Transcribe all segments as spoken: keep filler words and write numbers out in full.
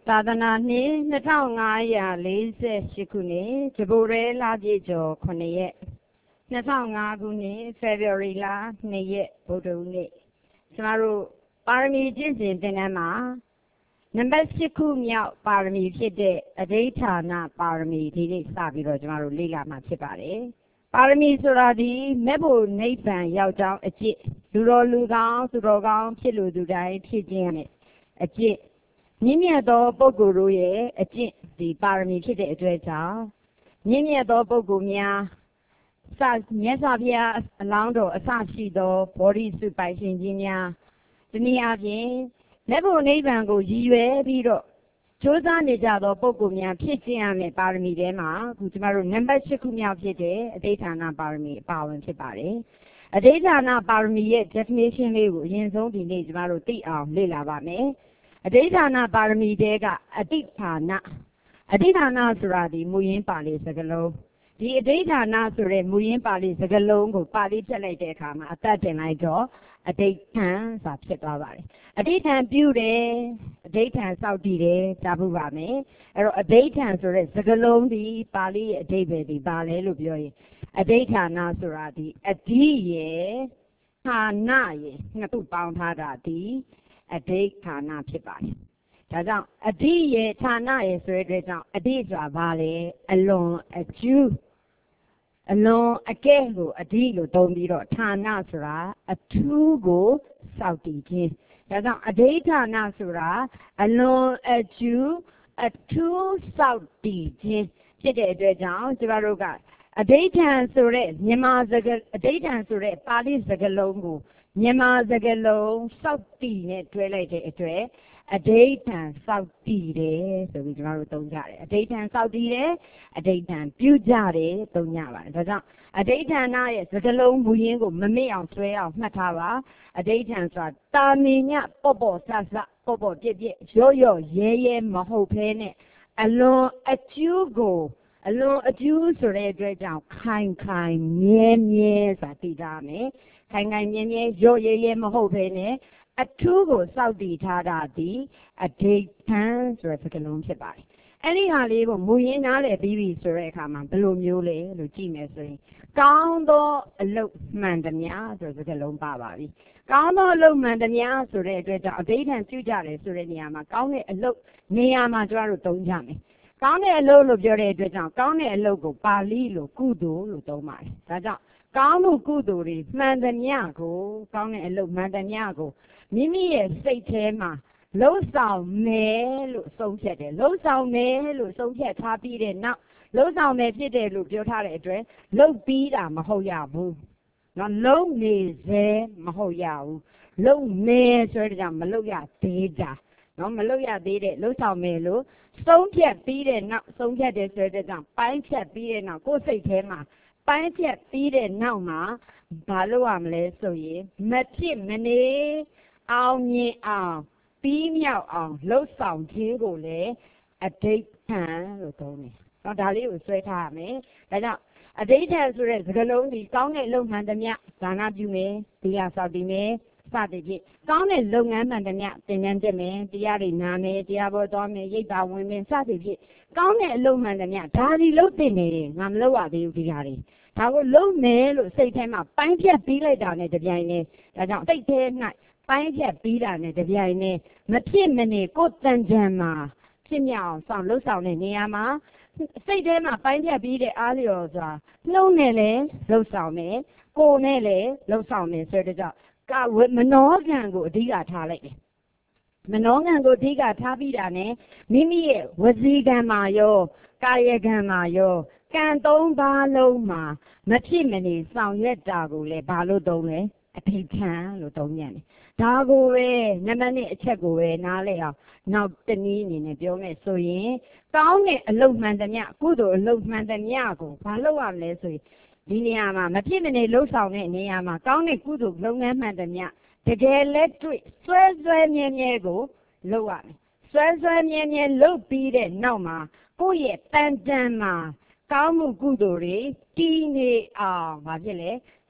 သာသနာနှစ်နှစ်ထောင်ငါးရာလေးဆယ်ရှစ်ခုနှစ်ဂျပူရဲလပြည့်ကျော်ခုနှစ်ရက်နှစ်ထောင်ငါးခုနှစ်ဖေဖော်ဝါရီလနှစ်ရက်ဗုဒ္ဓဟူးနေ့ကျမတို့ပါရမီကျင့်စဉ်သင်တန်းမှာနံပါတ်ရှစ်ခုမြောက်ပါရမီဖြစ်တဲ့အဋိဌာဏပါရမီဒီနေ့စပြီးတော့ကျမတို့လေ့လာမှာဖြစ်ပါတယ်ပါရမီဆိုတာဒီမဲ့ဖို့နိဗ္ဗာန်ရောက်ကြောင်းအကျင့်လူတော်လူကောင်းသူတော်ကောင်းဖြစ်လို့သူတိုင်းဖြစ်ခြင်းရမယ်အကျင့်မြင့်မြတ်သောပုဂ္ဂိုလ်တို့ရဲ့အကျင့်ဒီပါရမီဖြစ်တဲ့အတွက်ကြောင့်မြင့်မြတ်သောပုဂ္ဂိုလ်များစမြတ်စွာဘုရားအလောင်းတော်အစရှိသောဘောဓိစုပိုင်ရှင်ကြီးများဒီနည်းအားဖြင့်မဲ့ဖို့နိဗ္ဗာန်ကိုရည်ရွယ်ပြီးတော့ကြိုးစားနေကြသောပုဂ္ဂိုလ်များဖြစ်ခြင်းရမယ်ပါရမီထဲမှာအခုကျမတို့နံပါတ်ရှစ်ခုမြောက်ဖြစ်တဲ့အဋိဌာဏပါရမီအပါဝင်ဖြစ်ပါတယ်အဋိဌာဏပါရမီရဲ့ definition လေးကိုအရင်ဆုံးဒီနေ့ကျမတို့သိအောင်လေ့လာပါမယ်အဋိဌာဏပါရမီတဲကအဋိဌာဏအဋိဌာဏဆိုတာဒီမူရင်းပါဠိစကားလုံးဒီအဋိဌာဏဆိုတဲ့မူရင်းပါဠိစကားလုံးကိုပါဠိဖြတ်လိုက်တဲ့အခါမှာအသက်တင်လိုက်တော့အဋိဌံဆိုတာဖြစ်သွားပါတယ်အဋိဌံပြုတယ်အဋိဌံစောက်တည်တယ်ကြားဖို့ပါမယ်အဲ့တော့အဋိဌံဆိုတဲ့စကားလုံးဒီပါဠိရဲ့အဓိပ္ပာယ်ဒီပါလဲလို့ပြောရင်အဋိဌာဏဆိုတာဒီအဓိရဲ့ဌာနရဲ့နှစ်ခုပေါင်းထားတာဒီအဋိဌာဏဖြစ်ပါတယ်ဒါကြောင့်အဓိရဲ့ဌာနရဲ့ဆိုတဲ့အတွက်ကြောင့်အဓိဆိုတာဘာလဲအလွန်အကျူးအလွန်အကဲကိုအဓိလို့သုံးပြီးတော့ဌာနဆိုတာအထူးကိုစောင့်တည်ခြင်းဒါကြောင့်အဋိဌာဏဆိုတာအလွန်အကျူးအထူးစောင့်တည်ခြင်းဖြစ်တဲ့အတွက်ကြောင့်ကျမတို့ကအဋိဌံဆိုတဲ့မြန်မာစကားအဋိဌံဆိုတဲ့ပါဠိစကားလုံးကိုမြန်မာစကားလုံးစောင့်တည်နဲ့တွဲလိုက်တဲ့အတွက်အဋိဌံစောင့်တည်တယ်ဆိုပြီးကျမတို့သုံးကြတယ်အဋိဌံစောင့်တည်တယ်အဋိဌံပြုကြတယ်သုံးကြပါတယ်ဒါကြောင့်အဋိဌာဏရဲ့စကားလုံးမူရင်းကိုမမေ့အောင်ဆွဲအောင်မှတ်ထားပါအဋိဌံဆိုတာတာမင်ညပေါ့ပေါ့ဆဆပေါ့ပေါ့ပြက်ပြက်ရော့ရော့ရဲရဲမဟုတ်ဘဲနဲ့အလွန်အကျူးကိုအလွန်အကျူးဆိုတဲ့အတွက်ကြောင့်ခိုင်ခိုင်မြဲမြဲဆိုတာသိထားမယ်ခိုင်ခိုင်မြဲမြဲရော့ရဲရဲမဟုတ်ဘဲနဲ့အထူးကိုစောင့်တည်ထားတာဒီအဋိဌံဆိုတဲ့စကားလုံးဖြစ်ပါတယ်အဲ့ဒီဟာလေးကိုမူရင်းနားလည်ပြီးပြီဆိုတဲ့အခါမှာဘယ်လိုမျိုးလဲလို့ကြည့်မယ်ဆိုရင်ကောင်းသောအလုပ်မှန်သမျှဆိုတဲ့စကားလုံးပါပါပြီကောင်းသောအလုပ်မှန်သမျှဆိုတဲ့အတွက်ကြောင့်အဋိဌံပြုကြတယ်ဆိုတဲ့နေရာမှာကောင်းတဲ့အလုပ်နေရာမှာကျမတို့သုံးကြမယ်ကောင်းတဲ့အလုပ်လို့ပြောတဲ့အတွက်ကြောင့်ကောင်းတဲ့အလုပ်ကိုပါဠိလိုကုသိုလ်လို့သုံးပါတယ်ဒါကြောင့်ကောင်းမှုကုသိုလ်တွေမှန်သမျှကိုကောင်းတဲ့အလုပ်မှန်သမျှကိုမိမိရဲ့စိတ်ထဲမှာလှုပ်ဆောင်မယ်လို့ဆုံးဖြတ်တယ်လှုပ်ဆောင်မယ်လို့ဆုံးဖြတ်ထားပြီးတဲ့နောက်လှုပ်ဆောင်မယ်ဖြစ်တယ်လို့ပြောထားတဲ့အတွက်လှုပ်ပြီးတာမဟုတ်ရဘူးနော်လှုပ်နေစေမဟုတ်ရဘူးလှုပ်နေဆိုတဲ့ကြောင့်မလှုပ်ရသေးတာနော်မလှုပ်ရသေးတဲ့လှုပ်ဆောင်မယ်လို့ဆုံးဖြတ်ပြီးတဲ့နောက်ဆုံးဖြတ်တယ်ဆိုတဲ့ကြောင့်ပိုင်းဖြတ်ပြီးတဲ့နောက်ကိုယ်စိတ်ထဲမှာပိုင်းဖြတ်ပြီးတဲ့နောက်မှာဘာလုပ်ရမလဲဆိုရင်မဖြစ်မနေအောင်မြင်အောင်ပြီးမြောက်အောင်လှုပ်ဆောင်ခြင်းကိုလည်းအဋိဌံလို့သုံးတယ်။နော်ဒါလေးကိုဆွဲထားရမယ်။ဒါကြောင့်အဋိဌံဆိုတဲ့စကားလုံးဒီကောင်းတဲ့လုပ်ငန်းသမျှဒါနပြုမယ်၊တရားစောင့်တည်မယ်စသဖြင့်ကောင်းတဲ့လုပ်ငန်းမှန်သမျှသင်တန်းတက်မယ်၊တရားတွေနာမယ်၊တရားပေါ်သွားမယ်၊ရိပ်ပါဝင်မယ်စသဖြင့်ကောင်းတဲ့အလုပ်မှန်သမျှဒါဒီလုပ်တင်နေတယ်ငါမလုပ်ရသေးဘူးဒီဟာတွေဒါကိုလုပ်မယ်လို့စိတ်ထဲမှာပိုင်းဖြတ်ပြီးလိုက်တာနဲ့တပြိုင်တည်းဒါကြောင့်စိတ်ထဲ၌ပိုင်းဖြတ်ပြီးတာနဲ့တပြိုင်နဲ့မဖြစ်မနေကိုယ်တန်ကြံမှာဖြစ်မြောက်အောင်ဆောင်လှုပ်ဆောင်တဲ့နေရာမှာစိတ်ထဲမှာပိုင်းဖြတ်ပြီးတဲ့အားလျော်စွာနှုံးနဲ့လည်းလှုပ်ဆောင်မယ်ကိုယ်နဲ့လည်းလှုပ်ဆောင်မယ်ဆိုတဲ့ကြောင့်ကာမနောကံကိုအဓိကထားလိုက်တယ်မနောကံကိုအဓိကထားပြီးတာနဲ့မိမိရဲ့ဝစီကံမှာရောကာယကံမှာရောကံသုံးပါးလုံးမှာမဖြစ်မနေဆောင်ရွက်တာကိုလည်းဘာလို့သုံးလဲအဋိဌံလို့သုံးညံ့တယ်ဒါကိုပဲနံပါတ်နှစ်အချက်ကိုပဲနားလည်အောင်နောက်တနည်းအနေနဲ့ပြောမယ်ဆိုရင်ကောင်းတဲ့အလုပ်မှန်သမျှကုသိုလ်အလုပ်မှန်သမျှကိုဘာလုပ်ရမလဲဆိုရင်ဒီနေရာမှာမဖြစ်မနေလှုပ်ဆောင်တဲ့နေရာမှာကောင်းတဲ့ကုသိုလ်လုပ်ငန်းမှန်သမျှတကယ်လက်တွေ့ဆွဲဆွဲမြဲမြဲကိုလုပ်ရမယ်ဆွဲဆွဲမြဲမြဲလုပ်ပြီးတဲ့နောက်မှာကိုယ့်ရဲ့တန်တန်မှာကောင်းမှုကုသိုလ်တွေတည်နေအောင်ဘာဖြစ်လဲ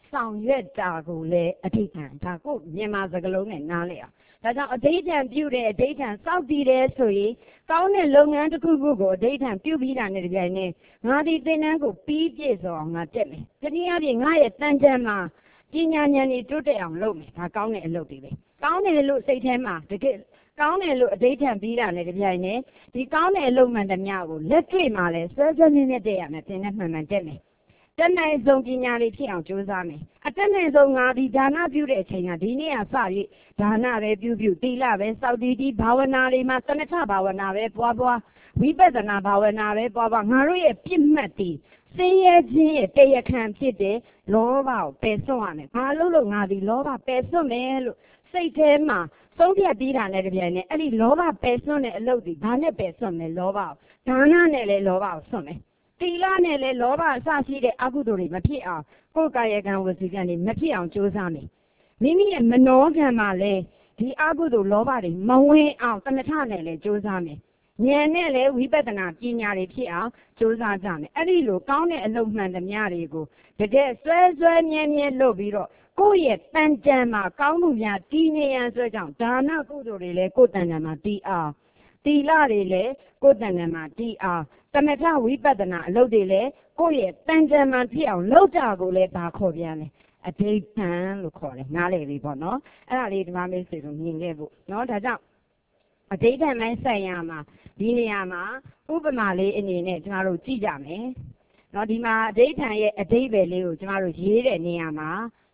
ဆောင်ရွက်တာကိုလည်းအဓိဋ္ဌာန်ဒါကိုမြန်မာစကားလုံးနဲ့နားလည်အောင်ဒါကြောင့်အဓိဋ္ဌာန်ပြုတဲ့အဓိဋ္ဌာန်စောင့်တည်တယ်ဆိုရင်ကောင်းတဲ့လုပ်ငန်းတစ်ခုခုကိုအဓိဋ္ဌာန်ပြုပြီးတာနဲ့တပြိုင်နက်ငါဒီသင်တန်းကိုပြီးပြည့်စုံအောင်ငါတက်မယ်တနည်းအားဖြင့်ငါရဲ့တန်ကြံမှာပညာဉာဏ်တွေတိုးတက်အောင်လုပ်မယ်ဒါကောင်းတဲ့အလုပ်တွေပဲကောင်းတယ်လို့စိတ်ထဲမှာတကယ်ကောင်းတယ်လို့အဓိဋ္ဌာန်ပြီးတာနဲ့တပြိုင်နက်ဒီကောင်းတဲ့အလုပ်မှန်သမျှကိုလက်တွေ့မှာလဲဆွဲဆွဲမြဲမြဲတက်ရမယ်သင်နဲ့မှန်မှန်တက်မယ်တက်နိုင်ဆုံးပညာလေးဖြစ်အောင်ကြိုးစားမယ်အတက်နိုင်ဆုံးငါဒီဒါနပြုတဲ့အချိန်ကဒီနေ့ကစပြီးဒါနပဲပြုပြုသီလပဲစောင့်တည်တည်ဘာဝနာတွေမှာသမထဘာဝနာပဲပွားပွားဝိပဿနာဘာဝနာပဲပွားပွားငါတို့ရဲ့ပြစ်မှတ်တည်စင်ရဲ့ခြင်းရဲ့တရားခံဖြစ်တဲ့လောဘကိုပယ်စွန့်ရမယ်ဘာလို့လို့ငါဒီလောဘပယ်စွန့်မယ်လို့စိတ်ထဲမှာဆုံးဖြတ်ပြီးတာနဲ့တပြိုင်နက်အဲ့ဒီလောဘပယ်စွန့်တဲ့အလုပ်ဒီဘာနဲ့ပယ်စွန့်မယ်လောဘကိုဒါနနဲ့လည်းလောဘကိုစွန့်မယ်သီလနဲ့လည်းလောဘအစရှိတဲ့အကုသိုလ်တွေမဖြစ်အောင်ကိုယ်ကာယကံဝစီကံတွေမဖြစ်အောင်ကြိုးစားမယ်မိမိရဲ့မနောကံမှာလည်းဒီအကုသိုလ်လောဘတွေမဝင်အောင်သမထနဲ့လည်းကြိုးစားမယ်ဉာဏ်နဲ့လည်းဝိပဿနာပညာတွေဖြစ်အောင်ကြိုးစားကြမယ်အဲ့ဒီလိုကောင်းတဲ့အလုပ်မှန်သမျှတွေကိုတကယ်ဆွဲဆွဲမြဲမြဲလုပ်ပြီးတော့ကိုယ့်ရဲ့တန်ကြံမှာကောင်းမှုများတည်နေရန်ဆိုကြောင့်ဒါနကုသိုလ်တွေလည်းကိုယ့်တန်ကြံမှာတည်အောင်သီလတွေလည်းကိုယ်တန်တန်မှာတည်အောင်သမထဝိပဿနာအလုပ်တွေလည်းကိုယ့်ရဲ့တန်တန်မှာဖြစ်အောင်လုပ်တာကိုလည်းဒါခေါ်ပြန်တယ်အဓိဋ္ဌာန်လို့ခေါ်တယ်နားလည်ပြီပေါ့နော်အဲ့ဒါလေးဒီမှာမေးဆွေတို့မြင်ခဲ့ဖို့နော်ဒါကြောင့်အဓိဋ္ဌာန်ပိုင်းဆိုင်ရာမှာဒီနေရာမှာဥပမာလေးအနေနဲ့ကျမတို့ကြည့်ကြမယ်နော်ဒီမှာအဓိဋ္ဌာန်ရဲ့အဓိပ္ပာယ်လေးကိုကျမတို့ရေးတဲ့နေရာမှာ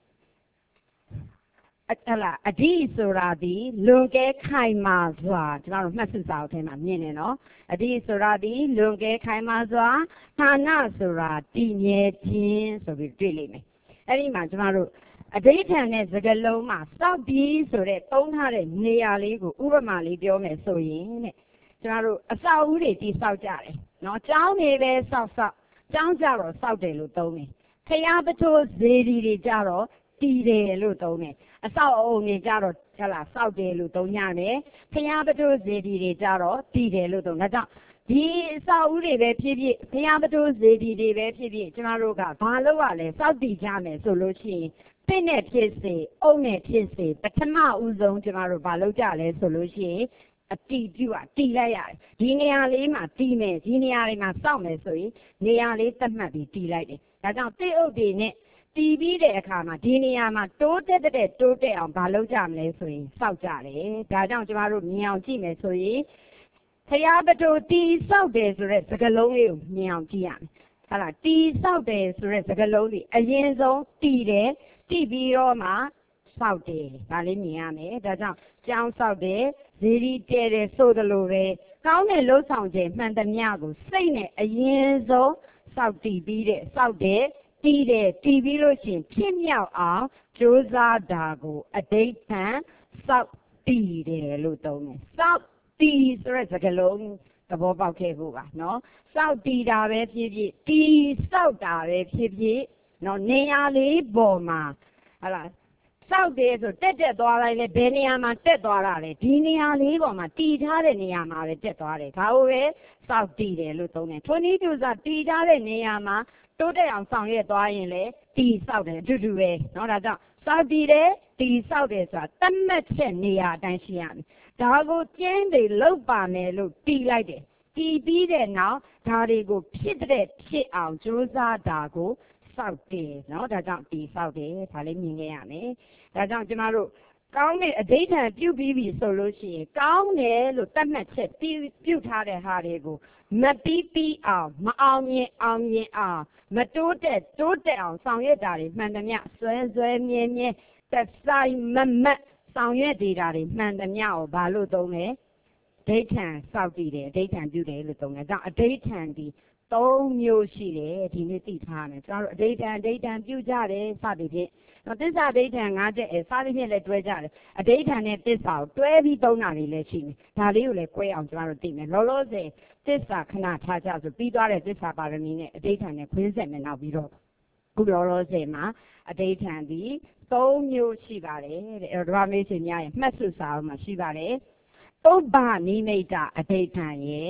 ဟလာအဓိဆိုတာဒီလွန်ကဲခိုင်မာစွာကျမတို့မှတ်စုစာအုပ်ထဲမှာမြင်နေနော်အဓိဆိုတာဒီလွန်ကဲခိုင်မာစွာဌာနဆိုတာတည်မြဲခြင်းဆိုပြီးတွေ့လိမ့်မယ်အဲ့ဒီမှာကျမတို့အဓိဋ္ဌာန်နဲ့စကားလုံးမှာစောက်ပြီးဆိုတဲ့သုံးထားတဲ့နေရာလေးကိုဥပမာလေးပြောမယ်ဆိုရင်တဲ့ကျမတို့အဆောက်အဦတွေတည်ဆောက်ကြတယ်နော်ကျောင်းတွေပဲဆောက်ဆောက်ကျောင်းကြတော့ဆောက်တယ်လို့သုံးတယ်ဖျားပထိုးဇေဒီတွေကြတော့တည်တယ်လို့သုံးတယ်အဆောက်အအုံတွေကြတော့ဟလာစောက်တယ်လို့သုံးရတယ်ဖျားပထိုးဇေဒီတွေကြတော့တည်တယ်လို့သုံးဒါကြောင့်ဒီအဆောက်အဦတွေပဲဖြစ်ဖြစ်ဖျားပထိုးဇေဒီတွေပဲဖြစ်ဖြစ်ကျမတို့ကဘာလို့ ရလဲစောက်တည်ကြမယ်ဆိုလို့ရှိရင်ပင့်နဲ့ဖြစ်စေအုံနဲ့ဖြစ်စေပထမဦးဆုံးကျမတို့ဘာလုပ်ကြလဲဆိုလို့ရှိရင်အတီးပြုတ်တီးလိုက်ရတယ်ဒီနေရာလေးမှာတီးမယ်ဒီနေရာလေးမှာစောက်မယ်ဆိုရင်နေရာလေးသတ်မှတ်ပြီးတီးလိုက်တယ်ဒါကြောင့်တိအုပ်တွေနဲ့တီးပြီးတဲ့အခါမှာဒီနေရာမှာတိုးတက်တဲ့တိုးတက်အောင်ဘာလုပ်ကြမလဲဆိုရင်စောက်ကြတယ်ဒါကြောင့်ကျမတို့မြင်အောင်ကြည့်မယ်ဆိုရင်ဖျားပထိုးတီးစောက်တယ်ဆိုတဲ့စကားလုံးလေးကိုမြင်အောင်ကြည့်ရမယ်ဟာလားတီးစောက်တယ်ဆိုတဲ့စကားလုံးလေးအရင်ဆုံးတီးတယ်တီးပြီးတော့မှစောက်တယ်ဒါလေးမြင်ရမယ်ဒါကြောင့်ကျောင်းစောက်တယ်ဇေဒီတဲတယ်ဆိုသလိုပဲကောင်းတဲ့လှုပ်ဆောင်ခြင်းမှန်သမျှကိုစိတ်နဲ့အရင်ဆုံးစောက်တည်ပြီးတဲ့စောက်တယ်တီးတယ်တီးပြီးလို့ရှိရင်ဖြစ်မြောက်အောင်ကြိုးစားတာကိုအဓိဋ္ဌာန်စောက်တည်တယ်လို့သုံးတယ်စောက်တည်ဆိုတဲ့စကားလုံးသဘောပေါက်ခဲ့ဖို့ပါနော်စောက်တည်တာပဲဖြစ်ဖြစ်တီးစောက်တာပဲဖြစ်ဖြစ်နော်နေရာလေးပေါ်မှာဟာလားစောက်တယ်ဆိုတက်တက်သွားလိုက်လေဘယ်နေရာမှာတက်သွားတာလဲဒီနေရာလေးပေါ်မှာတည်ထားတဲ့နေရာမှာပဲတက်သွားတယ်ဒါကိုပဲစောက်တည်တယ်လို့သုံးတယ်ထိုနည်းတူစွာတည်ထားတဲ့နေရာမှာတိုးတက်အောင်ဆောင်ရွက်သွားရင်လေတီးဆောက်တယ်အတူတူပဲเนาะဒါကြောင့်စောက်တည်တယ်တီးဆောက်တယ်ဆိုတာသတ်မှတ်ချက်နေရာအတိုင်းရှိရမယ်ဒါကိုကျင်းတွေလောက်ပါမယ်လို့တီးလိုက်တယ်တီးပြီးတဲ့နောက်ဒါတွေကိုဖြစ်တဲ့ဖြစ်အောင်ကြိုးစားတာကိုစောက်တယ်เนาะဒါကြောင့်တီးဆောက်တယ်ဒါလေးမြင်ခဲ့ရမယ်ဒါကြောင့်ကျမတို့ကောင်းတဲ့အဓိဋ္ဌာန်ပြုတ်ပြီးပြီဆိုလို့ရှိရင်ကောင်းတယ်လို့သတ်မှတ်ချက်ပြုတ်ထားတဲ့ဟာတွေကိုမပြီးပြီးအောင်မအောင်မြင်အောင်မြင်အောင်မတိုးတက်တိုးတက်အောင်ဆောင်ရွက်တာတွေမှန်သမျှဆွဲဆွဲမြဲမြဲသက်ဆိုင်မမတ်ဆောင်ရွက်နေတာတွေမှန်သမျှကိုဘာလို့သုံးလဲဒိဋ္ဌံစောက်တည်တယ်အဓိဋ္ဌံပြုတယ်လို့သုံးတယ်။ဒါကြောင့်အဓိဋ္ဌံဒီသုံးမျိုးရှိတယ်ဒီနေ့သိထားမယ်ကျွန်တော်တို့အဓိဋ္ဌံအဓိဋ္ဌံပြုကြတယ်စသည်ဖြင့်သစ္စာအဓိဋ္ဌံငါးချက်အဲစသည်ဖြင့်လည်းတွဲကြတယ်အဓိဋ္ဌံနဲ့သစ္စာကိုတွဲပြီးသုံးတာတွေလည်းရှိတယ်ဒါလေးကိုလည်း꿰အောင်ကျွန်တော်တို့သိမယ်လောလောဆယ်သစ္စာခဏထားကြဆိုပြီးသွားတဲ့သစ္စာပါရမီနဲ့အဓိဋ္ဌံနဲ့ခွင်းဆက်မယ်နောက်ပြီးတော့ခုလောလောဆယ်မှာအဓိဋ္ဌံဒီသုံးမျိုးရှိပါတယ်တဲ့အဲ့တော့ဓမ္မမေးရှင်များရဲ့မှတ်စုစာအုပ်မှာရှိပါတယ်သုဘနိမိတ်တအဓိဋ္ဌံရဲ့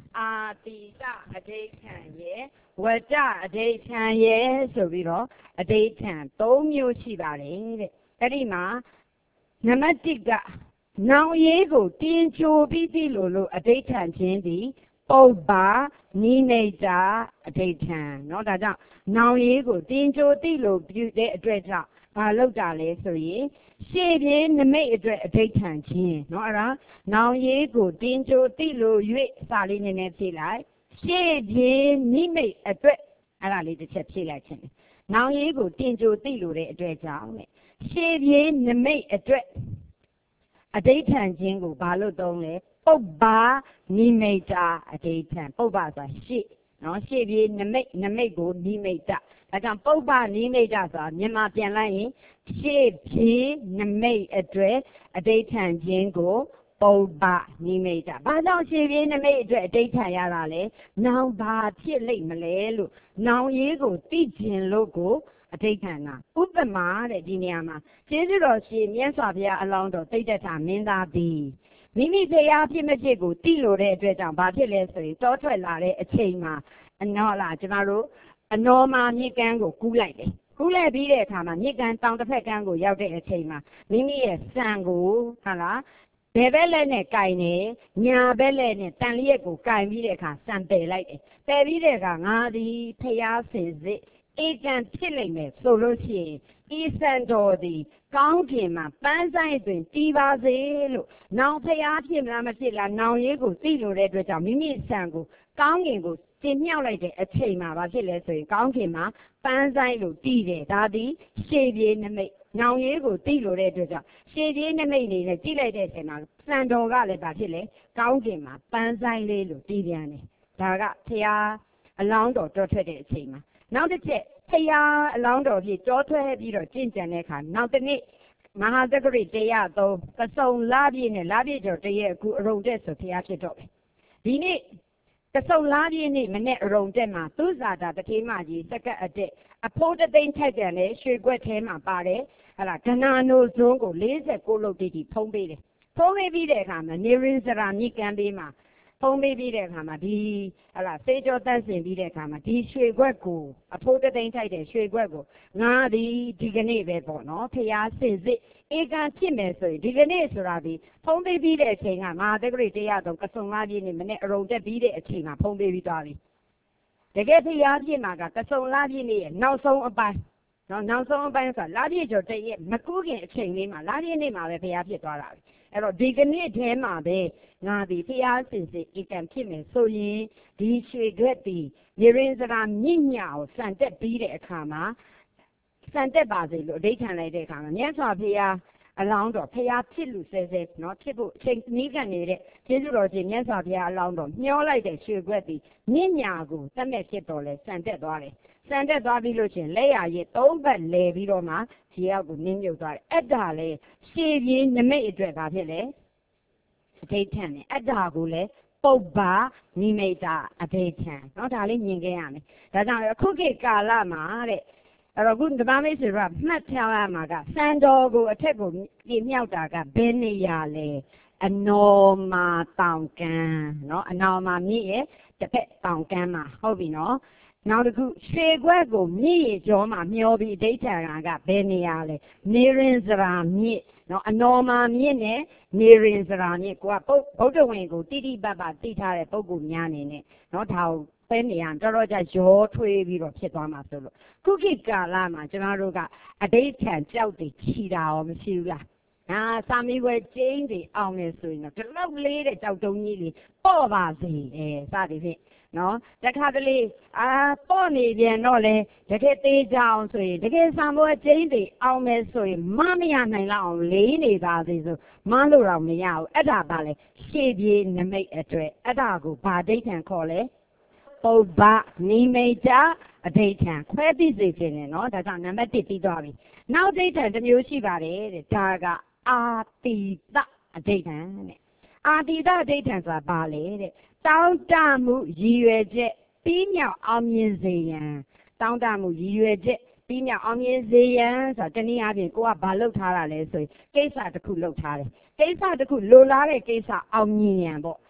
အာတိတအဋိဋ္ဌံရဲ့ဝတ္တအဋိဋ္ဌံရဲ့ဆိုပြီးတော့အဋိဋ္ဌံသုံးမျိုးရှိပါတယ်တဲ့အဲ့ဒီမှာနံပါတ်တစ်ကနောင်ရေးကိုတင်ကြိုပြီးပြီလို့လို့အဋိဋ္ဌံချင်းသည်ပုပ္ပါနိမိတ်တာအဋိဋ္ဌံเนาะဒါကြောင့်နောင်ရေးကိုတင်ကြိုသိလို့ပြုတဲ့အတွက်ကြောင့်ဘာလုပ်တာလဲဆိုရင်ရှေ့ပြေးနမိတ်အတွက်အဋိဋ္ဌံချင်းเนาะအဲ့ဒါနောင်ရေးကိုတင်ကြိုသိလို့၍စာလေးနည်းနည်းဖြည့်လိုက်ရှေ့ပြေးနိမိတ်အတွက်အဲ့ဒါလေးတစ်ချက်ဖြည့်လိုက်ခြင်းနောင်ရေးကိုတင်ကြိုသိလို့တဲ့အတွက်ကြောင့်တဲ့ရှေ့ပြေးနမိတ်အတွက်အဋိဋ္ဌံချင်းကိုဘာလို့သုံးလဲပုပ္ပါနိမိတ်တာအဋိဋ္ဌံပုပ္ပါဆိုတာရှေ့နော်ရှေ့ပြေးနမိတ်နမိတ်ကိုနိမိတ်တာဒါကြောင့်ပုပ္ပါနိမိတ်တာဆိုတာမြန်မာပြန်လိုက်ရင်ရှေ့ပြေးနမိတ်အတွက်အဋိဋ္ဌံချင်းကိုပုပ္ပါနိမိတ်တာဘာကြောင့်ရှေ့ပြေးနမိတ်အတွက်အဋိဋ္ဌံရတာလဲနောင်ဘာဖြစ်လိမ့်မလဲလို့နောင်ရေးကိုသိကျင်လို့ကိုအဋိဋ္ဌံကဥပမာတဲ့ဒီနေရာမှာကျေးဇူးတော်ရှင်မြတ်စွာဘုရားအလောင်းတော်သိတ္တထမင်းသားသည်မိမိဖျားဖြစ်မဖြစ်ကိုသိလို့တဲ့အတွက်ကြောင့်ဘာဖြစ်လဲဆိုရင်တောထွက်လာတဲ့အချိန်မှာအနော်လားကျမတို့အနော်မာမြစ်ကမ်းကိုကူးလိုက်တယ်ကူးလိုက်ပြီးတဲ့အခါမှာမြစ်ကမ်းတောင်တစ်ဖက်ကမ်းကိုရောက်တဲ့အချိန်မှာမိမိရဲ့စံကိုဟာလားဘယ်ဘက်လက်နဲ့ကင်နေညာဘက်လက်နဲ့တန်လျက်ကိုကင်ပြီးတဲ့အခါစံပယ်လိုက်တယ်ပယ်ပြီးတဲ့အခါငါသည်ဖျားစင်စစ်ဧကံဖြစ်လိမ့်မယ်ဆိုလို့ရှိရင်ဤစံတော်သည်ကောင်းကင်မှာပန်းဆိုင်တွင်တီးပါစေလို့နောင်ဖျားဖြစ်မလားမဖြစ်လားနောင်ရေးကိုသိလို့တဲ့အတွက်ကြောင့်မိမိစံကိုကောင်းကင်ကိုတင်မြောက်လိုက်တဲ့အချိန်မှာဘာဖြစ်လဲဆိုရင်ကောင်းကင်မှာပန်းဆိုင်လို့တီးတယ်ဒါသည်ရှေးပြေးနမိတ်နောင်ရေးကိုသိလို့တဲ့အတွက်ကြောင့်ရှေးပြေးနမိတ်နေနဲ့ကြည့်လိုက်တဲ့အချိန်မှာစံတော်ကလည်းဘာဖြစ်လဲကောင်းကင်မှာပန်းဆိုင်လေးလို့တီးပြန်တယ်ဒါကဖျားအလောင်းတော်တော်ထွက်တဲ့အချိန်မှာနောက်တစ်ချက်ဖရာအလောင်းတော်ကြီးကြောထွက်ပြီးတော့ကျင့်ကြံတဲ့အခါနောက်တစ်နေ့မဟာသက္ကရိတရားသုံးပစုံလာပြည့်နဲ့လာပြည့်ကျော်တရက်အခုအရုံတက်ဆိုဖရာဖြစ်တော့ပဲဒီနေ့ပစုံလာပြည့်နေ့မနေ့အရုံတက်မှာသူဇာတာတထေးမကြီးစက္ကအတက်အဖိုးတသိန်းထိုက်တယ်လေရွှေကွက်ထဲမှာပါတယ်ဟလာကနာနိုဇွန်းကို၄၉လုတ်တိတိဖုံးပေးတယ်ဖုံးပေးပြီးတဲ့အခါမှာနေရင်းစရာမြစ်ကမ်းပေးမှာဖုံးပေးပြီးတဲ့အခါမှာဒီဟလာစေးကြောတန့်စင်ပြီးတဲ့အခါမှာဒီရွှေခွက်ကိုအဖိုးတသိန်းထိုက်တဲ့ရွှေခွက်ကိုငါသည်ဒီကနေ့ပဲပေါ့နော်ဖျားစင်စစ်ဧကံဖြစ်မယ်ဆိုရင်ဒီကနေ့ဆိုတာဒီဖုံးပေးပြီးတဲ့အချိန်ကမဟာသက္ကရိတရားတော့ကစုံလာပြည့်နေမနေ့အရုံတက်ပြီးတဲ့အချိန်မှာဖုံးပေးပြီးသွားပြီတကယ်ဖျားဖြစ်မှာကကစုံလာပြည့်နေရဲ့နောက်ဆုံးအပိုင်းနော်နောက်ဆုံးအပိုင်းဆိုတာလာပြည့်ကျော်တရက်မကူးခင်အချိန်လေးမှာလာပြည့်နေ့မှာပဲဖျားဖြစ်သွားတာပဲအဲ့တော့ဒီကနေ့ထဲမှာပဲငါဒီဖျားစင်စစ်ဧကံဖြစ်မယ်ဆိုရင်ဒီရွှေခွက်ဒီနေရင်းစရာမြင့်မြကိုစံတက်ပြီးတဲ့အခါမှာစံတက်ပါစေလို့အဓိဋ္ဌာန်လိုက်တဲ့အခါမှာမြတ်စွာဘုရားအလောင်းတော်ဖျားဖြစ်လူဆဲဆဲနော်ဖြစ်ဖို့အချိန်နီးကပ်နေတဲ့ကျေးဇူးတော်ရှင်မြတ်စွာဘုရားအလောင်းတော်မျောလိုက်တဲ့ရွှေခွက်ဒီမြင့်မြကိုတတ်မဲ့ဖြစ်တော်လဲစံတက်သွားတယ်စံတက်သွားပြီးလို့ချင်းလက်ရရဲ့သုံးဘက်လဲပြီးတော့မှခြေရောက်ကိုနင်းမြုပ်သွားတယ်အဲ့ဒါလေရှေးပြေးနမိတ်အတွက်ဘာဖြစ်လဲအဋိဋ္ဌံနဲ့အဲ့ဒါကိုလေပုပ္ပါနိမိတ်တာအဋိဋ္ဌံเนาะဒါလေးမြင်ခဲ့ရမယ်ဒါကြောင့်အခုခေတ်ကာလမှာတဲ့အဲ့တော့ခုဓမ္မမိတ်ဆွေကမှတ်ထားရမှာကစံတော်ကိုအထက်ကိုပြင်မြောက်တာကဘယ်နေရာလဲအနော်မာတောင်ကန်းเนาะအနော်မာမြစ်ရဲ့တစ်ဖက်တောင်ကန်းမှာဟုတ်ပြီเนาะနောက်တစ်ခုရွှေခွက်ကိုမြင့်ရကျော်မှာမျောပြီးဒိဋ္ဌာကဘယ်နေရာလဲနေရင်စရာမြင့်နော်အနော်မာမြင့်နဲ့နေရင်စရာမြင့်ကိုကဗုဒ္ဓဝင်ကိုတိတိပတ်ပတ်သိထားတဲ့ပုဂ္ဂိုလ်များနေနဲ့နော်ဒါကိုပဲနေရတော်တော်ကြရောထွေးပြီးတော့ဖြစ်သွားမှာဆိုလို့ခုခေတ်ကာလမှာကျွန်တော်တို့ကအဋိဋ္ဌံကြောက်တွေခြီတာရောမရှိဘူးလားဟာစာမီဝဲကျင်းတွေအောင်နေဆိုရင်တော့ဒီလောက်လေးတဲ့ကြောက်တုံးကြီးလေးပေါ့ပါစေအဲစသည်ဖြင့်နော်တခါတလေအာပေါ့နေပြန်တော့လေတကယ်သေးကြအောင်ဆိုရင်တကယ်ဆံဘွယ်ကျင်းတွေအောင်မယ်ဆိုရင်မမရနိုင်လောက်အောင်လေးနေပါသေးဆိုမလို့တော့မရဘူးအဲ့ဒါပါလေရှေ့ပြေးနမိတ်အတွက်အဲ့ဒါကိုဗာဒိဋ္ဌံခေါ်လဲပုပ္ပနိမိတ်တာအဋိဋ္ဌံခွဲသိစေခြင်းနဲ့နော်ဒါကြောင့်နံပါတ်တစ်ပြီးသွားပြီနောက်အဋိဋ္ဌံတစ်မျိုးရှိပါတယ်တဲ့ဒါကအာတိတအဋိဋ္ဌံတဲ့အာတိတအဋိဋ္ဌံဆိုတာဘာလဲတဲ့တောင်းတမှုရည်ရွယ်ချက်ပြီးမြောက်အောင်မြင်စေရန်တောင်းတမှုရည်ရွယ်ချက်ပြီးမြောက်အောင်မြင်စေရန်ဆိုတာတနည်းအားဖြင့်ကိုကဘာလုပ်ထားတာလဲဆိုရင်ကိစ္စတစ်ခုလုပ်ထားတယ်ကိစ္စတစ်ခုလိုလားတဲ့ကိစ္စအောင်မြင်ရန်ပေါ့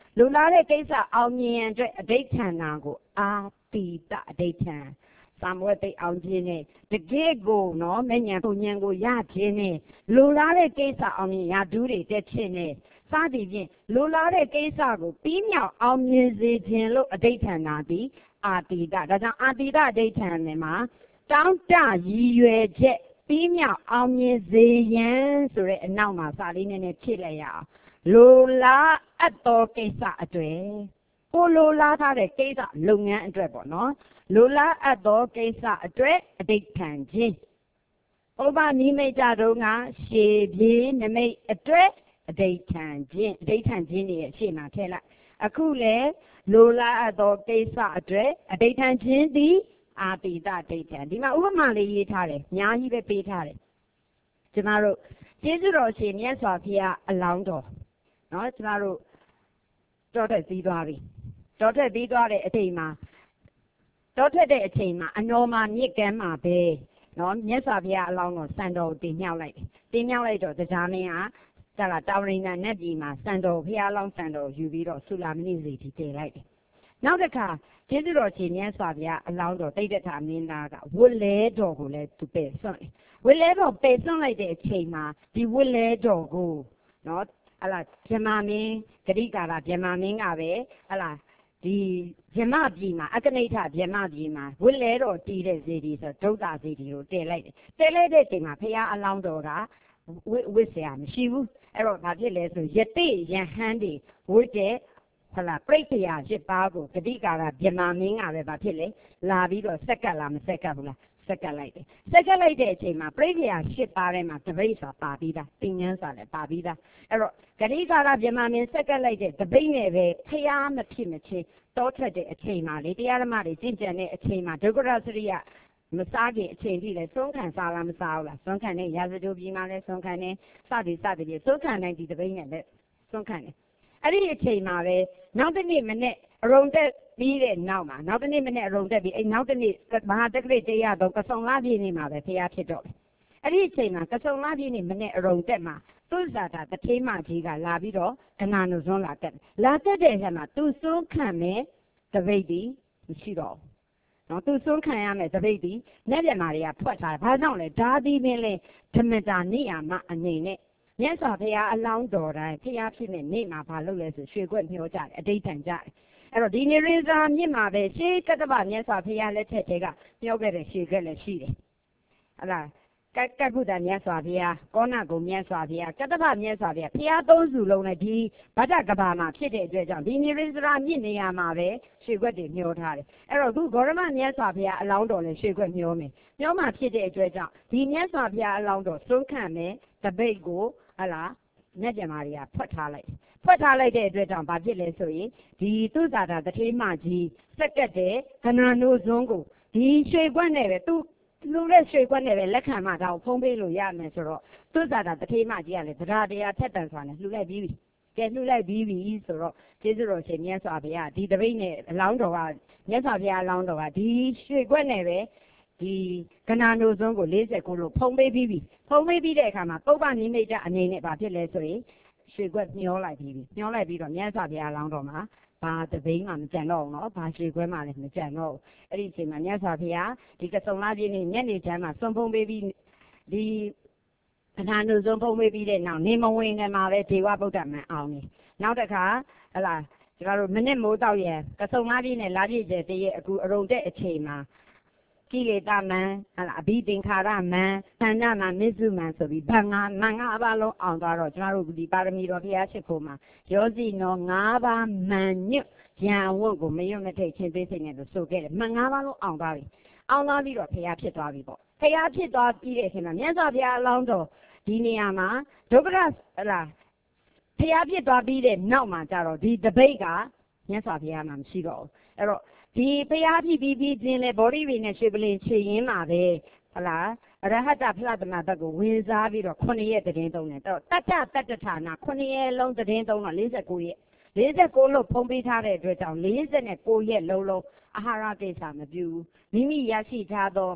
လူလာတဲ့ကိစ္စအောင်မြင်ရန်အတွက်အဋိဋ္ဌာန်နာကိုအာတိတအဋိဋ္ဌာန်စာမွေးသိအောင်ခြင်းနဲ့တကယ်ကိုနော်မဉ္ဇဉ်ကိုဉဏ်ကိုရခြင်းနဲ့လူလာတဲ့ကိစ္စအောင်မြင်ရာဒူးတွေတက်ခြင်းနဲ့စသည်ဖြင့်လူလာတဲ့ကိစ္စကိုပြီးမြောက်အောင်မြင်စေခြင်းလို့အဋိဋ္ဌာန်နာသည်အာတိတဒါကြောင့်အာတိတအဋိဋ္ဌာန်နဲ့မှာတောင်းတရည်ရွယ်ချက်ပြီးမြောက်အောင်မြင်စေရန်ဆိုတဲ့အနောက်မှာစာလေးနဲ့ဖြည့်လိုက်ရအောင်လိုလားအပ်သောကိစ္စအတွေ့ကိုလိုလားထားတဲ့ကိစ္စလုပ်ငန်းအတွက်ပေါ့နော်လိုလားအပ်သောကိစ္စအတွက်အဋိဋ္ဌာန်ခြင်းဥပနိမိတ်ကြတော့ကရှေပြေးနမိတ်အတွက်အဋိဋ္ဌာန်ခြင်းအဋိဋ္ဌာန်ခြင်းရဲ့ရှေ့မှာထည့်လိုက်အခုလေလိုလားအပ်သောကိစ္စအတွက်အဋိဋ္ဌာန်ခြင်းသည်အာတိတအဋိဋ္ဌာန်ဒီမှာဥပမာလေးရေးထားတယ်အများကြီးပဲပေးထားတယ်ကျမတို့ကျေးဇူးတော်ရှင်မြတ်စွာဘုရားအလောင်းတော်နော်ကျမတို့တောထွက်ပြီးသွားပြီတောထွက်ပြီးသွားတဲ့အချိန်မှာတောထွက်တဲ့အချိန်မှာအနော်မှာမြစ်ကမ်းမှာပဲနော်မြတ်စွာဘုရားအလောင်းတော်စံတော်တင်မြောက်လိုက်တယ်တင်မြောက်လိုက်တော့တရားမင်းကဒါကတာဝရိန္ဒနတ်ပြည်မှာစံတော်ဘုရားအလောင်းစံတော်ယူပြီးတော့ဆုလာမဏိစီတီတည်လိုက်တယ်နောက်တစ်ခါကျေးဇူးတော်ရှင်မြတ်စွာဘုရားအလောင်းတော်တိတ်တထာမင်းသားကဝတ်လဲတော်ကိုလည်းသူပယ်စွန့်တယ်ဝတ်လဲတော်ပယ်စွန့်လိုက်တဲ့အချိန်မှာဒီဝတ်လဲတော်ကိုနော်ဟလာဗြဟ္မာမင်းဂရိကာရဗြဟ္မာမင်းကပဲဟလာဒီဗြဟ္မပြည်မှာအကနိဋ္ဌဗြဟ္မပြည်မှာဝိလဲတော်တည်တဲ့ဇေဒီဆိုဒုဒ္ဒဇေဒီကိုတည်လိုက်တယ်တည်လိုက်တဲ့အချိန်မှာဖះအလောင်းတော်ကဝိဝိဆရာမရှိဘူးအဲ့တော့ဘာဖြစ်လဲဆိုယတိယဟန်ဒီဝိတဲ့ဟလာပြိဋ္ဌာရှစ်ပါးကိုဂတိကာရဗြဟ္မာမင်းကပဲဘာဖြစ်လဲလာပြီးတော့စက်ကပ်လားမစက်ကပ်ဘူးလားစက်ကပ်လိုက်တယ်စက်ကပ်လိုက်တဲ့အချိန်မှာပြိဋ္ဌာရှစ်ပါးထဲမှာတပိတ်ဆိုတာပါပြီးသားသင်္ကန်းဆိုတာလည်းပါပြီးသားအဲ့တော့ဂတိကာရဗြဟ္မာမင်းစက်ကပ်လိုက်တဲ့တပိတ်နဲ့ပဲဖះမဖြစ်မချင်းတောထွက်တဲ့အချိန်မှာလေတရားဓမ္မတွေကျင့်ကြံတဲ့အချိန်မှာဒုက္ခရစရိယမစားခင်အချိန်ထိလဲသုံးခံစားလားမစားဘူးလားသုံးခံတဲ့ရာဇဂိုပြည်မှာလဲသုံးခံတဲ့စသည်စသည်ဖြင့်သုံးခံနိုင်ဒီတပိတ်နဲ့လဲသုံးခံတယ်အဲ့ဒီအချိန်မှာပဲနောက်တစ်နေ့မနေ့အရုံတက်ပြီးတဲ့နောက်မှာနောက်တစ်နေ့မနေ့အရုံတက်ပြီးအဲ့နောက်တစ်နေ့မဟာတက္ကရာတရားတော့ကဆုံလပြည့်နေ့မှာပဲဖះဖြစ်တော့တယ်အဲ့ဒီအချိန်မှာကဆုံလပြည့်နေ့မနေ့အရုံတက်မှာသူဇာတာတထေးမကြီးကလာပြီးတော့ကနာနုဇွန်းလာတက်လာတက်တဲ့အခါမှာသူစွန်းခံမဲ့တပိတ်ဒီမရှိတော့နော်သူစွန်းခံရမယ်တပိတ်ဒီလက်ပြမာတွေကဖွက်ထားတယ်ဘာကြောင့်လဲဓာတိပင်လဲဓမ္မတာနိယာမအနေနဲ့မြတ်စွာဘုရားအလောင်းတော်တိုင်းဖျားဖြစ်နေနေမှာဘာလုပ်လဲဆိုရွှေခွက်မျောကြတယ်အဋိဋ္ဌံကြတယ်အဲ့တော့ဒီနေရိဇာမြစ်မှာပဲရှေးကတ္တဗမြတ်စွာဘုရားလက်ထက်တည်းကမျောခဲ့တဲ့ရွှေခွက်လည်းရှိတယ်ဟလားကကဗုဒ္ဓမြတ်စွာဘုရားကောဏဂုံမြတ်စွာဘုရားကတ္တဗမြတ်စွာဘုရားဖျားသုံးစုလုံးနဲ့ဒီဗဒ္ဒကဘာမှာဖြစ်တဲ့အတွက်ကြောင့်ဒီနေရိဇာမြစ်နေရာမှာပဲရွှေခွက်တွေမျောထားတယ်အဲ့တော့ခုဂေါရမမြတ်စွာဘုရားအလောင်းတော်လည်းရွှေခွက်မျောမယ်မျောမှာဖြစ်တဲ့အတွက်ကြောင့်ဒီမြတ်စွာဘုရားအလောင်းတော်စွန့်ခံမယ်တပိတ်ကိုဟလားမြတ်ကျမာတွေကဖွက်ထားလိုက်ဖွက်ထားလိုက်တဲ့အတွက်ကြောင့်ဘာဖြစ်လဲဆိုရင်ဒီသူဇာတာတထေးမကြီးစက်ကတ်တဲ့ကနာနိုဇွန်းကိုဒီရွှေခွက်နဲ့ပဲသူလူတဲ့ရွှေခွက်နဲ့ပဲလက်ခံမှတော့ဖုံးပေးလို့ရမယ်ဆိုတော့သူဇာတာတထေးမကြီးကလည်းတရားတရားထက်တန်စွာနဲ့လှူလိုက်ပြီးပြီကဲလှူလိုက်ပြီးပြီဆိုတော့ကျေးဇူးတော်ရှင်မြတ်စွာဘုရားဒီတပိတ်နဲ့အလောင်းတော်ကမြတ်စွာဘုရားအလောင်းတော်ကဒီရွှေခွက်နဲ့ပဲဒီကနာနိုဇွန်းကို၄၉လို့ဖုံးပေးပြီးပြီဖုံးပေးပြီးတဲ့အခါမှာပုပ္ပနိမိတ်တအနေနဲ့ဘာဖြစ်လဲဆိုရင်ရွှေခွက်မျောလိုက်ပြီးပြီမျောလိုက်ပြီးတော့မြတ်စွာဘုရားအလောင်းတော်မှာဘာတပိန်းမှမကြံတော့ဘူးနော်ဘာရွှေခွက်မှလည်းမကြံတော့ဘူးအဲ့ဒီအချိန်မှာမြတ်စွာဘုရားဒီကဆုံလာပြည့်နေ့ညနေချမ်းမှာစွန့်ဖုံးပေးပြီးဒီကနာနိုဇွန်းဖုံးပေးပြီးတဲ့နောက်နေမဝင်တယ်မှာပဲဒေဝဗုဒ္ဓမံအောင်နေနောက်တစ်ခါဟလာကျမတို့မနစ်မိုးတောက်ရဲ့ကဆုံလာပြည့်နဲ့လာပြည့်ကျတည်းအခုအရုံတဲ့အချိန်မှာကိလေသာမံဟလာအဘိသင်္ခါရမံသန္နမံမစ္စုမံဆိုပြီးဘာငါမံငါးပါးလုံးအောင်သွားတော့ကျမတို့ဒီပါရမီတော်ဘုရားရှိခိုးမှာရောစီနောငါးပါးမံညွတ်ရံဝတ်ကိုမရွတ်မထိတ်ချင်းသေးစိတ်နဲ့လို့ဆိုခဲ့တယ်မံငါးပါးလုံးအောင်သွားပြီအောင်သွားပြီးတော့ဘုရားဖြစ်သွားပြီပေါ့ဘုရားဖြစ်သွားပြီးတဲ့အချိန်မှာမြတ်စွာဘုရားအလောင်းတော်ဒီနေရာမှာဒုက္ခရဟလာဘုရားဖြစ်သွားပြီးတဲ့နောက်မှာကျတော့ဒီတပိတ်ကမြတ်စွာဘုရားမှာမရှိတော့ဘူးအဲ့တော့ဒီဘုရားဖြစ်ပြီးပြီးချင်းလဲဘောဓိဝိနဲ့ရွှေပလင်ခြေရင်းမှာပဲဟလားအရဟတဖလတမဘက်ကိုဝင်စားပြီးတော့ခုနှစ်ရက်တည်သုံးတယ်တော့တတ္တတတ္တဌာနခုနှစ်ရက်လုံးတည်သုံးတော့၄၉ရက်၄၉လို့ဖုံးပေးထားတဲ့အတွက်ကြောင့်၄၉ရက်လုံးလုံးအာဟာရကိစ္စမပြုဘူးမိမိရရှိထားသော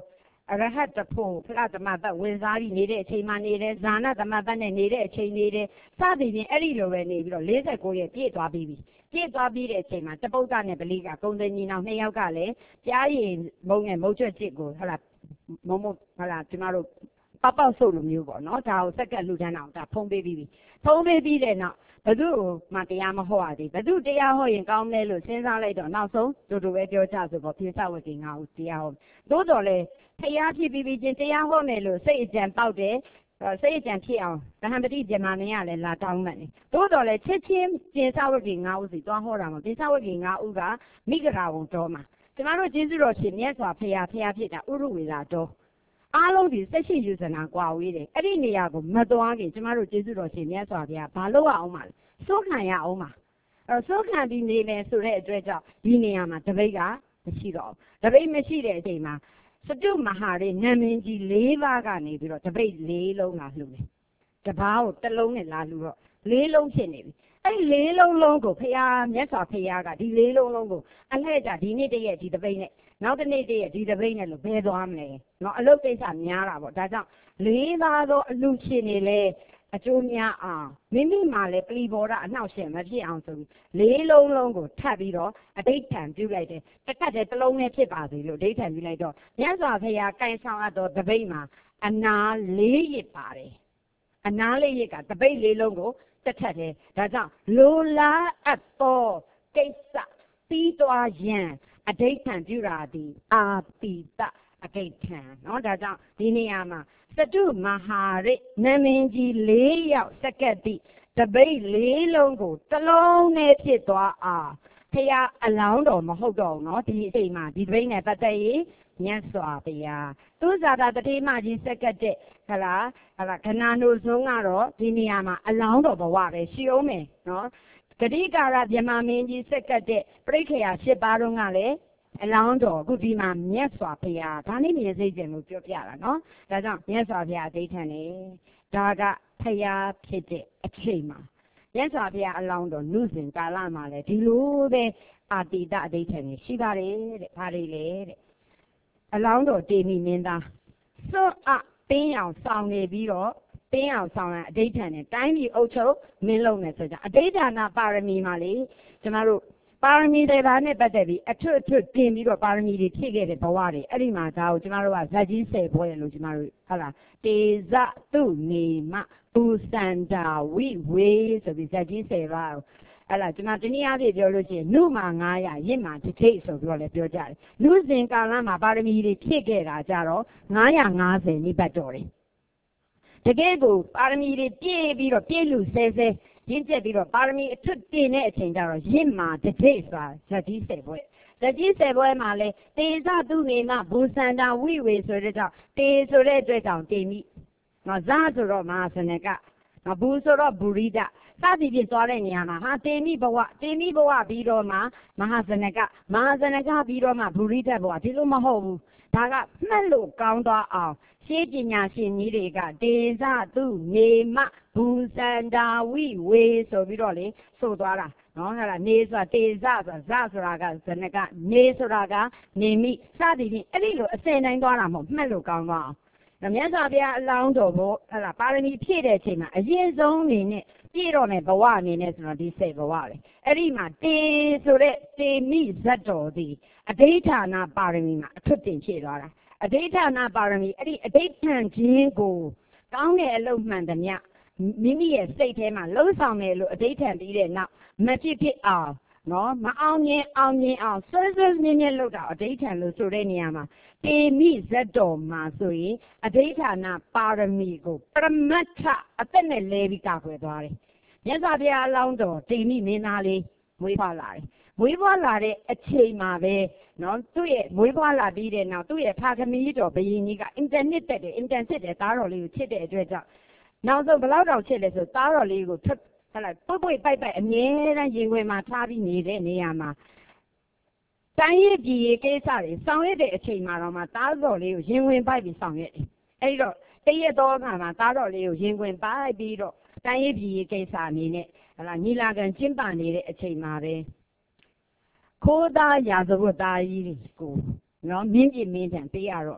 အရဟတ်တဖို့ဖလားသမတ်ပတ်ဝင်စားပြီးနေတဲ့အချိန်မှနေတယ်ဇာနာသမတ်ပတ်နဲ့နေတဲ့အချိန်နေတယ်စသည်ဖြင့်အဲ့ဒီလိုပဲနေပြီးတော့၄၉ရက်ပြည့်သွားပြီးပြီပြည့်သွားပြီးတဲ့အချိန်မှာတပုတ်ကနဲ့ပလီကကုံသိန်းကြီးနောက်နှစ်ယောက်ကလည်းကြားရည်မုံနဲ့မုံကျွတ်စစ်ကိုဟလာမုံမဟလာကျမတို့ပေါက်ပေါက်ဆုပ်လိုမျိုးပေါ့နော်ဒါကိုစက်ကလူတန်းအောင်ဒါဖုံးပေးပြီးပြီဖုံးပေးပြီးတဲ့နောက်ဘသူ့မှတရားမဟောရသေးဘသူတရားဟောရင်ကောင်းလဲလို့စဉ်းစားလိုက်တော့နောက်ဆုံးတူတူပဲပြောကြဆိုပေါ့ပြေသဝတိငါ့ကိုတရားဟောသို့တော်လဲတရားဖြစ်ပြီးပြီးချင်းတရားဟောမယ်လို့စိတ်အကြံပေါက်တယ်စိတ်အကြံဖြစ်အောင်ဗဟံပတိဇမမင်းကလည်းလာတောင်းမှတ်နေသို့တော်လဲချက်ချင်းပြေသဝတိငါ့ဦးစီသွားဟောတာမှာပြေသဝတိငါ့ဦးကမိဂရာဝန်တော်မှာကျမတို့ကျေးဇူးတော်ရှင်မြတ်စွာဘုရားဖျားဖြစ်တာဥရဝေလာတော်အားလုံးဒီဆက်ရှိယူစနာကွာဝေးတယ်အဲ့ဒီနေရာကိုမသွားခင်ကျမတို့ကျေးဇူးတော်ရှင်မြတ်စွာဘုရားဘာလို့အောင်မှာလဲစိုးခံရအောင်မှာအဲ့တော့စိုးခံပြီးနေမယ်ဆိုတဲ့အတွက်ကြောင့်ဒီနေရာမှာတပိတ်ကမရှိတော့ဘူးတပိတ်မရှိတဲ့အချိန်မှာစတုမဟာရေနမင်းကြီး၄ပါးကနေပြီးတော့တပိတ်၄လုံးလာလှူတယ်တပားကိုတစ်လုံးနဲ့လာလှူတော့၄လုံးဖြစ်နေပြီအဲ့ဒီ၄လုံးလုံးကိုဖရာမြတ်စွာဘုရားကဒီ၄လုံးလုံးကိုအလှည့်ကြဒီနေ့တည်းရဲ့ဒီတပိတ်နဲ့နောက်တစ်နေ့တည်းရဲ့ဒီတပိတ်နဲ့လို့ဘယ်သွားမလဲနော်အလုပ်ကိစ္စများတာပေါ့ဒါကြောင့်၄ပါးသောအလှူရှင်တွေလဲအကျိုးများအောင်မိမိမှလည်းပလီဘော်ဒအနှောက်အယှက်မဖြစ်အောင်ဆိုပြီးလေးလုံးလုံးကိုထပ်ပြီးတော့အဋိဋ္ဌံပြုလိုက်တယ်တစ်ခါတည်းတစ်လုံးနဲ့ဖြစ်ပါစေလို့အဋိဋ္ဌံပြုလိုက်တော့မြတ်စွာဘုရားကိုင်ဆောင်အပ်သောတပိတ်မှာအနာလေးရစ်ပါတယ်အနာလေးရစ်ကတပိတ်လေးလုံးကိုတစ်ထပ်တယ်ဒါကြောင့်လိုလားအပ်သောကိစ္စပြီးသွားရန်အဋိဋ္ဌံပြုတာဒီအာပိတအဋိဋ္ဌံเนาะဒါကြောင့်ဒီနေရာမှာစတုမဟာရိနမင်းကြီး၄ယောက်စက္ကပ်တိတပိတ်လေးလုံးကိုတစ်လုံးနဲ့ဖြစ်သွားအောင်ဖရာအလောင်းတော်မဟုတ်တော့ဘူးเนาะဒီအချိန်မှာဒီတပိတ်နဲ့ပတ်သက်ရင်မြတ်စွာဘုရားသူဇာတာတတိမကြီးစက္ကပ်တဲ့ဟလားဟလားခဏနိုဆုံးကတော့ဒီနေရာမှာအလောင်းတော်ဘဝပဲရှိအောင်မယ်เนาะဂတိကာရဗြဟ္မာမင်းကြီးစက္ကပ်တဲ့ပြိခရာ၈ပါးတုန်းကလည်းအလောင်းတော်အခုဒီမှာမြတ်စွာဘုရားဒါနည်းမြင်စိတ်ကြံလို့ပြောပြတာနော်ဒါကြောင့်မြတ်စွာဘုရားအဋိဋ္ဌံနေဒါကဘုရားဖြစ်တဲ့အချိန်မှာမြတ်စွာဘုရားအလောင်းတော်နုစဉ်ကာလမှာလည်းဒီလိုပဲအာတိတအဋိဋ္ဌံနေရှိပါတယ်တဲ့ဘာတွေလဲတဲ့အလောင်းတော်တေမိမင်းသားစွန့်အတင်းအောင်ဆောင်နေပြီးတော့တင်းအောင်ဆောင်ရအဋိဋ္ဌံနေတိုင်းပြည်အုပ်ချုပ်မင်းလုံးနေဆိုကြအဋိဋ္ဌာဏပါရမီမှာလေကျမတို့ပါရမီတွေဘာနဲ့ပတ်သက်ပြီးအထွတ်အထွတ်တင်ပြီးတော့ပါရမီတွေဖြည့်ခဲ့တဲ့ဘဝတွေအဲ့ဒီမှာဒါကိုကျမတို့ကဇတ်ကြီးဆယ်ပွဲလို့ကျမတို့ဟုတ်လားတေဇတုနေမဘူစန္ဒာဝိဝေဆိုပြီးဇတ်ကြီးဆယ်ပါအဲ့လားကျမတနည်းအားဖြင့်ပြောလို့ရှိရင်နုမာငါးရာရင့်မာတစ်ထိတ်ဆိုပြီးတော့လည်းပြောကြတယ်လူစဉ်ကာလမှာပါရမီတွေဖြည့်ခဲ့တာကြတော့ငါးရာငါးဆယ်နိဗ္ဗတ်တော်တယ်တကယ်ကိုပါရမီတွေပြည့်ပြီးတော့ပြည့်လူဆဲဆဲရင်းကျက်ပြီးတော့ပါရမီအထွတ်တင်တဲ့အချိန်ကျတော့ရင့်မာတတိဆိုတာဇတ်ကြီးဆယ်ပွဲဇတ်ကြီးဆယ်ပွဲမှာလဲတေဇသူနေမဘူစန္ဒာဝိဝေဆိုတဲ့ကြောင့်တေဆိုတဲ့အတွက်ကြောင့်တေမိနော်ဇဆိုတော့မဟာစနကနော်ဘူဆိုတော့ဘူရိဒစသည်ဖြင့်သွားတဲ့နေရာမှာဟာတေမိဘဝတေမိဘဝပြီးတော့မှမဟာစနကမဟာစနကပြီးတော့မှဘူရိဒဘဝဒီလိုမဟုတ်ဘူးဒါကမှတ်လို့ကောင်းသွားအောင်ရှင်းပညာရှင်ကြီးတွေကတေဇသူနေမဘူစန္ဒာဝိဝေဆိုပြီးတော့လေဆိုသွားတာနော်ဟဲ့လားနေဆိုတာတေဇဆိုတာဇဆိုတာကဇနကနေဆိုတာကနေမိစသည်ဖြင့်အဲ့ဒီလိုအစဉ်တိုင်းသွားတာမဟုတ်မှတ်လို့ကောင်းသွားအောင်မြတ်စွာဘုရားအလောင်းတော်ကိုဟဲ့လားပါရမီဖြည့်တဲ့အချိန်မှာအရင်ဆုံးအနေနဲ့ပြည့်တော့မယ်ဘဝအနေနဲ့ဆိုတော့ဒီစိတ်ဘဝပဲအဲ့ဒီမှာတေဆိုတဲ့တေမိဇတ်တော်ဒီအဋိဋ္ဌာဏပါရမီမှာအထွတ်တင်ဖြည့်သွားတာအဋိဋ္ဌာဏပါရမီအဲ့ဒီအဋိဋ္ဌံခြင်းကိုကောင်းတဲ့အလုပ်မှန်သမျှမိမိရဲ့စိတ်ထဲမှာလှုပ်ဆောင်တယ်လို့အဋိဋ္ဌံပြီးတဲ့နောက်မဖြစ်ဖြစ်အောင်နော်မအောင်မြင်အောင်မြင်အောင်ဆွဲဆွဲမြင်းမြင်းလှုပ်တာအဋိဋ္ဌံလို့ဆိုတဲ့နေရာမှာတေမိဇတ်တော်မှာဆိုရင်အဋိဋ္ဌာဏပါရမီကိုပရမတ္ထအသက်နဲ့လဲပြီးကာကွယ်သွားတယ်မြတ်စွာဘုရားအလောင်းတော်တေမိမင်းသားလေးမွေးဖွားလာတယ်မွေးဖွားလာတဲ့အချိန်မှာပဲနော်သူ့ရဲ့မွေးဖွားလာပြီးတဲ့နောက်သူ့ရဲ့ဖာခမီးတော်ဘယင်းကြီးကအင်တာနက်တက်တယ်အင်တာနက်တယ်သားတော်လေးကိုချစ်တဲ့အတွက်ကြောင့်နောက်ဆုံးဘယ်လောက်တောင်ချစ်လဲဆိုသားတော်လေးကိုထွက်ဟလာပွတ်ပွတ်ပိုက်ပိုက်အမြဲတမ်းရင်ဝင်မှာထားပြီးနေတဲ့နေရာမှာတိုင်းရပြည်ရေးကိစ္စတွေဆောင်ရွက်တဲ့အချိန်မှာတော့မှသားတော်လေးကိုရင်ဝင်ပိုက်ပြီးဆောင်ရွက်တယ်အဲဒီတော့တရက်တော့မှမှာသားတော်လေးကိုရင်ဝင်ပိုက်ပြီးတော့တိုင်းရပြည်ရေးကိစ္စအနေနဲ့ဟလာညီလာခံကျင်းပနေတဲ့အချိန်မှာပဲခိုးသားရာဇဝတ်သားကြီးတွေကိုနော်မင်းပြင်းမင်းထန်ပေးရတော့မယ်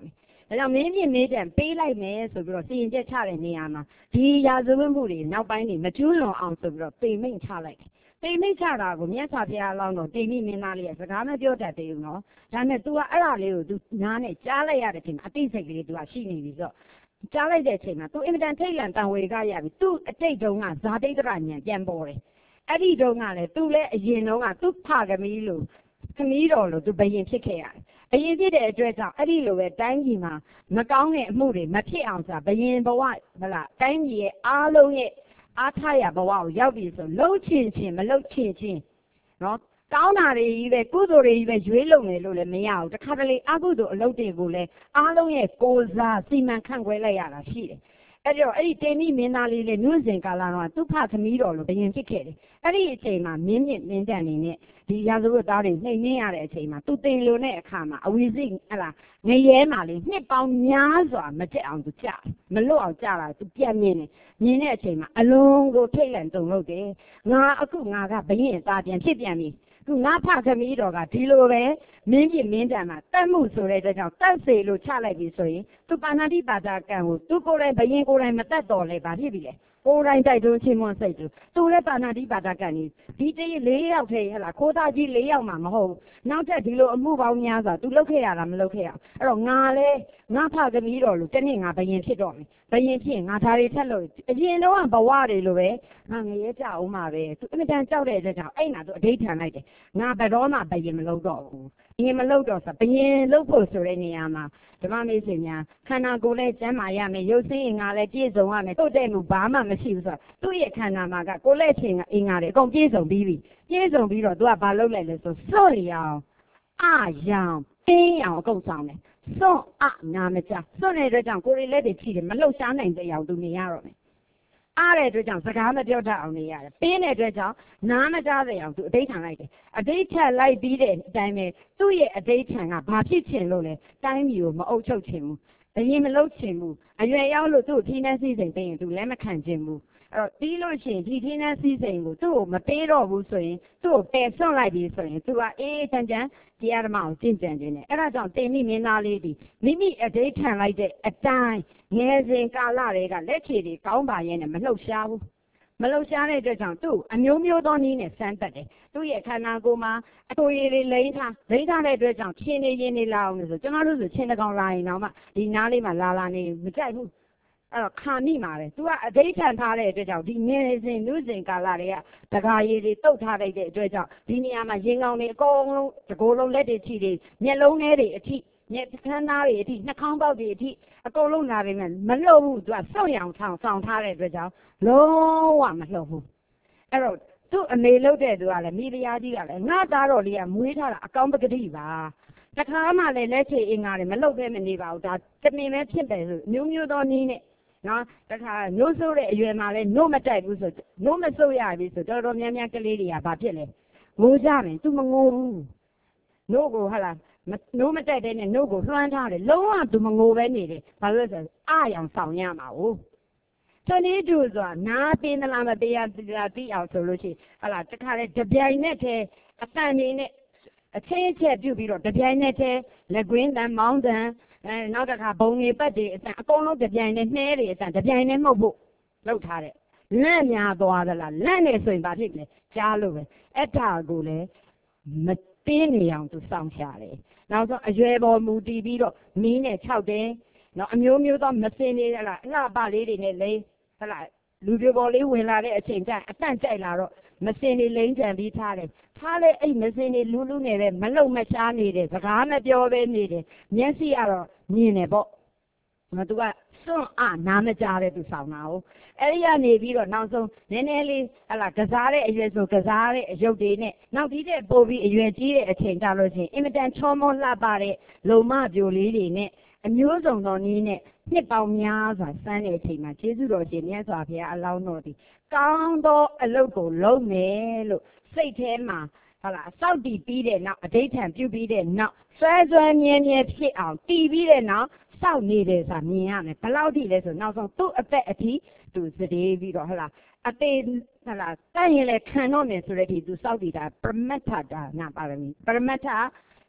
ဒါကြောင့်မင်းပြင်းမင်းတန်ပေးလိုက်မယ်ဆိုပြီးတော့စီရင်ချက်ချတဲ့နေရာမှာဒီရာဇဝတ်မှုတွေနောက်ပိုင်းနေမကျူးလွန်အောင်ဆိုပြီးတော့ပေမိတ်ချလိုက်တယ်ပေမိတ်ချတာကိုမြတ်စွာဘုရားအလောင်းတော်တိမ်မိမင်းသားလေးရဲ့စကားမပြောတတ်သေးဘူးနော်ဒါနဲ့ तू ကအဲ့ဒါလေးကို तू နားနဲ့ကြားလိုက်ရတဲ့အချိန်မှာအတိတ်စိတ်ကလေး तू ကရှိနေပြီဆိုတော့ကြားလိုက်တဲ့အချိန်မှာ तू အင်မတန်ထိတ်လန့်တန်ဝေကရပြီ तू အတိတ်တုန်းကဇာတိတ္တရဉာဏ်ပြန်ပေါ်တယ်အဲ့ဒီတုန်းကလည်း तू လည်းအရင်တုန်းက तू ဖကမီးလို့ခမီးတော်လို့ तू ဘယင်ဖြစ်ခဲ့ရတယ်အရင်ဖြစ်တဲ့အတွက်ကြောင့်အဲ့ဒီလိုပဲတိုင်းပြည်မှာမကောင်းတဲ့အမှုတွေမဖြစ်အောင်ဆိုတာဘယင်ဘဝဟလာတိုင်းပြည်ရဲ့အားလုံးရဲ့အားထားရဘဝကိုရောက်ပြီဆိုလှုပ်ချင်ချင်းမလှုပ်ချင်ချင်းနော်ကောင်းတာတွေကြီးပဲကုသိုလ်တွေကြီးပဲရွေးလုံနေလို့လည်းမရဘူးတခါတလေအကုသိုလ်အလုပ်တွေကိုလည်းအားလုံးရဲ့ကိုယ်စားစီမံခန့်ခွဲလိုက်ရတာရှိတယ်အဲ့တော့အဲ့ဒီတေမိမင်းသားလေးလေးနုစဉ်ကာလတော့သူ့ဖသမီးတော်လို့ဘယင်ဖြစ်ခဲ့တယ်အဲ့ဒီအချိန်မှာမင်းမြင့်မင်းတန်နေနဲ့ဒီရာဇဝတ်သားတွေနှိမ်နှင်းရတဲ့အချိန်မှာသူတင်လို့တဲ့အခါမှာအဝီစိဟလာငရဲမှာလေးနှစ်ပေါင်းများစွာမကြက်အောင်သူကြမလွတ်အောင်ကြတာသူပြတ်မြင်တယ်မြင်တဲ့အချိန်မှာအလုံးကိုထိတ်လန့်တုန်လို့တယ်ငါအခုငါကဘယင်သားပြန်ဖြစ်ပြန်ပြီသူငါဖသမီးတော်ကဒီလိုပဲမင်းပြမင်းတန်မှာတတ်မှုဆိုတဲ့အတွက်ကြောင့်တတ်စေလို့ချလိုက်ပြီဆိုရင်သူပါဏာတိပါဒကံကိုသူကိုယ်တိုင်ဘယင်ကိုယ်တိုင်မတတ်တော်လဲဗာဖြစ်ပြီလေကိုယ်တိုင်တိုက်တွန်းချင်းမွန်းစိတ်သူသူလည်းပါဏာတိပါဒကံကြီးဒီတည်းလေးယောက်ထဲဟဲ့လားခိုးသားကြီးလေးယောက်မှမဟုတ်နောက်ထပ်ဒီလိုအမှုပေါင်းများစွာသူလုပ်ခဲ့ရတာမလုပ်ခဲ့ရအဲ့တော့ငါလဲငါဖသမီးတော်လို့တနေ့ငါဘယင်ဖြစ်တော့မယ်ဘယင်ဖြစ်ငါဓာရီထက်လို့အရင်တော့ဘဝတွေလိုပဲငါငရဲကြအောင်ပါပဲသူအမြဲတမ်းကြောက်တဲ့အတွက်ကြောင့်အဲ့နာသူအဓိဋ္ဌာန်လိုက်တယ်ငါဘယ်တော့မှဘယင်မလုပ်တော့ဘူးဘယင်မလုပ်တော့ဆိုဘယင်လုပ်ဖို့ဆိုတဲ့နေရာမှာဓမ္မမေ့စင်များခန္ဓာကိုယ်နဲ့ကျမ်းမာရမယ်ရုပ်ဆင်းအင်္ဂါလည်းပြည့်စုံရမယ်တို့တဲ့မှုဘာမှမရှိဘူးဆိုတော့သူ့ရဲ့ခန္ဓာမှာကကိုယ်လက်ချင်းအင်္ဂါတွေအကုန်ပြည့်စုံပြီးပြီပြည့်စုံပြီးတော့သူကဘာလုပ်လိုက်လဲဆိုစွန့်ရအောင်အယောင်တင်းအောင်အကုန်ဆောင်တယ်စွန့်အနာမကြစွန့်တဲ့အတွက်ကြောင့်ကိုယ်ရည်လက်တွေဖြီးတယ်မလှုပ်ရှားနိုင်တဲ့အောင်သူနေရတော့မယ်အားတဲ့အတွက်ကြောင့်စကားမပြောတတ်အောင်နေရတယ်ပင်းတဲ့အတွက်ကြောင့်နားမကြားတဲ့အောင်သူအဋိဋ္ဌာန်လိုက်တယ်အဋိဋ္ဌာန်လိုက်ပြီးတဲ့အတိုင်းပဲသူ့ရဲ့အဋိဋ္ဌာန်ကဘာဖြစ်ချင်လို့လဲတိုင်းပြည်ကိုမအုပ်ချုပ်ချင်ဘူးအရင်မလုပ်ချင်ဘူးအရွယ်ရောက်လို့သူ့ထိနှန်းစည်းစိမ်ပေးရင်သူလည်းမခံချင်ဘူးအဲ့တော့ပြီးလို့ရှိရင်ဒီထိနှန်းစည်းစိမ်ကိုသူ့ကိုမပေးတော့ဘူးဆိုရင်သူ့ကိုပယ်စွန့်လိုက်ပြီဆိုရင်သူကအေးချမ်းချမ်းတရားဓမ္မကိုကျင့်ကြံခြင်းနဲ့အဲ့ဒါကြောင့်တင်မိမင်းသားလေးဒီမိမိအဋိဋ္ဌာန်လိုက်တဲ့အတိုင်းငယ်စဉ်ကာလတွေကလက်ချေတွေကောင်းပါရဲ့နဲ့မလှုပ်ရှားဘူးမလှုပ်ရှားတဲ့အတွက်ကြောင့်သူ့အမျိုးမျိုးသောနည်းနဲ့စမ်းတက်တယ်သူ့ရဲ့ခန္ဓာကိုယ်မှာအတူရည်တွေလိမ့်ထားလိမ့်ထားတဲ့အတွက်ကြောင့်ချင်းနေရင်နေလာအောင်လို့ဆိုကျွန်တော်တို့ဆိုချင်းတကောင်လာရင်တော့မှဒီနားလေးမှာလာလာနေမကြိုက်ဘူးအဲ့တော့ခါမိမှာပဲသူကအဋိဋ္ဌာန်ထားတဲ့အတွက်ကြောင့်ဒီငယ်စဉ်နုစဉ်ကာလတွေကတကာရည်တွေတုတ်ထားလိုက်တဲ့အတွက်ကြောင့်ဒီနေရာမှာရင်ကောင်းတွေအကုန်လုံးတကိုယ်လုံးလက်တွေထိတွေမျက်လုံးထဲတွေအထိမျက်ခမ်းသားတွေအထိနှာခေါင်းပေါက်တွေအထိအကုန်လုံးလာတယ်နဲ့မလှုပ်ဘူးသူကစောင့်ရအောင်ထောင်ဆောင်ထားတဲ့အတွက်ကြောင့်လုံးဝမလှုပ်ဘူးအဲ့တော့သူ့အမေလှုပ်တဲ့သူကလည်းမိဖုရားကြီးကလည်းငါသားတော်လေးကမွေးထားတာအကောင်းပကတိပါတခါမှလည်းလက်ချေအင်္ဂါတွေမလှုပ်ပဲမနေပါဘူးဒါတမင်ပဲဖြစ်တယ်ဆိုမျိုးမျိုးသောနည်းနဲ့နော်တခါနှိုးဆိုးတဲ့အရွယ်မှာလည်းနှိုးမတိုက်ဘူးဆိုနှိုးမဆိုးရပြီဆိုတော်တော်များများကလေးတွေကဘာဖြစ်လဲငိုကြမယ်သူမငိုဘူးနှိုးကိုဟာလားနိုးမတက်တဲ့နဲ့နှုတ်ကိုလွှမ်းထားတယ်လုံးဝသူမငိုပဲနေတယ်ဘာလို့လဲဆိုအာရောင်ဆောင်ရမှာ哦တနေ့တူဆိုတာနားပင်းသလားမပေးရလားသိအောင်ဆိုလို့ရှိရင်ဟာလားတခါလေတပြိုင်နဲ့တည်းအတန်နေနဲ့အချင်းချက်ပြုတ်ပြီးတော့တပြိုင်နဲ့တည်းလက်ကွင်းတန်မောင်းတန်အဲနောက်တစ်ခါဘုံတွေပတ်တွေအတန်အကုန်လုံးတပြိုင်နဲ့နှဲတွေအတန်တပြိုင်နဲ့မှုတ်ဖို့လုပ်ထားတယ်လက်များသွားသလားလက်နေဆိုရင်ဘာဖြစ်လဲကြားလို့ပဲအဲ့ဒါကိုလေမတင်းနေအောင်သူစောင့်ရှာတယ်နောက်ဆုံးအရွယ်ပေါ်မူတည်ပြီးတော့မီးနဲ့ခြောက်တယ်နော်အမျိုးမျိုးသောမစင်နေဟလားအလှပလေးတွေနဲ့လိမ့်ဟလားလူပြပေါ်လေးဝင်လာတဲ့အချိန်ကျအတန့်ကြိုက်လာတော့မစင်နေလိမ့်ကြံပြီးထားတယ်ထားလဲအဲ့မစင်နေလူလူနဲ့ပဲမလုံမရှားနေတယ်စကားမပြောပဲနေတယ်မျက်စိကတော့မြင်တယ်ပေါ့ငါသူကစွန့်အနားမကြားတဲ့သူဆောင်တာ哦အဲ့ဒီကနေပြီးတော့နောက်ဆုံးနည်းနည်းလေးဟလာကစားတဲ့အရွယ်ဆိုကစားတဲ့အယုတ်တွေနဲ့နောက်ပြီးတဲ့ပို့ပြီးအရွယ်ကြီးတဲ့အချိန်ကြလို့ရှိရင်အင်မတန်ချောမောလှပတဲ့လုံမပြိုလေးတွေနဲ့အမျိုးစုံသောနည်းနဲ့နှစ်ပေါင်းများစွာစမ်းတဲ့အချိန်မှာကျေးဇူးတော်ရှင်မြတ်စွာဘုရားအလောင်းတော်ဒီကောင်းသောအလုပ်ကိုလုပ်မယ်လို့စိတ်ထဲမှာဟလာစောက်တည်ပြီးတဲ့နောက်အဋိဋ္ဌံပြုပြီးတဲ့နောက်ဆွဲဆွဲမြဲမြဲဖြစ်အောင်တည်ပြီးတဲ့နောက်စောက်နေတယ်ဆိုတာမြင်ရမယ်ဘယ်လောက်ထိလဲဆိုနောက်ဆုံးသူ့အသက်အထိသူစတေးပြီးတော့ဟလာအသေးဟလာတတ်ရင်လည်းခံတော့မယ်ဆိုတဲ့ဒီသူစောက်တည်တာပရမတ္ထဒါနာပါရမီပရမတ္ထ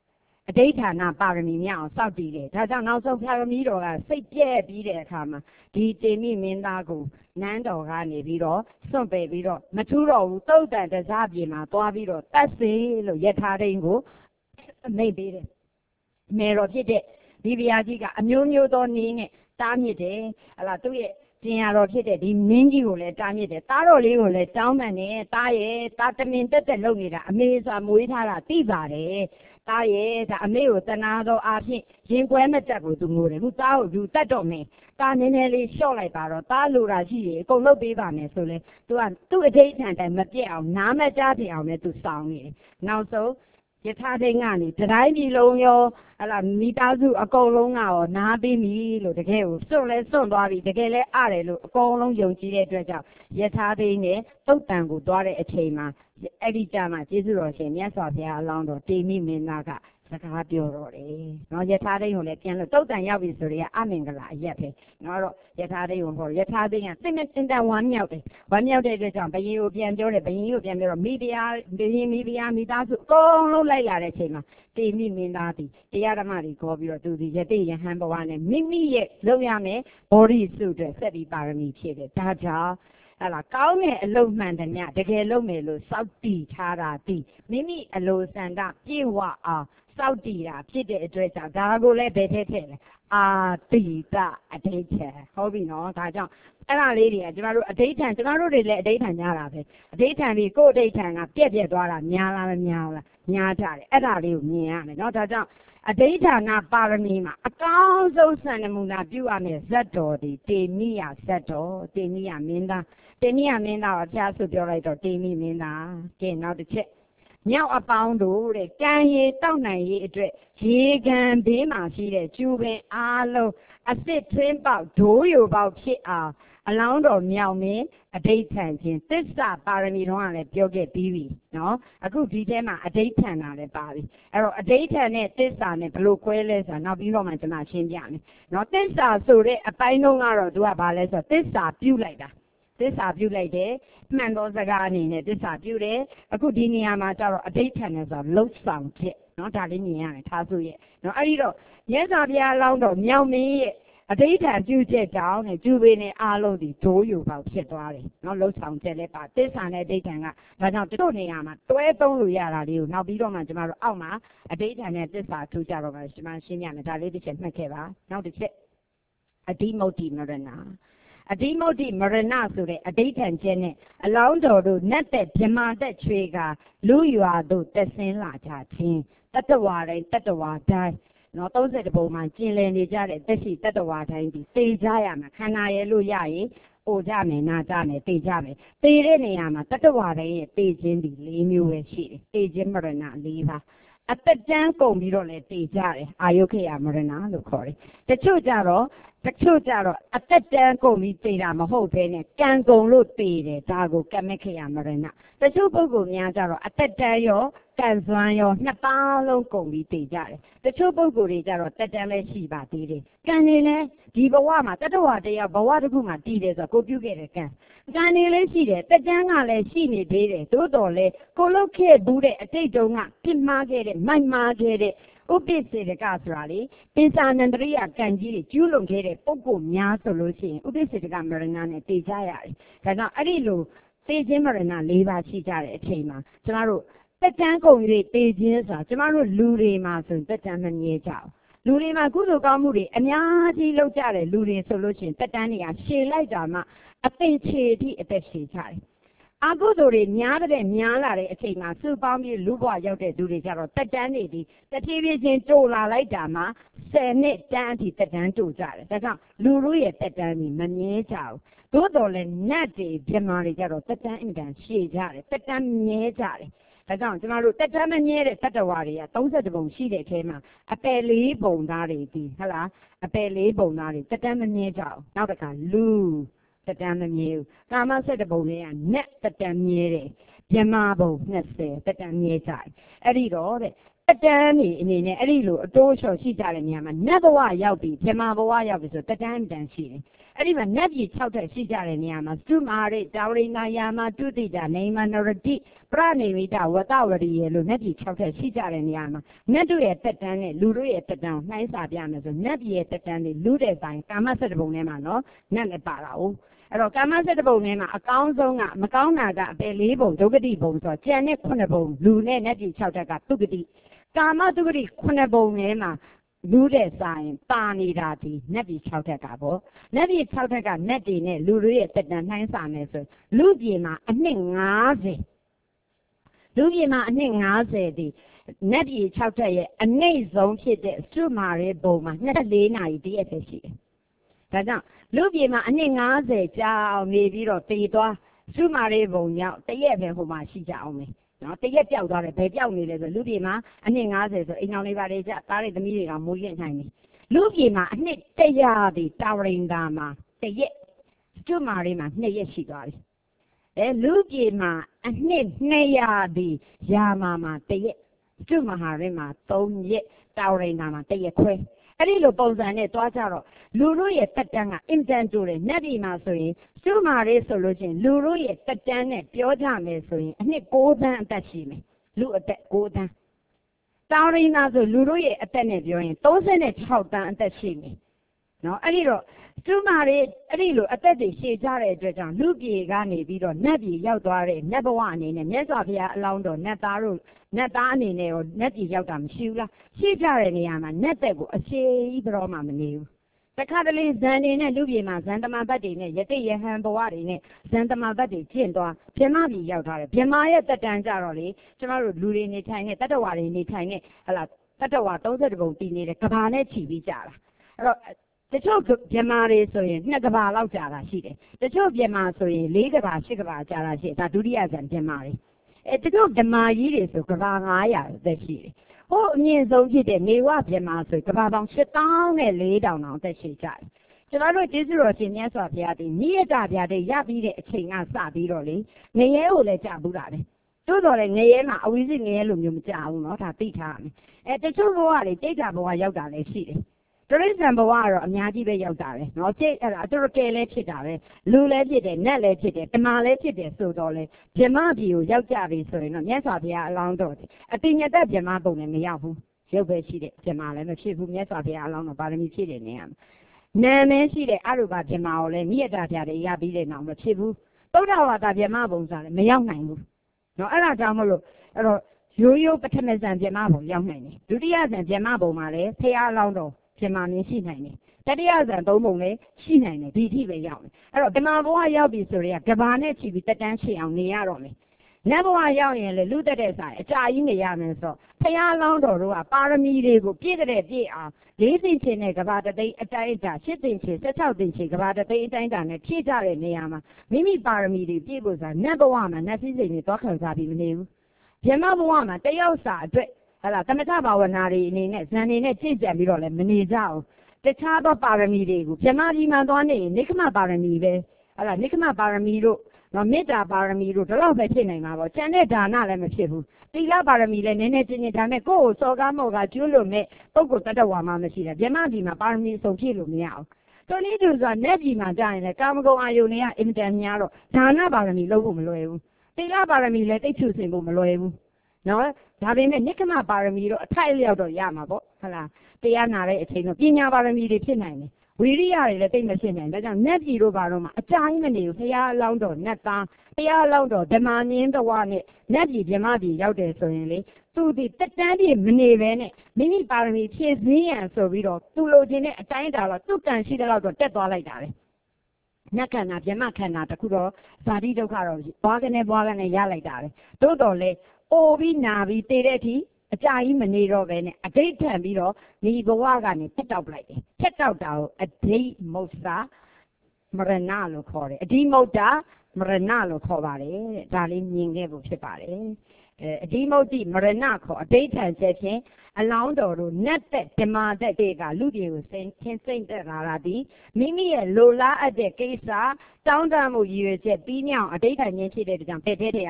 အဋိဌာဏပါရမီများအောင်စောင့်တည်တယ်ဒါကြောင့်နောက်ဆုံးဖျားသမီးတော်ကစိတ်ပြည့်ပြီးတဲ့အခါမှာဒီတေမိမင်းသားကိုနန်းတော်ကနေပြီးတော့စွန့်ပယ်ပြီးတော့မထူးတော့ဘူးတုတ်တန်တစားပြေမှာသွားပြီးတော့တတ်စေလို့ယထာတိန်ကိုအမိန့်ပေးတယ်မေတော်ဖြစ်တဲ့ဒီဘုရားကြီးကအမျိုးမျိုးသောနည်းနဲ့တားမြစ်တယ်ဟလာသူ့ရဲ့တင်ရတော်ဖြစ်တဲ့ဒီမင်းကြီးကိုလည်းတားမြစ်တယ်တားတော်လေးကိုလည်းတောင်းပန်တယ်တားရဲ့တားတမင်တက်တက်လုပ်နေတာအမေဆိုတာမွေးထားတာသိပါတယ်တားရဲ့ဒါအမေကိုတနာတော်အားဖြင့်ရင်ကွဲမတက်ဘူးသူငိုတယ်ခုတားကိုယူတတ်တော့မယ်တားနည်းနည်းလေးလျှော့လိုက်ပါတော့တားလိုတာရှိရင်အကုန်လုပ်ပေးပါမယ်ဆိုလဲသူကသူ့အဋိဌာန်တိုင်းမပြတ်အောင်နားမကြားဖြစ်အောင်လည်းသူစောင်းနေတယ်နောက်ဆုံးယထာတိန်ကနေတတိုင်းပြည်လုံးရောဟလာမိသားစုအကုန်လုံးကရောနားပြီးပြီလို့တကယ်ကိုစွန့်လဲစွန့်သွားပြီတကယ်လဲအားတယ်လို့အကုန်လုံးယုံကြည်တဲ့အတွက်ကြောင့်ယထာတိန်နဲ့တုတ်တန်ကိုသွားတဲ့အချိန်မှာအဲ့ဒီကြမှာကျေးဇူးတော်ရှင်မြတ်စွာဘုရားအလောင်းတော်တေမိမင်းသားကစကားပြောတော့တယ်နော်ယထာတိန်ကိုလည်းပြန်လို့တုတ်တန်ရောက်ပြီဆိုရင်အမင်္ဂလာအရက်ပဲနော်တော့ယထာတိန်ကိုဟောယထာတိန်ကစိတ်နဲ့စင်တန်ဝမ်းမြောက်တယ်ဝမ်းမြောက်တဲ့အတွက်ကြောင့်ဘယင်ကိုပြန်ပြောတယ်ဘယင်ကိုပြန်ပြောတော့မိဖုရားဘယင်မိဖုရားမိသားစုအကုန်လုံးလိုက်လာတဲ့အချိန်မှာတေမိမင်းသားသည်တရားဓမ္မတွေခေါ်ပြီးတော့သူဒီယတိယဟန်ဘဝနဲ့မိမိရဲ့လုပ်ရမယ်ဘောဓိစုအတွက်ဆက်ပြီးပါရမီဖြည့်တယ်ဒါကြောင့်ဟလာကောင်းတဲ့အလုံးမှန်တယ်ညတကယ်လုပ်မယ်လို့စောက်တည်ထားတာဒီမိမိအလိုဆန္ဒပြေဝအောင်စောက်တည်တာဖြစ်တဲ့အတွက်ကြောင့်ဒါကိုလည်းဘယ်ထက်ထက်လဲအာတိတအဋိဌာန်ဟုတ်ပြီနော်ဒါကြောင့်အဲ့ဒါလေးတွေကကျမတို့အဋိဌာန်ကျမတို့တွေလည်းအဋိဌာန်များတာပဲအဋိဌာန်ပြီးကိုယ်အဋိဌာန်ကပြက်ပြက်သွားတာများလားမများလားများကြတယ်အဲ့ဒါလေးကိုမြင်ရမယ်နော်ဒါကြောင့်အဋိဌာဏပါရမီမှာအကောင်းဆုံးစံနမူနာပြုရမယ်ဇတ်တော်ဒီတေမိယဇတ်တော်တေမိယမင်းသားတေမိယမင်းသားကိုဘုရားဆိုပြောလိုက်တော့တေမိမင်းသားကဲနောက်တစ်ချက်မြောက်အပေါင်းတို့တဲ့ကံရည်တောက်နိုင်ရေးအတွက်ရေကန်ဘေးမှာရှိတဲ့ကျူပင်အားလုံးအစ်စ်ထွင်းပေါက်ဒိုးရိုပေါက်ဖြစ်အောင်အလောင်းတော်မြောက်မင်းအဋိဌာန်ချင်းသစ္စာပါရမီတော်ကလည်းပြောခဲ့ပြီးပြီနော်အခုဒီထဲမှာအဋိဌာန်တာလည်းပါပြီအဲ့တော့အဋိဌာန်နဲ့သစ္စာနဲ့ဘယ်လိုကွဲလဲဆိုတာနောက်ပြီးတော့မှကျွန်မရှင်းပြမယ်နော်သစ္စာဆိုတဲ့အပိုင်းလုံးကတော့သူကဘာလဲဆိုတော့သစ္စာပြုလိုက်တာသစ္စာပြုလိုက်တယ်မှန်သောစကားအနေနဲ့သစ္စာပြုတယ်အခုဒီနေရာမှာကျတော့အဋိဌာန်နဲ့ဆိုတော့လှုပ်ဆောင်ချက်နော်ဒါလေးမြင်ရတယ်ထားစုရဲ့နော်အဲ့ဒီတော့မြတ်စွာဘုရားအလောင်းတော်မြောက်မင်းရဲ့အဋိဌာန်ပြုချက်ကြောင့်နဲ့ကျူပေနဲ့အားလုံးဒီဒိုးယူပေါက်ဖြစ်သွားတယ်နော်လှုပ်ဆောင်ချက်လည်းပါသစ္စာနဲ့အဋိဌာန်ကဒါကြောင့်တို့နေရာမှာတွဲသုံးလို့ရတာလေးကိုနောက်ပြီးတော့မှကျမတို့အောက်မှာအဋိဌာန်နဲ့သစ္စာထူကြတော့မှကျမရှင်းပြမယ်ဒါလေးတစ်ချက်မှတ်ခဲ့ပါနောက်တစ်ချက်အဓိမုတ်တိမရဏအဓိမုတ်တိမရဏဆိုတဲ့အဋိဌာန်ချက်နဲ့အလောင်းတော်တို့နတ်သက်ဗြဟ္မာသက်ချွေကလူရွာတို့တက်ဆင်းလာကြခြင်းတတ္တဝါတိုင်းတတ္တဝါတိုင်းနော်သုံးဆယ်တပုံမှာကျင်လည်နေကြတဲ့သက်ရှိတတ္တဝါတိုင်းဒီသိကြရမှာခန္ဓာရဲ့လို့ရရင်အိုကြမယ်နာကြမယ်သိကြမယ်သိတဲ့နေရာမှာတတ္တဝါတိုင်းရဲ့သိခြင်းဒီ၄မျိုးပဲရှိတယ်သိခြင်းမရဏ၄ပါးအတ္တတန်းကုန်ပြီးတော့လည်းသိကြတယ်အာယုခေယမရဏလို့ခေါ်တယ်တချို့ကြတော့တချို့ကြတော့အတ္တတန်းကုန်ပြီးသိတာမဟုတ်ဘဲနဲ့ကံကုန်လို့သိတယ်ဒါကိုကမခေယမရဏတချို့ပုဂ္ဂိုလ်များကြတော့အတ္တတန်းရောကံစွမ်းရောနှစ်ပါးလုံးကုန်ပြီးသိကြတယ်တချို့ပုဂ္ဂိုလ်တွေကြတော့တက်တန်းလည်းရှိပါသေးတယ်ကံနေလည်းဒီဘဝမှာတတ္တဝါတရားဘဝတစ်ခုမှာတည်တယ်ဆိုတော့ကိုပြုခဲ့တဲ့ကံကံနေလည်းရှိတယ်တက်တန်းကလည်းရှိနေသေးတယ်သို့တော်လည်းကိုလုတ်ခဲ့ဘူးတဲ့အတိတ်တုန်းကပြစ်မှားခဲ့တဲ့မိုက်မှားခဲ့တဲ့ဥပ္ပစေတကဆိုတာလေပိစာနန္တရိယကံကြီးတွေကျူးလွန်ခဲ့တဲ့ပုဂ္ဂိုလ်များဆိုလို့ရှိရင်ဥပ္ပစေတကမရဏနဲ့တည်ကြရတယ်ဒါကြောင့်အဲ့ဒီလိုသိခြင်းမရဏ၄ပါးရှိကြတဲ့အချိန်မှာကျမတို့တက်တန်းကုန်၍တည်ခြင်းဆိုတာကျမတို့လူတွေမှာဆိုတက်တန်းမမြဲကြဘူးလူတွေမှာကုသိုလ်ကောင်းမှုတွေအများကြီးလုပ်ကြတယ်လူတွေဆိုလို့ရှိရင်တက်တန်းတွေကရှည်လိုက်တာမှအသိချေတိအသက်ရှည်ကြတယ်အကုသိုလ်တွေများတဲ့များလာတဲ့အချိန်မှာစုပေါင်းပြီးလူဘဝရောက်တဲ့သူတွေကြတော့တက်တန်းတွေဒီတဖြည်းဖြည်းချင်းတိုးလာလိုက်တာမှဆယ်နှစ်တန်းအထိတက်တန်းတိုးကြတယ်ဒါကြောင့်လူတို့ရဲ့တက်တန်းကြီးမမြဲကြဘူးသို့တော်လည်းနတ်တွေပြမာတွေကြတော့တက်တန်းအင်တန်ရှည်ကြတယ်တက်တန်းမြဲကြတယ်ဒါကြောင့်ကျမတို့တက်တန်းမမြဲတဲ့တတ္တဝါတွေကသုံးဆယ်ပုံရှိတဲ့အထဲမှာအပယ်လေးပုံသားတွေဒီဟလားအပယ်လေးပုံသားတွေတက်တန်းမမြဲကြဘူးနောက်တစ်ခါလူတက်တန်းမမြဲဘူးကာမဆက်တဲ့ပုံတွေကနက်တက်တန်းမြဲတယ်မြမပုံနှစ်ဆယ်တက်တန်းမြဲကြတယ်အဲ့ဒီတော့တဲ့တက်တန်းနေအနေနဲ့အဲ့ဒီလိုအတိုးလျှော်ရှိကြတဲ့နေရာမှာနတ်ဘဝရောက်ပြီးမြမဘဝရောက်ပြီးဆိုတက်တန်းတန်းရှိတယ်အဲ့ဒီမှာနတ်ပြည်၆ထက်ရှိကြတဲ့နေရာမှာသုမာရိတာဝရိနာယာမတုတိတာနေမနရတိပရဏိမိတဝတဝရိယေလို့နတ်ပြည်၆ထက်ရှိကြတဲ့နေရာမှာနတ်တို့ရဲ့တက်တန်းနဲ့လူတို့ရဲ့တက်တန်းကိုနှိုင်းစာပြမယ်ဆိုနတ်ပြည်ရဲ့တက်တန်းတွေလူတဲ့ဆိုင်ကာမဆက်တပုံထဲမှာနော်နတ်နဲ့ပါတာ哦အဲ့တော့ကာမဆက်တပုံထဲမှာအကောင်းဆုံးကမကောင်းတာကအပယ်လေးပုံဒုက္ခတိပုံဆိုတော့ကျန်တဲ့ခုနှစ်ပုံလူနဲ့နတ်ပြည်၆ထက်ကဒုက္ခတိကာမဒုက္ခတိခုနှစ်ပုံထဲမှာလူတဲ့ဆိုင်ပါနေတာဒီနတ်ပြည်၆ထက်ကပေါ့နတ်ပြည်၆ထက်ကနတ်တွေနဲ့လူတွေရဲ့တက်တန်းနှိုင်းစာမယ်ဆိုလူပြည်မှာအနှစ်၅၀လူပြည်မှာအနှစ်၅၀ဒီနတ်ပြည်၆ထက်ရဲ့အနှိမ့်ဆုံးဖြစ်တဲ့သုမာရဲဘုံမှာ၂၄နာရီတရက်ပဲရှိတယ်ဒါကြောင့်လူပြည်မှာအနှစ်၅၀ကြာအောင်နေပြီးတော့တည်သွားသုမာရဲဘုံရောက်တရက်ပဲဟိုမှာရှိကြအောင်မယ်နော်တရက်ပြောက်သွားတယ်ဘယ်ပြောက်နေလဲဆိုလူပြည်မှာအနှစ်၅၀ဆိုအိမ်အောင်လေးပါလေကြသားတွေသမီးတွေကမိုးရင့်နိုင်တယ်လူပြည်မှာအနှစ်တရာဒီတာဝရိန်သာမှာတရက်ကျွတ်မာလေးမှာနှစ်ရက်ရှိသွားပြီအဲလူပြည်မှာအနှစ်နှစ်ရာဒီယာမာမှာတရက်ကျွတ်မဟာရဲမှာသုံးရက်တာဝရိန်သာမှာတရက်ခွဲအဲ့ဒီလိုပုံစံနဲ့တွားကြတော့လူတို့ရဲ့တက်တန်းကအင်တန်တူတယ်နတ်ပြည်မှာဆိုရင်ကျွတ်မာလေးဆိုလို့ချင်းလူတို့ရဲ့တက်တန်းနဲ့ပြောကြမယ်ဆိုရင်အနှစ်၉သန်းအသက်ရှိမယ်လူအသက်၉သန်းတာဝရိန်သာဆိုလူတို့ရဲ့အသက်နဲ့ပြောရင်၃၆သန်းအသက်ရှိမယ်နော်အဲ့ဒီတော့ကျွတ်မာလေးအဲ့ဒီလိုအသက်တွေရှည်ကြတဲ့အတွက်ကြောင့်လူပြည်ကနေပြီးတော့နတ်ပြည်ရောက်သွားတဲ့နတ်ဘဝအနေနဲ့မြတ်စွာဘုရားအလောင်းတော်နတ်သားတို့နတ်သားအနေနဲ့ရောနတ်ပြည်ရောက်တာမရှိဘူးလားရှိကြတဲ့နေရာမှာနတ်သက်ကိုအရှိကြီးဘရောမှမနေဘူးတခါတလေဇန်တွေနဲ့လူပြည်မှာဇန်တမန်ဘတ်တွေနဲ့ယတိယဟန်ဘဝတွေနဲ့ဇန်တမန်ဘတ်တွေကျင့်သွားပြမပြည်ရောက်ထားတယ်ပြမရဲ့တက်တန်းကြတော့လေကျမတို့လူတွေနေထိုင်နေတတ္တဝါတွေနေထိုင်နေဟလာတတ္တဝါ၃၁ပုံတည်နေတဲ့ကဘာနဲ့ခြီးပြီးကြတာအဲ့တော့တချို့ပြမာတွေဆိုရင်နှစ်ကဘာလောက်ကြာတာရှိတယ်တချို့ပြမာဆိုရင်၄ကဘာ၈ကဘာကြာတာရှိတယ်ဒါဒုတိယဇန်ပြမာတွေအဲတချို့ပြမာကြီးတွေဆိုကဘာ၅ရာသက်ရှိတယ်ဟိုအမြင့်ဆုံးဖြစ်တဲ့နေဝပြမာဆိုကဘာပေါင်း၈တောင်းနဲ့၄တောင်တောင်သက်ရှိကြတယ်ကျွန်တော်တို့ကျေးဇူးတော်ရှင်မြတ်စွာဘုရားဒီနိယတဗျာတဲ့ရပြီးတဲ့အချိန်ကစပြီးတော့လေငရဲကိုလည်းကြာဘူးတာပဲတိုးတော်လည်းငရဲမှာအဝိဇ္ဇငရဲလိုမျိုးမကြဘူးเนาะဒါသိထားရမယ်အဲတချို့ဘဝတွေတိတ်တာဘဝရောက်တာလည်းရှိတယ်တရိစ္ဆာန်ဘဝကတော့အများကြီးပဲရောက်တာပဲเนาะကျိတ်အဲ့ဒါအတူတူကဲလည်းဖြစ်တာပဲလူလည်းဖြစ်တယ်နတ်လည်းဖြစ်တယ်ဓမ္မလည်းဖြစ်တယ်ဆိုတော့လေဗြဟ္မပြည်ကိုရောက်ကြပြီဆိုရင်တော့မြတ်စွာဘုရားအလောင်းတော်အတိညတဗြဟ္မပုံလည်းမရောက်ဘူးရုပ်ပဲရှိတယ်ဗြဟ္မလည်းမဖြစ်ဘူးမြတ်စွာဘုရားအလောင်းတော်ပါရမီဖြည့်တယ်နေရမှာနာမည်ရှိတဲ့အရုပဗြဟ္မကိုလည်းနိယတဗျာတွေရပြီးတဲ့နောက်မဖြစ်ဘူးသုဒ္ဓဝါဒဗြဟ္မပုံစားလည်းမရောက်နိုင်ဘူးเนาะအဲ့ဒါကြောင့်မလို့အဲ့တော့ရိုးရိုးပထမဇန်ဗြဟ္မပုံရောက်နိုင်တယ်ဒုတိယဇန်ဗြဟ္မပုံမှာလည်းဖရာအလောင်းတော်ဗြဟ္မာမြင်ရှိနိုင်တယ်တတိယဇန်သုံးပုံလည်းရှိနိုင်တယ်ဒီထိပဲရောက်တယ်အဲ့တော့ဗြဟ္မာဘဝရောက်ပြီဆိုရင်ကဘာနဲ့ချီပြီးတက်တန်းရှိအောင်နေရတော့မယ်နတ်ဘဝရောက်ရင်လည်းလူတက်တဲ့ဆိုင်အကြာကြီးနေရမယ်ဆိုဖရာလောင်းတော်တို့ကပါရမီတွေကိုပြည့်တဲ့ပြည့်အောင်လေးသိချင်းနဲ့ကဘာတသိန်းအတိုင်းအတာရှစ်သိန်းချင်း၁၆သိန်းချင်းကဘာတသိန်းအတိုင်းအတာနဲ့ဖြည့်ကြတဲ့နေရာမှာမိမိပါရမီတွေပြည့်ဖို့ဆိုတာနတ်ဘဝမှာနတ်စည်းစိမ်တွေသွားခံစားပြီးမနေဘူးဗြဟ္မာဘဝမှာတယောက်စာအတွက်ဟလာသမထဘာဝနာတွေအနေနဲ့ဇန်နေနဲ့ကြည့်ကြံပြီးတော့လည်းမနေကြအောင်တခြားသောပါရမီတွေကိုဗြဟ္မာကြီးမှသွားနေရင်နိခမပါရမီပဲဟလာနိခမပါရမီတို့နော်မေတ္တာပါရမီတို့ဒီလောက်ပဲဖြစ်နိုင်မှာပေါ့ကျန်တဲ့ဒါနလည်းမဖြစ်ဘူးသီလပါရမီလည်းနည်းနည်းချင်းချင်းဒါမဲ့ကိုယ့်ကိုစော်ကားမော်ကားကျွလို့မဲ့ပုဂ္ဂိုလ်တ attva မှမရှိတယ်ဗြဟ္မာကြီးမှာပါရမီစုံဖြည့်လို့မရအောင်တော်နည်းတူဆိုတာနတ်ပြည်မှာကြာရင်လည်းကာမဂုဏ်အာယုန်တွေကအင်တန်များတော့ဒါနပါရမီလုပ်ဖို့မလွယ်ဘူးသီလပါရမီလည်းတိတ်ဖြူစင်ဖို့မလွယ်ဘူးနော်ဒါပေမဲ့နိက္ခမပါရမီတော့အထိုက်အလျောက်တော့ရမှာပေါ့ဟုတ်လားတရားနာတဲ့အချိန်တော့ပညာပါရမီတွေဖြစ်နိုင်တယ်ဝိရိယတွေလည်းသိမဖြစ်နိုင်ဒါကြောင့်နတ်ပြည်တို့ဘာတော့မှအကြာကြီးမနေဘူးဘုရားအလောင်းတော်နတ်သားဘုရားအလောင်းတော်ဓမ္မနင်းတော်နဲ့နတ်ပြည်ဗြဟ္မပြည်ရောက်တယ်ဆိုရင်လေသူဒီတက်တန်းပြည်မနေပဲနဲ့မိမိပါရမီဖြည့်စည်းရန်ဆိုပြီးတော့သူလိုချင်တဲ့အတိုင်းတာတော့သူ့ကံရှိတဲ့လောက်တော့တက်သွားလိုက်တာပဲနတ်ခန္ဓာဗြဟ္မခန္ဓာတခုတော့ဇာတိဒုက္ခတော့ဘွားကနေဘွားကနေရလိုက်တာပဲတိုးတော်လေအိုပြီးနာပြီးတည်တဲ့အထိအကြာကြီးမနေတော့ပဲနဲ့အဋိဋ္ဌံပြီးတော့ဒီဘဝကနေဖက်တောက်လိုက်တယ်ဖက်တောက်တာကိုအဋိမုစ္စာမရဏလို့ခေါ်တယ်အဋိမုဒ္ဒမရဏလို့ခေါ်ပါတယ်တဲ့ဒါလေးမြင်ခဲ့ဖို့ဖြစ်ပါတယ်အဲအဋိမုဒ္တိမရဏခေါ်အဋိဋ္ဌံချက်ချင်းအလောင်းတော်တို့နတ်သက်ဓမ္မသက်တွေကလူတွေကိုစိတ်ချင်းစိတ်သက်လာတာဒီမိမိရဲ့လိုလားအပ်တဲ့ကိစ္စတောင်းတမှုရည်ရွယ်ချက်ပြီးမြောက်အဋိဋ္ဌံချင်းဖြစ်တဲ့ကြောင့်ဖက်ထဲထရရတယ်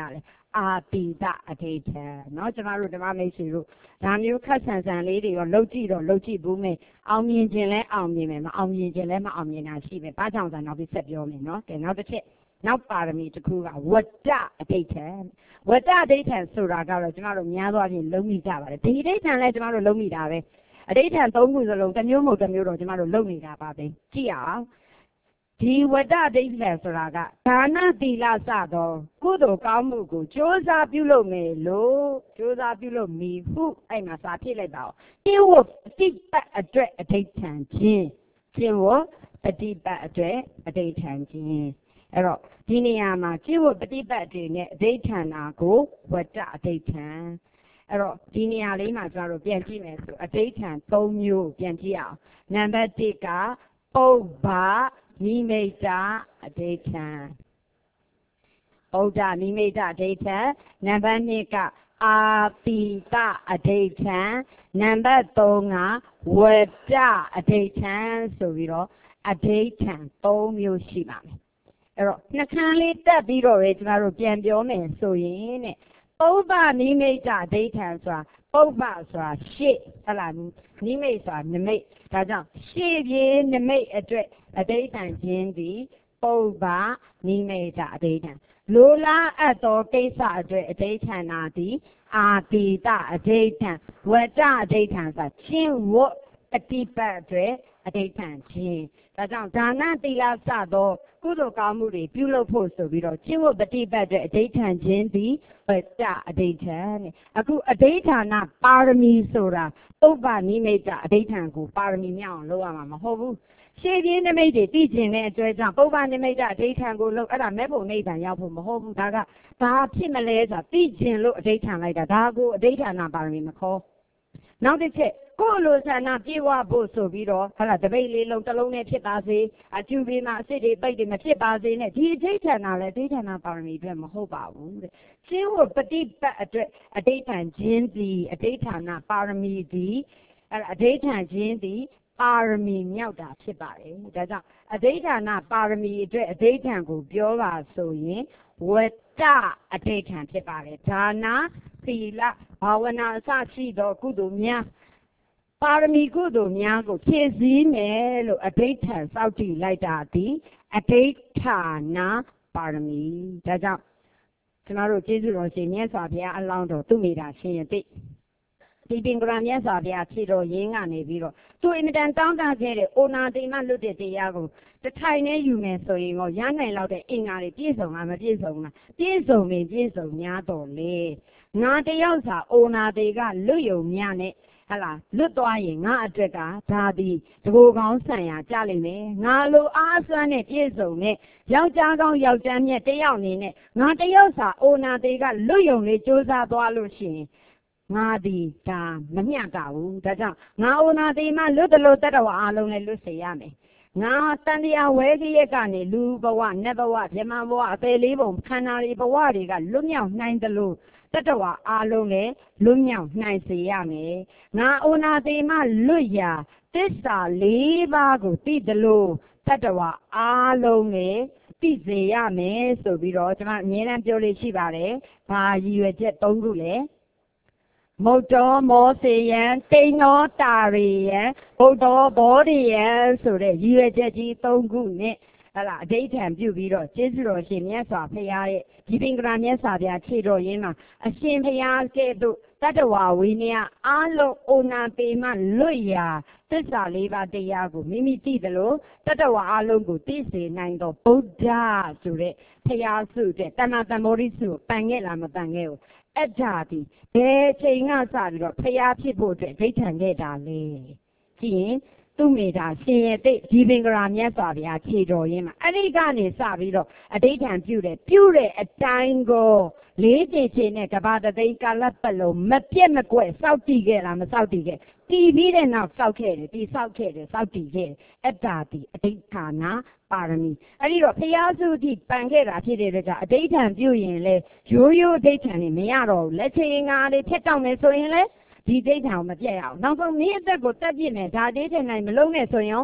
အာတိတအဋိဌံနော်ကျမတို့ဓမ္မမိတ်ဆွေတို့ဒါမျိုးခက်ဆန်ဆန်လေးတွေရောလှုပ်ကြည့်တော့လှုပ်ကြည့်ဘူးမယ်အောင်မြင်ခြင်းလဲအောင်မြင်မယ်မအောင်မြင်ခြင်းလဲမအောင်မြင်တာရှိမယ်ဘာကြောင့်လဲနောက်ပြီးဆက်ပြောမယ်နော်ကဲနောက်တစ်ချက်နောက်ပါရမီတစ်ခုကဝတ္တအဋိဌံဝတ္တအဋိဌံဆိုတာကတော့ကျမတို့များသောအားဖြင့်လုံးမိကြပါတယ်ဒီအဋိဌံလဲကျမတို့လုံးမိတာပဲအဋိဌံသုံးခုစလုံးတစ်မျိုးမဟုတ်တစ်မျိုးတော့ကျမတို့လုံးနေတာပါပဲကြည့်အောင်ဒီဝတ္တအဋိဌံဆိုတာကဒါနသီလစသောကုသိုလ်ကောင်းမှုကိုကြိုးစားပြုလုပ်မယ်လို့ကြိုးစားပြုလုပ်မိဟုအဲ့မှာစာဖြစ်လိုက်ပါဦးကျင့်ဝတ်ပฏิပတ်အတွက်အဋိဌံခြင်းကျင့်ဝတ်ပฏิပတ်အတွက်အဋိဌံခြင်းအဲ့တော့ဒီနေရာမှာကျင့်ဝတ်ပฏิပတ်တွေနဲ့အဋိဌံနာကိုဝတ္တအဋိဌံအဲ့တော့ဒီနေရာလေးမှာကျတို့ပြန်ကြည့်မယ်ဆိုအဋိဌံ၃မျိုးပြန်ကြည့်အောင်နံပါတ်၁ကပုဗ္ဗနိမိတ်တအဋိဌံပုဒ္ဓနိမိတ်တအဋိဌံနံပါတ်၂ကအာတိတအဋိဌံနံပါတ်၃ကဝတ္တအဋိဌံဆိုပြီးတော့အဋိဌံ၃မျိုးရှိပါမယ်အဲ့တော့နှခမ်းလေးတက်ပြီးတော့လေကျမတို့ပြန်ပြောမယ်ဆိုရင်တဲ့ပုဗ္ဗနိမိတ်တအဋိဌံဆိုတာပုဗ္ဗဆိုတာရှေ့ဟလားနိမိတ်ဆိုတာနမိတ်ဒါကြောင့်ရှေ့ပြေနမိတ်အတွက်အဋိဌံခြင်းသည်ပုဗ္ဗနိမိတ်တအဋိဌံလိုလားအပ်သောကိစ္စအတွက်အဋိဌံနာသည်အာတိတအဋိဌံဝတ္တအဋိဌံဆိုတာချင်းဝတ်ပฏิပတ်အတွက်အဋိဌံခြင်းဒါကြောင့်ဒါနသီလစသောကုသိုလ်ကောင်းမှုတွေပြုလုပ်ဖို့ဆိုပြီးတော့ချင်းဝတ်ပฏิပတ်အတွက်အဋိဌံခြင်းသည်ဝတ္တအဋိဌံနဲ့အခုအဋိဌာဏပါရမီဆိုတာပုဗ္ဗနိမိတ်တအဋိဌံကိုပါရမီမြောက်အောင်လုပ်ရမှာမဟုတ်ဘူးရှေးပြင်းနိမိတ်တွေသိကျင်တဲ့အကျွဲကြောင့်ပုဗ္ဗနိမိတ်တအဋိဌံကိုလုပ်အဲ့ဒါမဲ့ဖို့နိဗ္ဗာန်ရောက်ဖို့မဟုတ်ဘူးဒါကဘာဖြစ်မလဲဆိုတာသိကျင်လို့အဋိဌံလိုက်တာဒါကိုအဋိဌာဏပါရမီမခေါ်နောက်တစ်ချက်ကိုယ်လိုဆန္ဒပြေဝဖို့ဆိုပြီးတော့ဟာလားတပိတ်လေးလုံးတစ်လုံးနဲ့ဖြစ်ပါစေအကျူပေးမှာအစ်စ်တွေပိတ်တွေမဖြစ်ပါစေနဲ့ဒီအဋိဌာဏလည်းအဋိဌာဏပါရမီအတွက်မဟုတ်ပါဘူးတဲ့ရှင်းဝပฏิပတ်အတွက်အဋိဌံခြင်းသည်အဋိဌာဏပါရမီသည်အဲ့အဋိဌံခြင်းသည်ပါရမီမြောက်တာဖြစ်ပါတယ်ဒါကြောင့်အဋိဌာဏပါရမီအတွက်အဋိဌံကိုပြောပါဆိုရင်ဝတ္တအဋိဌံဖြစ်ပါတယ်ဒါနသီလဘာဝနာအစရှိသောကုသိုလ်များပါရမီကုသိုလ်များကိုဖြည့်ဆည်းမယ်လို့အဋိဌံစောင့်တည်လိုက်တာသည်အဋိဌာဏပါရမီဒါကြောင့်ကျွန်တော်တို့ကျေးဇူးတော်ရှင်မြတ်စွာဘုရားအလောင်းတော်သူမိတာရှင်ရတိဒီပင်ကရမြတ်စွာဘုရားဖြည့်တော်ရင်းကနေပြီးတော့သူအင်မတန်တောင်းတခဲ့တဲ့အိုနာတိမလွတ်တဲ့တရားကိုတထိုင်နဲ့ယူမယ်ဆိုရင်တော့ရနိုင်လောက်တဲ့အင်္ဂါတွေပြည့်စုံလားမပြည့်စုံလားပြည့်စုံရင်ပြည့်စုံများတော်လေငါတယောက်စာအိုနာတိကလွတ်ယုံများနဲ့ဟလာလွတ်သွားရင်ငါအတွက်ကဒါသည်တကူကောင်းဆံရကြလိမ့်မယ်ငါလိုအားစွမ်းနဲ့ပြည့်စုံနဲ့ယောက်ျားကောင်းယောက်ျားမြတ်တယောက်နေနဲ့ငါတယောက်စာအိုနာတိကလွတ်ယုံလေးစူးစမ်းသွားလို့ရှိရင်ငါသည်ဒါမမျှတာဘူးဒါကြောင့်ငါအိုနာတိမှလွတ်တယ်လို့တတ္တဝါအလုံးနဲ့လွတ်စေရမယ်ငါတန်တရားဝဲကြီးရက်ကနေလူဘဝနတ်ဘဝဗြဟ္မာဘဝအပေလေးပုံခန္ဓာတွေဘဝတွေကလွတ်မြောက်နိုင်တယ်လို့တတ္တဝါအလုံးနဲ့လွတ်မြောက်နိုင်စေရမယ်ငါအိုနာတိမှလွတ်ရာသစ္စာလေးပါးကိုသိတယ်လို့တတ္တဝါအလုံးနဲ့သိစေရမယ်ဆိုပြီးတော့ကျွန်မအမြဲတမ်းပြောလို့ရှိပါတယ်ဘာရည်ရွယ်ချက်၃ခုလဲမုတ်တော်မောစေယံတိန်တော်တာရိယံဘုဒ္ဓဘောဓိယံဆိုတဲ့ရည်ရွယ်ချက်ကြီး၃ခုနဲ့ဟလာအဋိဌံပြုပြီးတော့ကျေးဇူးတော်ရှင်မြတ်စွာဘုရားရဲ့ဒီပင်ကရာမြတ်စွာဘုရားခြေတော်ရင်းမှာအရှင်ဘုရားကဲ့သို့တတ္တဝါဝိနည်းအာလုံးအိုနာပေမှလွတ်ရာသစ္စာလေးပါးတရားကိုမိမိသိတယ်လို့တတ္တဝါအလုံးကိုသိစေနိုင်သောဗုဒ္ဓဆိုတဲ့ဘုရားစုတဲ့တဏ္ဍတမောရိစုပန်ခဲ့လားမပန်ခဲ့ဘူးအဲ့ဒါဒီဘယ်ချိန်ကစပြီးတော့ဖျားဖြစ်ဖို့အတွက်ဒိဋ္ဌံခဲ့တာလေကြည့်ရင်သူ့မိတာရှင်ရတိဒီပင်ကရာမြတ်စွာဘုရားခြေတော်ရင်းမှာအဲ့ဒီကနေစပြီးတော့အဋိဌံပြုတယ်ပြုတဲ့အတိုင်းကိုလေးချေချေနဲ့ကဘာတသိန်းကာလပတ်လုံးမပြတ်မကွက်စောက်တည်ခဲ့လားမစောက်တည်ခဲ့တည်ပြီးတဲ့နောက်စောက်ခဲ့တယ်ဒီစောက်ခဲ့တယ်စောက်တည်ခဲ့အဲ့ဒါဒီအဋိဌာဏပါရမီအဲ့ဒီတော့ဖျားစုတိပန်ခဲ့တာဖြစ်တဲ့အတွက်ကြောင့်အဋိဌံပြုရင်လေရိုးရိုးအဋိဌံနေမရတော့ဘူးလက်ချေငါလေးဖြတ်တောက်မယ်ဆိုရင်လေဒီဒိဋ္ဌံကိုမပြတ်ရအောင်နောက်ဆုံးမင်းအသက်ကိုတက်ပြစ်မယ်ဒါဒိဋ္ဌံနိုင်မလုံးနဲ့ဆိုရင်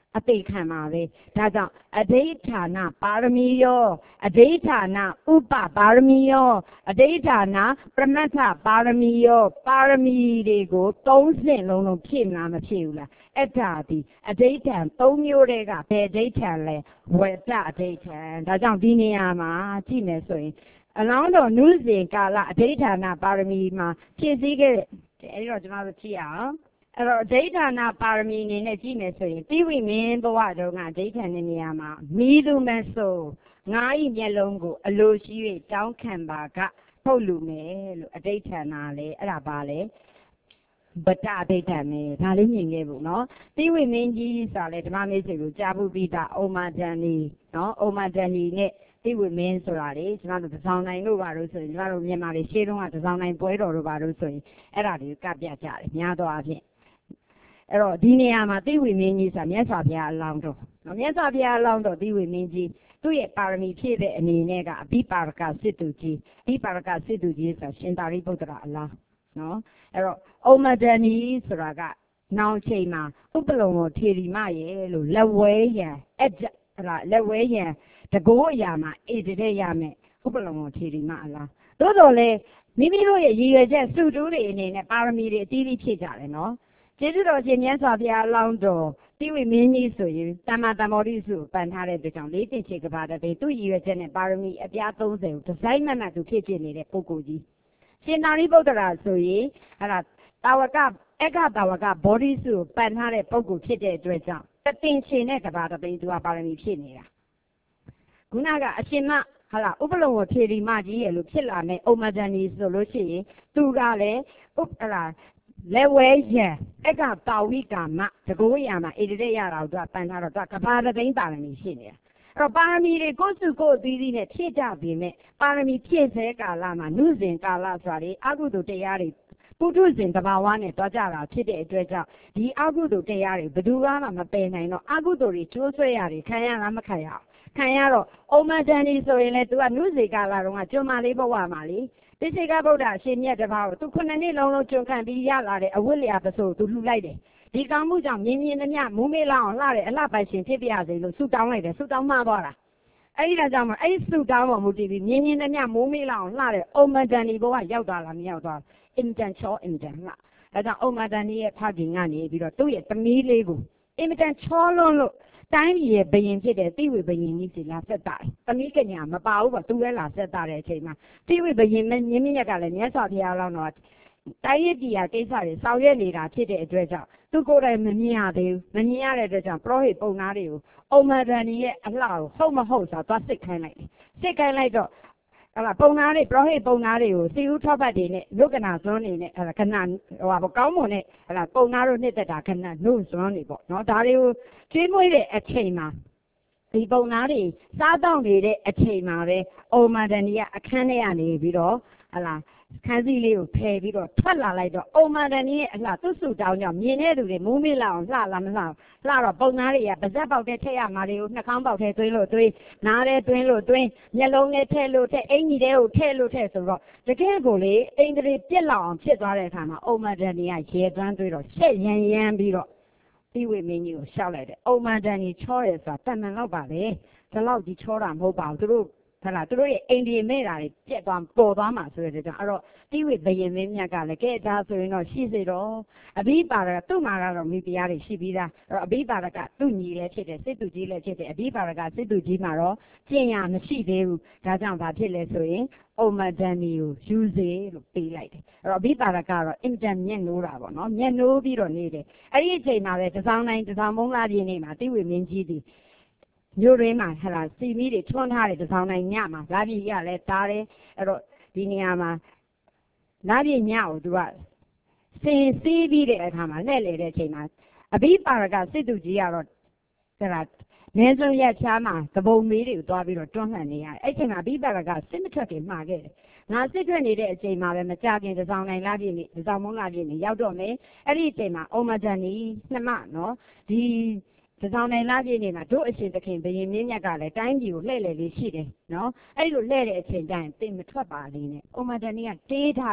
အသိခံပါပဲဒါကြောင့်အဋိဌာဏပါရမီယောအဋိဌာဏဥပပါရမီယောအဋိဌာဏပရမတ္ထပါရမီယောပါရမီတွေကိုသုံးဆင့်လုံးလုံးဖြည့်မလားမဖြည့်ဘူးလားအဲ့ဒါဒီအဋိဌာဏသုံးမျိုးတွေကဘယ်အဋိဌာဏလဲဝတ္တအဋိဌာဏဒါကြောင့်ဒီနေရာမှာကြည့်မယ်ဆိုရင်အလောင်းတော်နုစဉ်ကာလအဋိဌာဏပါရမီမှာဖြည့်စည်းခဲ့တဲ့အဲ့တော့ကျွန်တော်တို့ကြည့်အောင်အဲ့တော့ဒိဋ္ဌာနာပါရမီအနေနဲ့ကြည့်မယ်ဆိုရင်တိဝိမင်းဘဝတုန်းကဒိဋ္ဌာန်တဲ့နေရာမှာမိသူမဆိုငါးဤမျက်လုံးကိုအလိုရှိ၍တောင်းခံပါကထုတ်လူမယ်လို့အဒိဋ္ဌာနာလေအဲ့ဒါပါလေဗတ္တအဒိဋ္ဌာန်နဲ့ဒါလေးမြင်ခဲ့ဘူးနော်တိဝိမင်းကြီးဆိုတာလေဓမ္မမေ့စိတ်ကိုကြားဘူးပြီးသားဩမာဒန်နီနော်ဩမာဒန်နီနဲ့တိဝိမင်းဆိုတာလေကျွန်တော်တို့တစောင်းနိုင်လို့ပါလို့ဆိုရင်ကျွန်တော်တို့မြန်မာတွေရှေးတုန်းကတစောင်းနိုင်ပွဲတော်တို့ပါလို့ဆိုရင်အဲ့ဒါတွေကပြပြကြတယ်များသောအားဖြင့်အဲ့တော့ဒီနေရာမှာတိဝိမင်းကြီးဆိုတာမြတ်စွာဘုရားအလောင်းတော်နော်မြတ်စွာဘုရားအလောင်းတော်တိဝိမင်းကြီးသူ့ရဲ့ပါရမီဖြည့်တဲ့အနေနဲ့ကအဘိပါရကစစ်တုကြီးအဘိပါရကစစ်တုကြီးဆိုတာရှင်သာရိပုတ္တရာအလောင်းနော်အဲ့တော့ဩမဒဏီဆိုတာကနောင်ချိန်မှာဥပလုံကိုထေရီမရဲ့လို့လက်ဝဲရံအဲ့ဒါလက်ဝဲရံတကိုးအရာမှာအေတတဲ့ရမယ်ဥပလုံကိုထေရီမအလောင်းသို့တော်လည်းမိမိတို့ရဲ့ရည်ရွယ်ချက်စုတူးတွေအနေနဲ့ပါရမီတွေအတီးတီးဖြည့်ကြတယ်နော်ကျေးဇူးတော်ရှင်မြတ်စွာဘုရားအလောင်းတော်တိဝိမင်းကြီးဆိုရင်တမ္မာတမောရိစုပန်ထားတဲ့အတွက်ကြောင့်လေးတင်ချေကဘာတပေသူ့ရည်ရွယ်ချက်နဲ့ပါရမီအပြားသုံးဆယ်ကိုဒီဇိုင်းမှတ်မှတ်သူဖြည့်ပြနေတဲ့ပုဂ္ဂိုလ်ကြီးရှင်သာရိပုတ္တရာဆိုရင်အဲ့ဒါတာဝကအက္ခတာဝကဘောဓိစုကိုပန်ထားတဲ့ပုဂ္ဂိုလ်ဖြစ်တဲ့အတွက်ကြောင့်တတင်ချေနဲ့ကဘာတပေသူကပါရမီဖြည့်နေတာခုနကအရှင်မဟာလာဥပလုံကိုထေရီမကြီးရဲ့လို့ဖြစ်လာတဲ့ဩမဒဏီဆိုလို့ရှိရင်သူကလည်းဥပလာလက်ဝဲရံအကတာဝိကာမတကိုးရံမှာဣတိတဲ့ရတာကိုသူကပန်ထားတော့သူကကဘာတသိန်းပါရမီရှိနေတာအဲ့တော့ပါရမီတွေကိုစုကိုအသီးသီးနဲ့ဖြည့်ကြပြီမဲ့ပါရမီဖြည့်ဆဲကာလမှာနုစဉ်ကာလဆိုတာလေအကုသိုလ်တရားတွေပုထုဇဉ်တဘာဝနဲ့တွားကြတာဖြစ်တဲ့အတွက်ကြောင့်ဒီအကုသိုလ်တရားတွေဘယ်သူမှမပယ်နိုင်တော့အကုသိုလ်တွေကျိုးဆွဲရတယ်ခံရလားမခံရအောင်ခံရတော့ဩမဒန်ဒီဆိုရင်လေသူကနုစေကာလတုန်းကကျွမ်းမလေးဘဝမှာလေတိစေကဗုဒ္ဓအရှင်မြတ်တပါးကိုသူခုနှစ်နှစ်လုံးလုံးကျွမ်းခံပြီးရလာတဲ့အဝိလျာပစိုးသူလှူလိုက်တယ်ဒီကောင်းမှုကြောင့်မြင်းမြင်းနှမြမူးမေးလောက်အောင်လှတဲ့အလှပိုင်ရှင်ဖြစ်ပြရစေလို့ဆုတောင်းလိုက်တယ်ဆုတောင်းမှသွားတာအဲ့ဒီဒါကြောင့်မအဲ့ဒီဆုတောင်းပေါ်မူတည်ပြီးမြင်းမြင်းနှမြမူးမေးလောက်အောင်လှတဲ့ဩမဒန်ဒီဘဝရောက်သွားလားမရောက်သွားအင်တန်ချောအင်တန်လှဒါကြောင့်ဩမဒန်ဒီရဲ့ဖခင်ကနေပြီးတော့သူ့ရဲ့သမီးလေးကိုအင်တန်ချောလွန်းလို့တိုင်းပြည်ရဲ့ဘယင်ဖြစ်တဲ့တိဝိဘယင်ကြီးစီလာဆက်တာ။သမီးကညာမပါဘူးပေါ့သူလည်းလာဆက်တာတဲ့အချိန်မှာတိဝိဘယင်မြင်းမြင့်မြတ်ကလည်းမြတ်စွာဘုရားလောင်းတော့တိုင်းရည်တရားကိစ္စတွေဆောင်ရွက်နေတာဖြစ်တဲ့အတွက်ကြောင့်သူကိုယ်တိုင်မမြင်ရသေးဘူး။မမြင်ရတဲ့အတွက်ကြောင့်ပရောဟိတ်ပုံသားတွေကိုဩမဒန်ဒီရဲ့အလှကိုဟုတ်မဟုတ်ဆိုတော့စစ်ခိုင်းလိုက်တယ်။စစ်ခိုင်းလိုက်တော့အဲ့ဒါပုံသားတွေပရောဟိတ်ပုံသားတွေကိုစီဦးထောက်ပတ်တွေနဲ့လုကနာစွန်းနေနဲ့အဲ့ဒါခဏဟိုဟာကောင်းမွန်နဲ့အဲ့ဒါပုံသားတို့နှစ်သက်တာခဏနှုတ်စွန်းနေပေါ့နော်ဒါတွေကိုကျွေးမွေးတဲ့အချိန်မှာဒီပုံသားတွေစားတောင့်နေတဲ့အချိန်မှာပဲဩမဒန်ဒီကအခန်းထဲကနေပြီးတော့ဟလာခန်းစည်းလေးကိုဖယ်ပြီးတော့ထွက်လာလိုက်တော့ဩမဒန်ဒီရဲ့အလှသူ့စုတောင်းကြောင့်မြင်တဲ့သူတွေမူးမေးလောက်အောင်လှလာမလှလှတော့ပုံသားတွေကပါဇက်ပေါက်တဲ့ထက်ရမှာတွေကိုနှာခေါင်းပေါက်ထဲသွင်းလို့သွင်းနားထဲသွင်းလို့သွင်းမျက်လုံးထဲထည့်လို့ထည့်အင်ကြီးထဲကိုထည့်လို့ထည့်ဆိုတော့တကယ်ကိုလေအင်္ဂလိပ်ပြက်လောက်အောင်ဖြစ်သွားတဲ့အခါမှာဩမဒန်ဒီကရေသွမ်းသွင်းတော့ရှက်ရန်ရန်ပြီးတော့တိဝိမင်းကြီးကိုရှောက်လိုက်တယ်ဩမဒန်ကြီးချောရဲဆိုတာတန်တန်လောက်ပါလေဒီလောက်ကြီးချောတာမဟုတ်ပါဘူးသူတို့ဟလာသူတို့ရဲ့အိန္ဒိယမဲ့တာတွေပြက်သွားပေါ်သွားမှာဆိုတဲ့ကြောင့်အဲ့တော့တိဝိဘယင်မင်းမြတ်ကလည်းကဲဒါဆိုရင်တော့ရှိစေတော့အဘိပါရကသူ့မှာကတော့မိဖုရားတွေရှိပြီးသားအဲ့တော့အဘိပါရကသူ့ညီလည်းဖြစ်တယ်စစ်သူကြီးလည်းဖြစ်တယ်အဘိပါရကစစ်သူကြီးမှာတော့ကျင့်ရမရှိသေးဘူးဒါကြောင့်ဘာဖြစ်လဲဆိုရင်ဩမဒန်ဒီကိုယူစေလို့ပေးလိုက်တယ်အဲ့တော့အဘိပါရကတော့အင်တန်မျက်နှိုးတာပေါ့နော်မျက်နှိုးပြီးတော့နေတယ်အဲ့ဒီအချိန်မှာပဲတစောင်းတိုင်းတစောင်းမုံလာပြင်းနေမှာတိဝိမင်းကြီးဒီမြို့ရင်းမှာဟလာစီမီတွေထွန်းထားတဲ့တစောင်းတိုင်းညမှာလာပြည့်ရလဲတားတယ်အဲ့တော့ဒီနေရာမှာလာပြည့်ညကိုသူကစင်စီးပြီးတဲ့အခါမှာလှည့်လေတဲ့အချိန်မှာအဘိပါရကစစ်သူကြီးကတော့ဟလာနေစုံရက်ချားမှာသဘုံမေးတွေကိုတွားပြီးတော့တွန်းလှန်နေရတယ်အဲ့ချိန်မှာအဘိပါရကစစ်မထွက်ခင်မှာခဲ့တယ်ငါစစ်ထွက်နေတဲ့အချိန်မှာပဲမကြခင်တစောင်းတိုင်းလာပြည့်နေတစောင်းမုံလာပြည့်နေရောက်တော့မယ်အဲ့ဒီအချိန်မှာဩမဒန်ကြီးနှမနော်ဒီတစောင်းတိုင်းလာပြည့်နေမှာတို့အရှင်သခင်ဘယင်မင်းမြတ်ကလည်းတိုင်းပြည်ကိုလှည့်လည်လေးရှိတယ်နော်အဲ့လိုလှည့်တဲ့အချိန်တိုင်းသင်မထွက်ပါလေးနဲ့ဩမဒန်ကြီးကတေးထားတယ်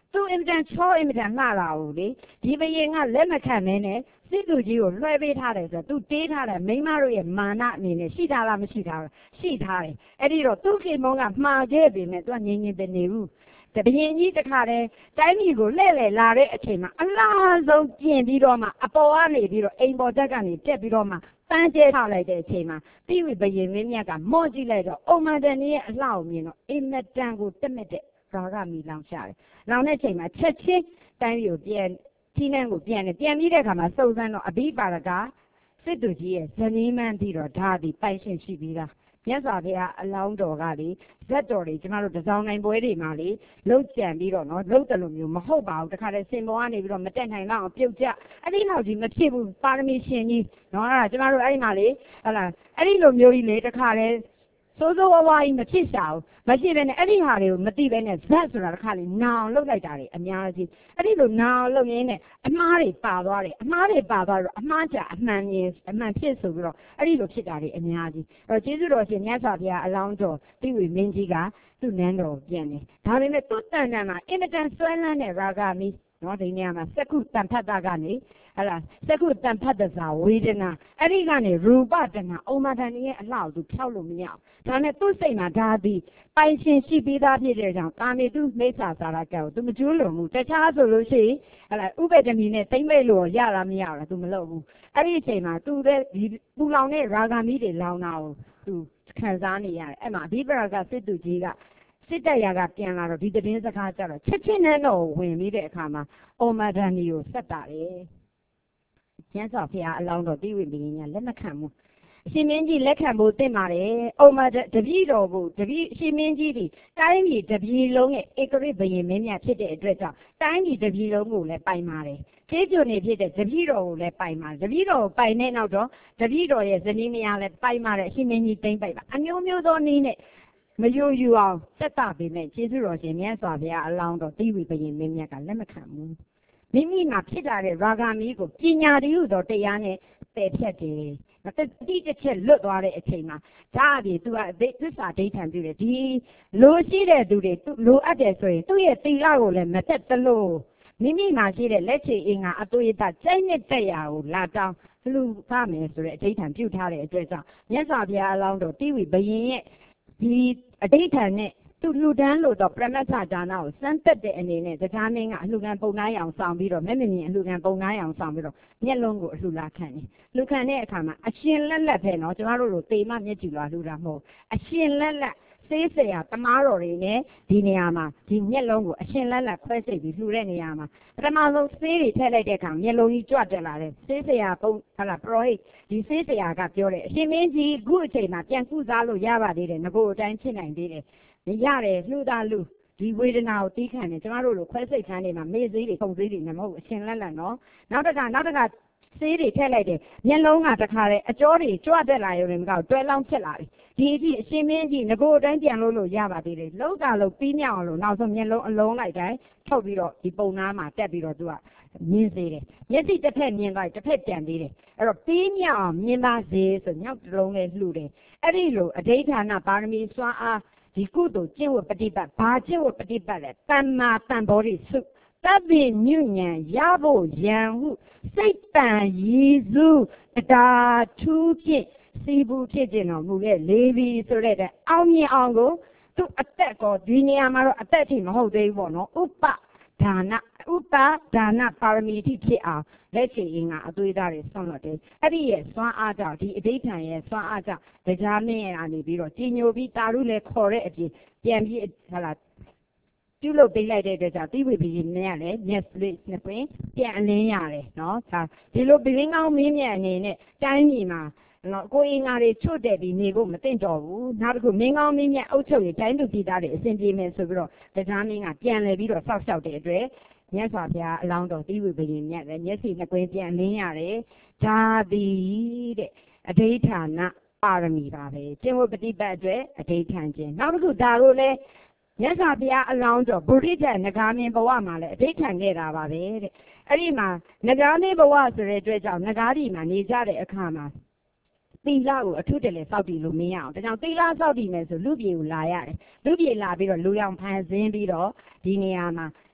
သူအင်တန်ချောအင်တန်လှလာဘူးလေဒီဘယင်ကလက်မခံမင်းနဲ့စစ်သူကြီးကိုလွှဲပေးထားတယ်ဆိုတော့သူတေးထားတယ်မိမတို့ရဲ့မာနအနေနဲ့ရှိထားလားမရှိထားဘူးရှိထားတယ်အဲ့ဒီတော့သူခင်မုန်းကမှားခဲ့ပြီနဲ့သူကငြင်းငြင်းတနေဘူးတဘယင်ကြီးတခါတည်းတိုင်းပြည်ကိုလှည့်လည်လာတဲ့အချိန်မှာအလားဆုံးပြင်ပြီးတော့မှအပေါ်ကနေပြီးတော့အိမ်ပေါ်တက်ကနေတက်ပြီးတော့မှပန်းကျဲထားလိုက်တဲ့အချိန်မှာတိဝိဘယင်မင်းမြတ်ကမော့ကြည့်လိုက်တော့အုံမတန်ကြီးရဲ့အလှကိုမြင်တော့အိမ်မတန်ကိုတက်မဲ့တဲ့ရာဂမီလောင်ရှာတယ်လောင်တဲ့အချိန်မှာချက်ချင်းတိုင်းပြည်ကိုပြန်ဒီနန်းကိုပြန်တယ်ပြန်ပြီးတဲ့အခါမှာစုံစမ်းတော့အဘိပါရကစစ်သူကြီးရဲ့ဇနီးမန်းပြီးတော့ဒါသည်ပိုင်ရှင်ရှိပြီးသားမြတ်စွာဘုရားအလောင်းတော်ကလေဇက်တော်တွေကျမတို့တစောင်းနိုင်ပွဲတွေမှာလေလှုပ်ကြံပြီးတော့နော်လှုပ်တယ်လို့မျိုးမဟုတ်ပါဘူးတခါတည်းစင်ပေါ်ကနေပြီးတော့မတက်နိုင်တော့ပြုတ်ကြအဲ့ဒီလောက်ကြီးမဖြစ်ဘူးပါရမီရှင်ကြီးနော်အဲ့ဒါကျမတို့အဲ့ဒီမှာလေဟလာအဲ့ဒီလိုမျိုးကြီးလေတခါတည်းစိုးစိုးဝါးဝါးကြီးမဖြစ်ရှာဘူးမရှိဘဲနဲ့အဲ့ဒီဟာတွေကိုမသိဘဲနဲ့ဇက်ဆိုတာတစ်ခါလေနာအောင်လှုပ်လိုက်တာတွေအများကြီးအဲ့ဒီလိုနာအောင်လှုပ်ရင်းနဲ့အမားတွေပါသွားတယ်အမားတွေပါသွားတော့အမားကြအမှန်မြင်အမှန်ဖြစ်ဆိုပြီးတော့အဲ့ဒီလိုဖြစ်တာတွေအများကြီးအဲ့တော့ကျေးဇူးတော်ရှင်မြတ်စွာဘုရားအလောင်းတော်တိဝိမင်းကြီးကသူ့နန်းတော်ပြန်တယ်ဒါပေမဲ့သူ့တန်တန်မှာအင်မတန်ဆွဲလန်းတဲ့ရာဂမီနော်ဒီနေရာမှာစက္ခုတန်ဖတ်တာကနေဟလာစက္ခုတန်ဖတ်တဲ့စာဝေဒနာအဲ့ဒီကနေရူပတဏအုံမတန်ရဲ့အလှကိုသူဖြောက်လို့မရအောင်ဒါနဲ့သူ့စိတ်မှာဒါသည်ပိုင်ရှင်ရှိပြီးသားဖြစ်တဲ့ကြောင့်ကာမေသူမိစ္ဆာစာရကကိုသူမကျူးလွန်ဘူးတခြားဆိုလို့ရှိရင်ဟလာဥပဒမီနဲ့တိမ့်မိတ်လို့ရလားမရလားသူမလုပ်ဘူးအဲ့ဒီအချိန်မှာသူတဲ့ဒီပူလောင်တဲ့ရာဂမီတွေလောင်တာကိုသူခံစားနေရတယ်အဲ့မှာအဘိပရာကစစ်သူကြီးကစစ်တပ်ရာကပြန်လာတော့ဒီတည်င်းစကားကြတော့ချက်ချင်းနဲ့တော့ဝင်ပြီးတဲ့အခါမှာအော်မဒန်နီကိုဆက်တာတယ်။ကျန်းစွာဖျားအလောင်းတော်တိဝိမင်းကြီးလက်မခံဘူး။အရှင်မင်းကြီးလက်ခံဖို့တင့်ပါတယ်။အော်မဒတပည့်တော်ကိုတပည့်အရှင်မင်းကြီးဒီတိုင်းပြည်တပည့်လုံးရဲ့ဧကရိဘယင်မင်းမြတ်ဖြစ်တဲ့အတွက်ကြောင့်တိုင်းပြည်တပည့်လုံးကိုလည်းပိုင်ပါတယ်။ကျေးဇူးနေဖြစ်တဲ့တပည့်တော်ကိုလည်းပိုင်ပါတယ်။တပည့်တော်ကိုပိုင်တဲ့နောက်တော့တပည့်တော်ရဲ့ဇနီးမယားလည်းပိုင်ပါတယ်အရှင်မင်းကြီးတိမ့်ပိုက်ပါအမျိုးမျိုးသောနည်းနဲ့မယိုယူအောင်သက်တာပေမဲ့ကျေးဇူးတော်ရှင်မြတ်စွာဘုရားအလောင်းတော်တိဝိဘယင်မင်းမြတ်ကလက်မခံဘူးမိမိမှာဖြစ်လာတဲ့ရာဂမီကိုပညာတည်းဟုသောတရားနဲ့ပယ်ဖြတ်တယ်မတတိတစ်ချက်လွတ်သွားတဲ့အချိန်မှာဒါအပြင်သူကသစ္စာဒိဋ္ဌံပြုတယ်ဒီလိုရှိတဲ့သူတွေသူလိုအပ်တယ်ဆိုရင်သူ့ရဲ့သီလကိုလည်းမသက်တလို့မိမိမှာရှိတဲ့လက်ချေအင်္ဂါအတုယတကျိုင်းနဲ့တက်ရာကိုလာတောင်းလူဖမယ်ဆိုတဲ့အဋ္ဌံပြုထားတဲ့အတွက်ကြောင့်မြတ်စွာဘုရားအလောင်းတော်တိဝိဘယင်ရဲ့ဒီအဋ္ဌံနဲ့သူလူတန်းလို့တော့ပရမတ်သာဒါနကိုစမ်းသက်တဲ့အနေနဲ့တရားမင်းကအလှူခံပုံနှိုင်းအောင်ဆောင်ပြီးတော့မဲ့မမြင်အလှူခံပုံနှိုင်းအောင်ဆောင်ပြီးတော့မျက်လုံးကိုအလှူလာခံတယ်လှူခံတဲ့အခါမှာအရှင်လက်လက်ပဲเนาะကျမတို့လိုတေမမျက်ကြည့်လာလှူတာမဟုတ်အရှင်လက်လက်စေးစရာတမားတော်တွေနဲ့ဒီနေရာမှာဒီမျက်လုံးကိုအရှင်လက်လက်ခွဲစိတ်ပြီးလှူတဲ့နေရာမှာပထမဆုံးစေးတွေထည့်လိုက်တဲ့အခါမျက်လုံးကြီးကြွတက်လာတယ်စေးစရာပုံဟာလားပရောဟိတ်ဒီစေးစရာကပြောတယ်အရှင်မင်းကြီးခုအချိန်မှာပြန်ကုစားလို့ရပါသေးတယ်ငကိုအတိုင်းဖြစ်နိုင်သေးတယ်ရတယ်လှူတာလှူဒီဝေဒနာကိုတီးခံတယ်ကျမတို့လိုခွဲစိတ်ခန်းတွေမှာမေ့စေးတွေပုံစေးတွေနဲ့မဟုတ်အရှင်လက်လက်နော်နောက်တစ်ခါနောက်တစ်ခါစေးတွေထည့်လိုက်တယ်မျက်လုံးကတခါလေအကြောတွေကြွတက်လာရုံနဲ့မကောက်တွဲလောင်းဖြစ်လာပြီဒီအဖြစ်အရှင်မင်းကြီးငကိုအတိုင်းပြန်လို့လို့ရပါသေးတယ်လှုပ်တာလို့ပြီးမြောက်အောင်လို့နောက်ဆုံးမျက်လုံးအလုံးလိုက်တိုင်းထုတ်ပြီးတော့ဒီပုံနာမှာတက်ပြီးတော့သူကမြင်စေတယ်မျက်စိတစ်ဖက်မြင်သွားတစ်ဖက်ပြန်သေးတယ်အဲ့တော့ပြီးမြောက်အောင်မြင်ပါစေဆိုညောက်တစ်လုံးလေးလှူတယ်အဲ့ဒီလိုအဋ္ဌာဏပါရမီစွမ်းအားဒီကုသိုလ်ကျင့်ဝတ်ပฏิပတ်ဘာကျင့်ဝတ်ပฏิပတ်လဲတမ္မာတန်ဘောဓိစုတပ္ပိညုညံရဖို့ယံဟုစိတ်တန်ရည်စုတရားထူးဖြင့်စီဘူးဖြစ်ခြင်းတော်မူခဲ့လေပြီဆိုတဲ့အောင်မြင်အောင်ကိုသူအသက်ကောဒီနေရာမှာတော့အသက်ထိမဟုတ်သေးဘူးပေါ့နော်ဥပဒါနဥပဒါနပါရမီတိဖြစ်အောင်လက်ချေအင်္ဂါအသွေးသားတွေဆွန့်လွတ်တယ်အဲ့ဒီရဲ့စွမ်းအားကြောင့်ဒီအဋ္ဌံရဲ့စွမ်းအားကြောင့်တရားမင်းရဲ့အနေပြီးတော့ကြီးညိုပြီးတာရုလည်းခေါ်တဲ့အပြင်ပြန်ပြီးဟာလာပြုလုပ်ပေးလိုက်တဲ့အတွက်ကြောင့်တိဝိဘယင်နဲ့လည်းမျက်စိနှစ်ပွင့်ပြန်အလင်းရတယ်နော်ဒါဒီလိုဘီလင်းကောင်းမင်းမြတ်အနေနဲ့တိုင်းပြည်မှာနော်ကိုအင်္ဂါတွေချွတ်တယ်ပြီးနေဖို့မသင့်တော်ဘူးနောက်တစ်ခုမင်းကောင်းမင်းမြတ်အုပ်ချုပ်ရေးတိုင်းလူပြည်သားတွေအစဉ်ပြေမယ်ဆိုပြီးတော့တရားမင်းကပြန်လဲပြီးတော့စောက်ရှောက်တဲ့အတွက်မြတ်စွာဘုရားအလောင်းတော်တိဝိဘယင်မြတ်လည်းမျက်စိနှစ်ကွင်းပြန်လင်းရတယ်ဒါသည်တဲ့အဋ္ဌာဏပါရမီပါပဲကျင့်ဝတ်ပฏิပတ်အတွက်အဋ္ဌံခြင်းနောက်တစ်ခုဒါကိုလည်းမြတ်စွာဘုရားအလောင်းတော်ဗုဒ္ဓတန်ငကားမင်းဘဝမှာလည်းအဋ္ဌံခဲ့တာပါပဲတဲ့အဲ့ဒီမှာငကားမင်းဘဝဆိုတဲ့အတွက်ကြောင့်ငကားဒီမှာနေကြတဲ့အခါမှာသီလကိုအထုတလဲစောက်တည်လို့မရအောင်ဒါကြောင့်သီလစောက်တည်မယ်ဆိုလူပြေကိုလာရတယ်လူပြေလာပြီးတော့လူရောင်ဖန်ဆင်းပြီးတော့ဒီနေရာမှာ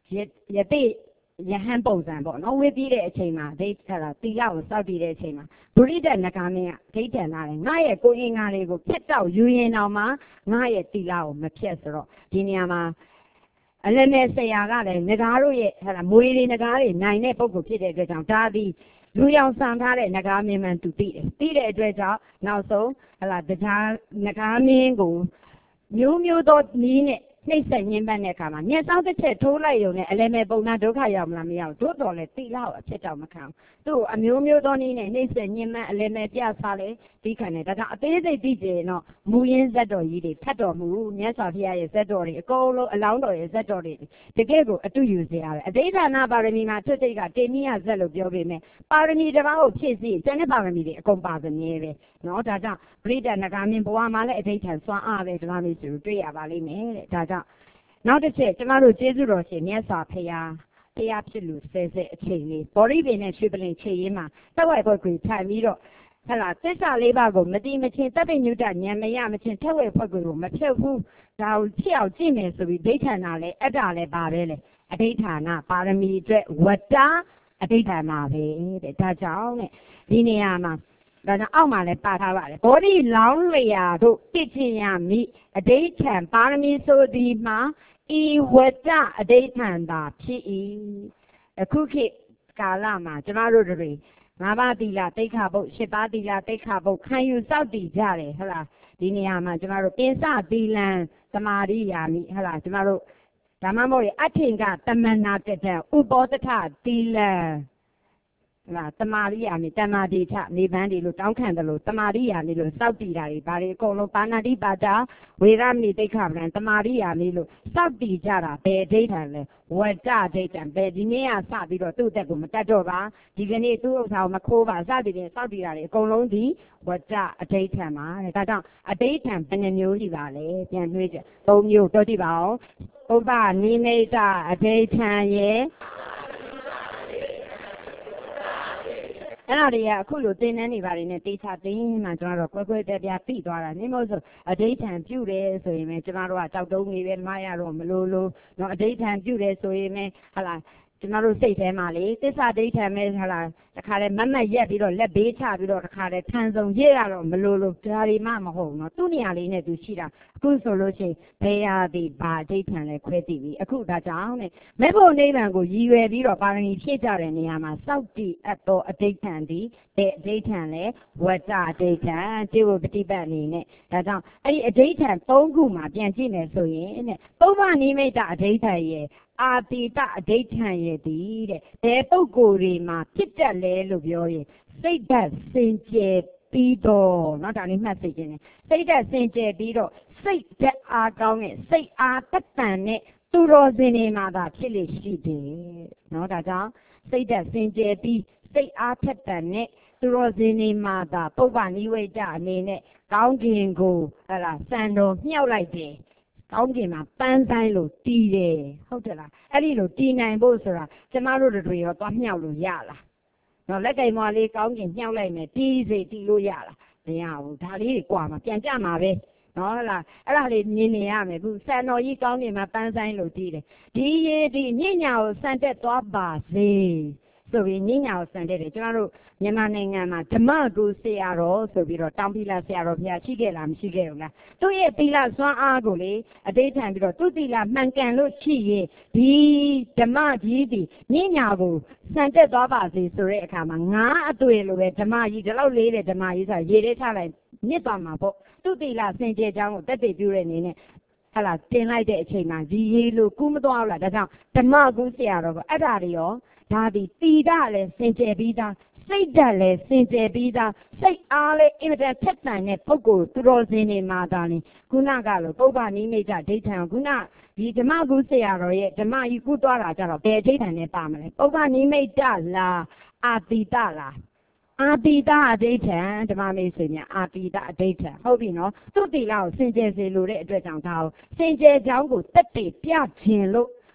ရတိယဟန်ပုံစံပေါ့နော်ဝိပြီးတဲ့အချိန်မှာဒိဋ္ဌာတီလာကိုစောက်တည်တဲ့အချိန်မှာဗုရိဒနဂါမင်းကဒိဋ္ဌာနာတယ်ငါရဲ့ကိုယ်အင်္ဂါလေးကိုဖြတ်တော့ယူရင်တော့မှငါရဲ့တီလာကိုမဖြတ်ဆိုတော့ဒီနေရာမှာအလနဲ့ဆရာကလည်းငကားတို့ရဲ့ဟာမွေးလေးငကားတွေနိုင်တဲ့ပုံကိုဖြစ်တဲ့အတွက်ကြောင့်ဒါသည်လူရောင်ဆန်ထားတဲ့ငကားမင်းမှန်သူသိတယ်သိတဲ့အတွက်ကြောင့်နောက်ဆုံးဟလာတရားငကားမင်းကိုမျိုးမျိုးသောနည်းနဲ့နှိမ့်ဆက်ညှင်းပန်းတဲ့အခါမှာမျက်စောင်းတစ်ချက်ထိုးလိုက်ရုံနဲ့အလဲမဲ့ပုံနာဒုက္ခရောက်မလားမရောက်တို့တော်လဲတိလောက်အဖြစ်တော့မခံသူ့အမျိုးမျိုးသောနည်းနဲ့နှိမ့်ဆက်ညှင်းပန်းအလဲမဲ့ပြစားလဲဒီခံတယ်ဒါကြောင့်အသေးစိတ်သိကြရင်တော့မူရင်းဇက်တော်ကြီးတွေဖတ်တော်မူမြတ်စွာဘုရားရဲ့ဇက်တော်တွေအကုန်လုံးအလောင်းတော်ရဲ့ဇက်တော်တွေတကယ်ကိုအတူယူစေရပဲအတိဋ္ဌာနာပါရမီမှာထွတ်တိတ်ကတေမိယဇက်လို့ပြောပေမဲ့ပါရမီတစ်ပါးကိုဖြည့်စီကျန်တဲ့ပါရမီတွေအကုန်ပါသမြဲပဲနော်ဒါကြောင့်ပရိဒတ်နဂါမင်းဘဝမှာလည်းအဋိဋ္ဌံစွမ်းအားပဲဒီမှာမျိုးဆိုတွေ့ရပါလိမ့်မယ်တဲ့ဒါကြောင့်နောက်တစ်ချက်ကျမတို့ကျေးဇူးတော်ရှင်မြတ်စွာဘုရားတရားဖြစ်လို့ဆဲဆဲအချိန်လေးဘောရိပင်နဲ့ရွှေပလင်ချိန်ရင်းမှာတဝက်ဘက်ကိုထိုင်ပြီးတော့ဟလာသစ္စာလေးပါးကိုမတိမချင်းတပ်ပိညုတဉာဏ်မရမချင်းထက်ဝဲဘက်ကိုမဖြုတ်ဘူးဒါကိုဖြစ်အောင်ကြည့်မယ်ဆိုပြီးဒိဋ္ဌာနာလဲအဲ့ဒါလဲပါပဲလေအဋိဋ္ဌာနာပါရမီအတွက်ဝတ္တအဋိဋ္ဌာနာပဲတဲ့ဒါကြောင့်တဲ့ဒီနေရာမှာဒါကြောင့်အောက်မှာလည်းပါထားပါတယ်ဘောဓိလောင်းလျာတို့ပြည့်ချင်ရမိအဋိဋ္ဌံပါရမီဆိုဒီမှာဤဝတ္တအဋိဋ္ဌံသာဖြစ်၏အခုခေတ်ကာလမှာကျမတို့တွေငါးပါးသီလတိဋ္ဌဘုတ်ရှစ်ပါးသီလတိဋ္ဌဘုတ်ခံယူစောင့်တည်ကြတယ်ဟုတ်လားဒီနေရာမှာကျမတို့ပင်စသီလံသမာဓိယာမိဟုတ်လားကျမတို့ဓမ္မမို့ရအထင်ကတမနာကတံဥပောတထသီလံလားတမာရိယာမိတမာတိထနေပန်းဒီလိုတောင်းခံတယ်လို့တမာရိယာမိလို့စောက်တည်တာတွေဘာတွေအကုန်လုံးပါဏာတိပါတာဝေရမဏိတိခဗရံတမာရိယာမိလို့စောက်တည်ကြတာဘယ်အဋိဋ္ဌံလဲဝတ္တအဋိဋ္ဌံဘယ်ဒီနေ့ကစပြီးတော့သူ့အသက်ကိုမတတ်တော့ပါဒီကနေ့သူ့ဥစ္စာကိုမခိုးပါစသည်ဖြင့်စောက်တည်တာတွေအကုန်လုံးဒီဝတ္တအဋိဋ္ဌံပါတဲ့ဒါကြောင့်အဋိဋ္ဌံဘယ်နှမျိုးရှိပါလဲပြန်နှွေးကြသုံးမျိုးပြောကြည့်ပါဦးဥပ္ပနိမိတ်အဋိဋ္ဌံရဲ့အဲ့ဒါတွေကအခုလိုသင်တန်းတွေပါနေတေချာသိင်းမှကျွန်တော်တို့ကွဲကွဲပြားပြားပြီးသွားတာနေမို့ဆိုအဋိဋ္ဌံပြုတယ်ဆိုရင်ပဲကျွန်တော်တို့ကကြောက်တုံးနေပဲမရတော့မလို့လို့နော်အဋိဋ္ဌံပြုတယ်ဆိုရင်ပဲဟာလားကျွန်တော်တို့စိတ်ထဲမှာလေသစ္စာဒိဋ္ဌံပဲဟာလားတခါလေမတ်မတ်ရက်ပြီးတော့လက်ဘေးချပြီးတော့တခါလေထန်ဆောင်ရေးရတော့မလို့လို့ဒါတွေမှမဟုတ်ဘူးနော်သူ့နေရာလေးနဲ့သူရှိတာအခုဆိုလို့ရှိရင်ဘယ်ဟာဒီဘာဒိဋ္ဌံလဲခွဲသိပြီအခုဒါကြောင့်နဲ့မဲ့ဖို့နိဗ္ဗာန်ကိုရည်ရွယ်ပြီးတော့ပါရမီဖြည့်ကြတဲ့နေရာမှာစောက်တည်အပ်သောအဋိဋ္ဌံဒီတဲ့ဒိဋ္ဌံလဲဝတ္တဒိဋ္ဌံတိဝပฏิပတ်အနေနဲ့ဒါကြောင့်အဲ့ဒီအဋိဋ္ဌံသုံးခုမှာပြန်ကြည့်မယ်ဆိုရင်တဲ့ပုဗ္ဗနိမိတ်အဋိဋ္ဌံရဲ့အာတိတအဋိဋ္ဌံရဲ့ဒီတဲ့ဘယ်ပုဂ္ဂိုလ်တွေမှာဖြစ်တတ်လဲလို့ပြောရင်စိတ်ဓာတ်စင်ကြယ်ပြီးတော့เนาะဒါလေးမှတ်သိခြင်းနဲ့စိတ်ဓာတ်စင်ကြယ်ပြီးတော့စိတ်ဓာတ်အားကောင်းတဲ့စိတ်အားတက်တန်တဲ့သူတော်စင်တွေမှာသာဖြစ်လိမ့်ရှိတယ်เนาะဒါကြောင့်စိတ်ဓာတ်စင်ကြယ်ပြီးစိတ်အားထက်တန်တဲ့သူတော်စင်တွေမှာသာပုဗ္ဗနိဝိတ္တအနေနဲ့ကောင်းကင်ကိုဟဲ့လားစံတော်မြှောက်လိုက်တယ်ကောင်းကင်မှာပန်းဆိုင်လို့တီးတယ်ဟုတ်တယ်လားအဲ့ဒီလိုတီးနိုင်ဖို့ဆိုတာကျမတို့တွေရောသွားမြှောက်လို့ရလားနော်လက်ကင်မလေးကောင်းကင်မြှောက်လိုက်မယ်တီးစေတီးလို့ရလားမရဘူးဒါလေးတွေကြွားမှာပြန်ကြမှာပဲနော်ဟလားအဲ့ဒါလေးမြင်နေရမယ်ခုစံတော်ကြီးကောင်းကင်မှာပန်းဆိုင်လို့တီးတယ်ဒီရေဒီညညာကိုစံတက်သွားပါစေဆိုပြီးညညာကိုစံတက်တယ်ကျွန်တော်တို့မြန်မာနိုင်ငံမှာဓမ္မကုဆရာတော်ဆိုပြီးတော့တောင်ပိလာဆရာတော်ဘုရားရှိခဲ့လားမရှိခဲ့ဘူးလားသူ့ရဲ့သီလစွမ်းအားကိုလေအတိတ်ထံပြီးတော့သူ့သီလမှန်ကန်လို့ရှိရင်ဒီဓမ္မကြီးဒီညညာကိုစံတက်သွားပါစေဆိုတဲ့အခါမှာငါးအတွေ့လိုပဲဓမ္မကြီးဒီလောက်လေးတဲ့ဓမ္မကြီးဆိုရေထဲချလိုက်မြစ်သွားမှာပေါ့သူ့သီလစင်ကြယ်ကြောင်းကိုတက်တည်ပြုတဲ့အနေနဲ့ဟလာတင်လိုက်တဲ့အချိန်မှာဒီရေလိုကူးမသွားဘူးလားဒါကြောင့်ဓမ္မကုဆရာတော်ကအဲ့ဒါတွေရောဒါဒီတီဒလည်းစင်ကြယ်ပြီးသားစိတ်ဓာတ်လည်းစင်ကြယ်ပြီးသားစိတ်အားလည်းအင်မတန်ဖြတ်တန်တဲ့ပုဂ္ဂိုလ်သူတော်စင်တွေမှာဒါလည်းခုနကလိုပုဗ္ဗနိမိတ်ဒိဋ္ဌံခုနဒီဓမ္မကုဆရာတော်ရဲ့ဓမ္မကြီးကူးသွားတာကြတော့ဘယ်ဒိဋ္ဌံနဲ့ပါမလဲပုဗ္ဗနိမိတ်လားအာတိတလားအာတိတအဋိဋ္ဌံဓမ္မမိတ်ဆွေများအာတိတအဋိဋ္ဌံဟုတ်ပြီနော်သူ့တီလာကိုစင်ကြယ်စေလိုတဲ့အတွက်ကြောင့်ဒါကိုစင်ကြယ်ကြောင်းကိုတက်တည်ပြခြင်းလို့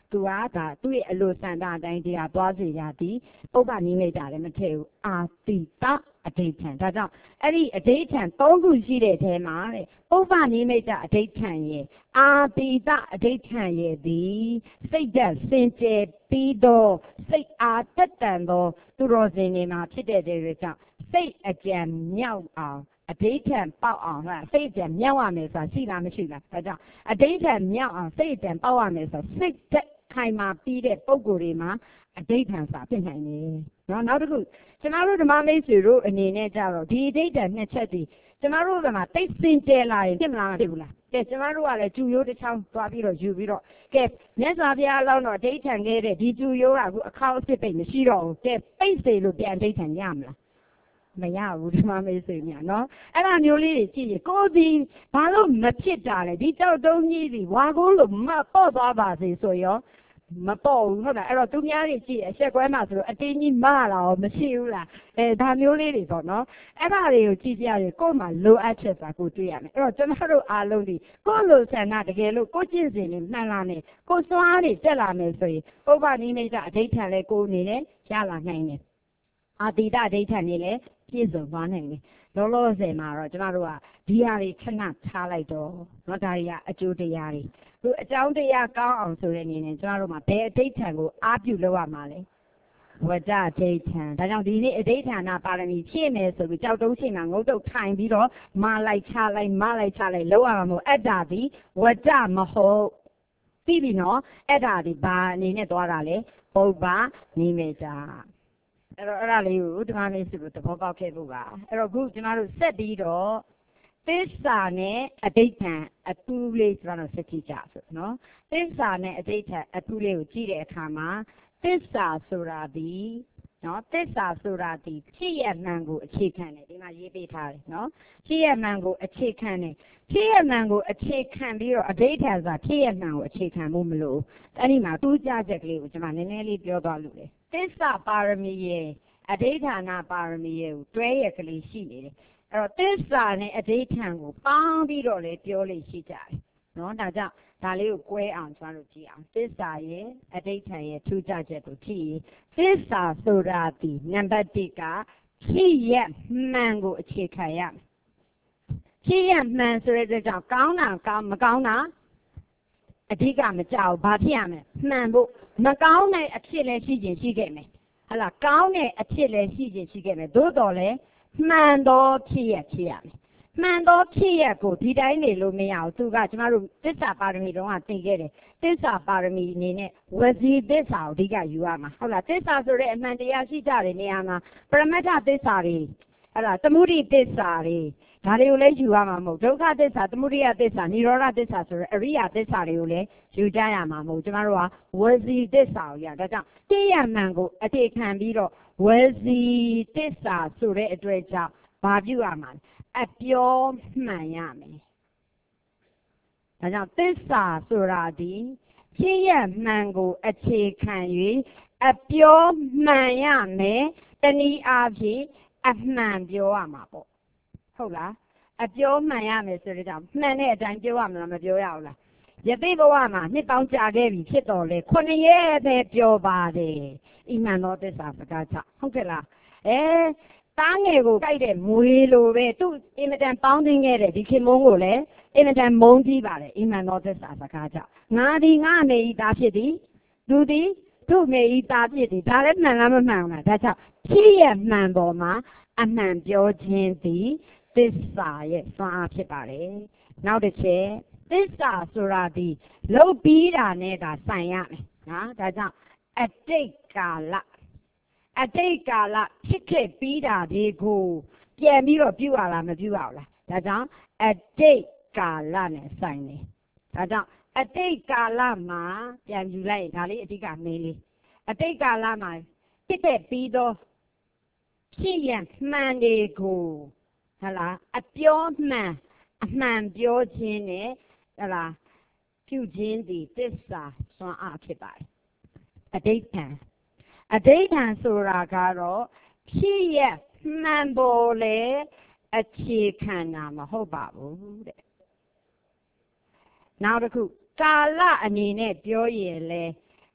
သူကဒါသူ့ရဲ့အလိုဆန္ဒအတိုင်းတရားသွားစေရသည်ပုပ္ပနိမိတ်တာလည်းမထည့်ဘူးအာတိတအဋိဋ္ဌံဒါကြောင့်အဲ့ဒီအဋိဋ္ဌံသုံးခုရှိတဲ့ထဲမှာတဲ့ပုပ္ပနိမိတ်တာအဋိဋ္ဌံရဲ့အာတိတအဋိဋ္ဌံရဲ့သည်စိတ်ဓာတ်စင်ကြယ်ပြီးတော့စိတ်အားတက်တန်သောသူတော်စင်တွေမှာဖြစ်တဲ့တဲ့ကြောင့်စိတ်အကြံမြောက်အောင်အဋိဋ္ဌံပေါက်အောင်ဟာစိတ်ကြံမြောက်ရမယ်ဆိုတာရှိလားမရှိလားဒါကြောင့်အဋိဋ္ဌံမြောက်အောင်စိတ်ကြံပေါက်ရမယ်ဆိုစိတ်တက်ခိုင်မာပြီးတဲ့ပုံကိုယ်တွေမှာအဋိဋ္ဌံစာဖြစ်နိုင်တယ်နော်နောက်တစ်ခုကျွန်တော်တို့ဓမ္မမိတ်ဆွေတို့အနေနဲ့ကြတော့ဒီအဋိဋ္ဌံနှစ်ချက်ဒီကျွန်တော်တို့ကမှတိတ်စင်ကြယ်လာရင်ဖြစ်မလားမဖြစ်ဘူးလားကဲကျွန်တော်တို့ကလည်းကျူရိုးတစ်ချောင်းသွားပြီးတော့ယူပြီးတော့ကဲမြတ်စွာဘုရားအလောင်းတော်အဋိဋ္ဌံခဲ့တဲ့ဒီကျူရိုးကအခုအခေါက်အစ်စ်ပိတ်မရှိတော့ဘူးကဲပိတ်စေလို့ပြန်အဋိဋ္ဌံရမလားမရဘူးဒီမှာမေးဆွေများနော်အဲ့ဒါမျိုးလေးတွေကြည့်ရင်ကိုယ်ဒီဘာလို့မဖြစ်တာလဲဒီကြောက်တုံးကြီးဒီဝါကိုလို့မပေါ့သွားပါစေဆိုရောမပေါ့ဘူးဟုတ်လားအဲ့တော့သူများတွေကြည့်အဆက်ကွဲမှာဆိုတော့အတင်းကြီးမလာရောမရှိဘူးလားအဲဒါမျိုးလေးတွေပေါ့နော်အဲ့ဒါတွေကိုကြည့်ကြရင်ကိုယ်မှာလိုအပ်ချက်ဆိုတာကိုတွေ့ရမယ်အဲ့တော့ကျွန်တော်တို့အားလုံးဒီကိုယ်လိုဆန္ဒတကယ်လို့ကိုယ်ကျင့်စဉ်နဲ့မှန်လာမယ်ကိုယ်စွမ်းတွေတက်လာမယ်ဆိုရင်ပုဗ္ဗနိမိတ်အဋိဋ္ဌံလည်းကိုယ်အနေနဲ့ရလာနိုင်တယ်အာတိတအဋိဋ္ဌံနေလည်းပြည့်စုံသွားနိုင်တယ်လောလောဆယ်မှာတော့ကျွန်တော်တို့ကဒီဟာတွေခဏထားလိုက်တော့နော်ဒါတွေကအကျိုးတရားတွေသူအကြောင်းတရားကောင်းအောင်ဆိုတဲ့အနေနဲ့ကျွန်တော်တို့မှာဘယ်အဋိဋ္ဌံကိုအားပြုလုပ်ရမှာလဲဝကြအဋိဋ္ဌံဒါကြောင့်ဒီနေ့အဋိဋ္ဌာဏပါရမီဖြည့်မယ်ဆိုပြီးကြောက်တုံးချိန်မှာငုတ်တုတ်ထိုင်ပြီးတော့မလိုက်ချလိုက်မလိုက်ချလိုက်လောက်ရမှာမို့အဲ့ဒါဒီဝကြမဟုတ်ပြီးပြီနော်အဲ့ဒါဒီဘာအနေနဲ့သွားတာလဲပုဗ္ဗနိမိတ်တာအဲ့တော့အဲ့ဒါလေးကိုဒီမှာလေးစုလို့သဘောပေါက်ခဲ့ဖို့ပါအဲ့တော့ခုကျွန်တော်တို့ဆက်ပြီးတော့သစ္စာနဲ့အဋိဋ္ဌံအတူလေးကျွန်တော်တို့ဆက်ကြည့်ကြဆိုနော်သစ္စာနဲ့အဋိဋ္ဌံအတူလေးကိုကြည့်တဲ့အခါမှာသစ္စာဆိုတာဒီနော်သစ္စာဆိုတာဒီဖြစ်ရမှန်ကိုအခြေခံတယ်ဒီမှာရေးပေးထားတယ်နော်ဖြစ်ရမှန်ကိုအခြေခံတယ်ဖြစ်ရမှန်ကိုအခြေခံပြီးတော့အဋိဋ္ဌံဆိုတာဖြစ်ရမှန်ကိုအခြေခံမှုမလို့အဲ့ဒီမှာတူးကြချက်ကလေးကိုကျွန်မနည်းနည်းလေးပြောသွားလို့လေသစ္စာပါရမီရဲ့အဋိဋ္ဌာဏပါရမီရဲ့ကိုတွဲရကလေးရှိနေတယ်အဲ့တော့သစ္စာနဲ့အဋိဋ္ဌံကိုပေါင်းပြီးတော့လေပြောလို့ရှိကြတယ်နော်ဒါကြောင့်ဒါလေးကို꿰အောင်ကျွန်တော်တို့ကြည့်အောင်သစ္စာရဲ့အဋိဋ္ဌံရဲ့ထူးခြားချက်ကိုကြည့်သစ္စာဆိုတာဒီနံပါတ်တစ်ကဖြစ်ရမှန်ကိုအခြေခံရမယ်ဖြစ်ရမှန်ဆိုတဲ့အတွက်ကြောင့်ကောင်းတာကောင်းမကောင်းတာအဓိကမကြောက်ဘာဖြစ်ရမလဲမှန်ဖို့မကောင်းတဲ့အဖြစ်လည်းရှိခြင်းရှိခဲ့မယ်ဟလာကောင်းတဲ့အဖြစ်လည်းရှိခြင်းရှိခဲ့မယ်သို့တော်လည်းမှန်သောဖြစ်ရဖြစ်ရမယ်မှန်သောဖြစ်ရကိုဒီတိုင်းနေလို့မရဘူးသူကကျမတို့သစ္စာပါရမီတုန်းကသိခဲ့တယ်သစ္စာပါရမီအနေနဲ့ဝစီသစ္စာကိုအဓိကယူရမှာဟုတ်လားသစ္စာဆိုတဲ့အမှန်တရားရှိကြတဲ့နေရာမှာပရမတ္ထသစ္စာတွေအဲ့ဒါသမုဒိသစ္စာတွေဒါတွေကိုလည်းယူရမှာမဟုတ်ဒုက္ခသစ္စာသမုဒိယသစ္စာនិရောဓသစ္စာဆိုတဲ့အရိယသစ္စာတွေကိုလည်းယူကြရမှာမဟုတ်ကျမတို့ကဝစီသစ္စာကိုရဒါကြောင့်သိရမှန်ကိုအခြေခံပြီးတော့ဝစီသစ္စာဆိုတဲ့အတွက်ကြောင့်ဘာပြုရမှာအပြောမှန်ရမယ်ဒါကြောင့်သစ္စာဆိုတာဒီဖြစ်ရမှန်ကိုအခြေခံ၍အပြောမှန်ရမယ်တနည်းအားဖြင့်အမှန်ပြောရမှာပေါ့ဟုတ်လားအပြောမှန်ရမယ်ဆိုတဲ့ကြောင့်မှန်တဲ့အတိုင်းပြောရမလားမပြောရဘူးလားယသိဘဝမှာနှစ်ပေါင်းကြာခဲ့ပြီဖြစ်တော်လဲခုနှစ်ရက်ပဲပြောပါတယ်ဣမန်တော်သစ္စာစကားကြောင့်ဟုတ်ကဲ့လားအဲသားငယ်ကိုကြိုက်တဲ့မွေလိုပဲသူ့အင်မတန်ပေါင်းသိခဲ့တဲ့ဒီခင်မုန်းကိုလည်းအင်မတန်မုန်းကြည့်ပါတယ်ဣမန်တော်သစ္စာစကားကြောင့်ငါဒီငါအမေဤသားဖြစ်သည်သူသည်သူ့အမေဤသားဖြစ်သည်ဒါလည်းမှန်လားမမှန်ဘူးလားဒါကြောင့်ဖြစ်ရမှန်ပေါ်မှာအမှန်ပြောခြင်းသည်သစ္စာရဲ့စွမ်းအားဖြစ်ပါတယ်နောက်တစ်ချက်သစ္စာဆိုတာဒီလုတ်ပြီးတာနဲ့ဒါဆိုင်ရမယ်နော်ဒါကြောင့်အတိတ်ကာလအတိတ်ကာလဖြစ်ခဲ့ပြီးတာဒီကိုပြန်ပြီးတော့ပြုရလားမပြုရဘူးလားဒါကြောင့်အတိတ်ကာလနဲ့ဆိုင်တယ်ဒါကြောင့်အတိတ်ကာလမှာပြန်ယူလိုက်ဒါလေးအဓိကမေးလေးအတိတ်ကာလမှာဖြစ်ခဲ့ပြီးတော့ဖြစ်ရမှန်တွေကိုဟလာအပြောမှန်အမှန်ပြောခြင်းနဲ့ဟလာပြုခြင်းဒီသစ္စာစွမ်းအားဖြစ်ပါတယ်အတိတ်ကံအတိတ်ကံဆိုတာကတော့ဖြစ်ရမှန်ပေါ်လေအခြေခံတာမဟုတ်ပါဘူးတဲ့နောက်တစ်ခုကာလအနေနဲ့ပြောရင်လေ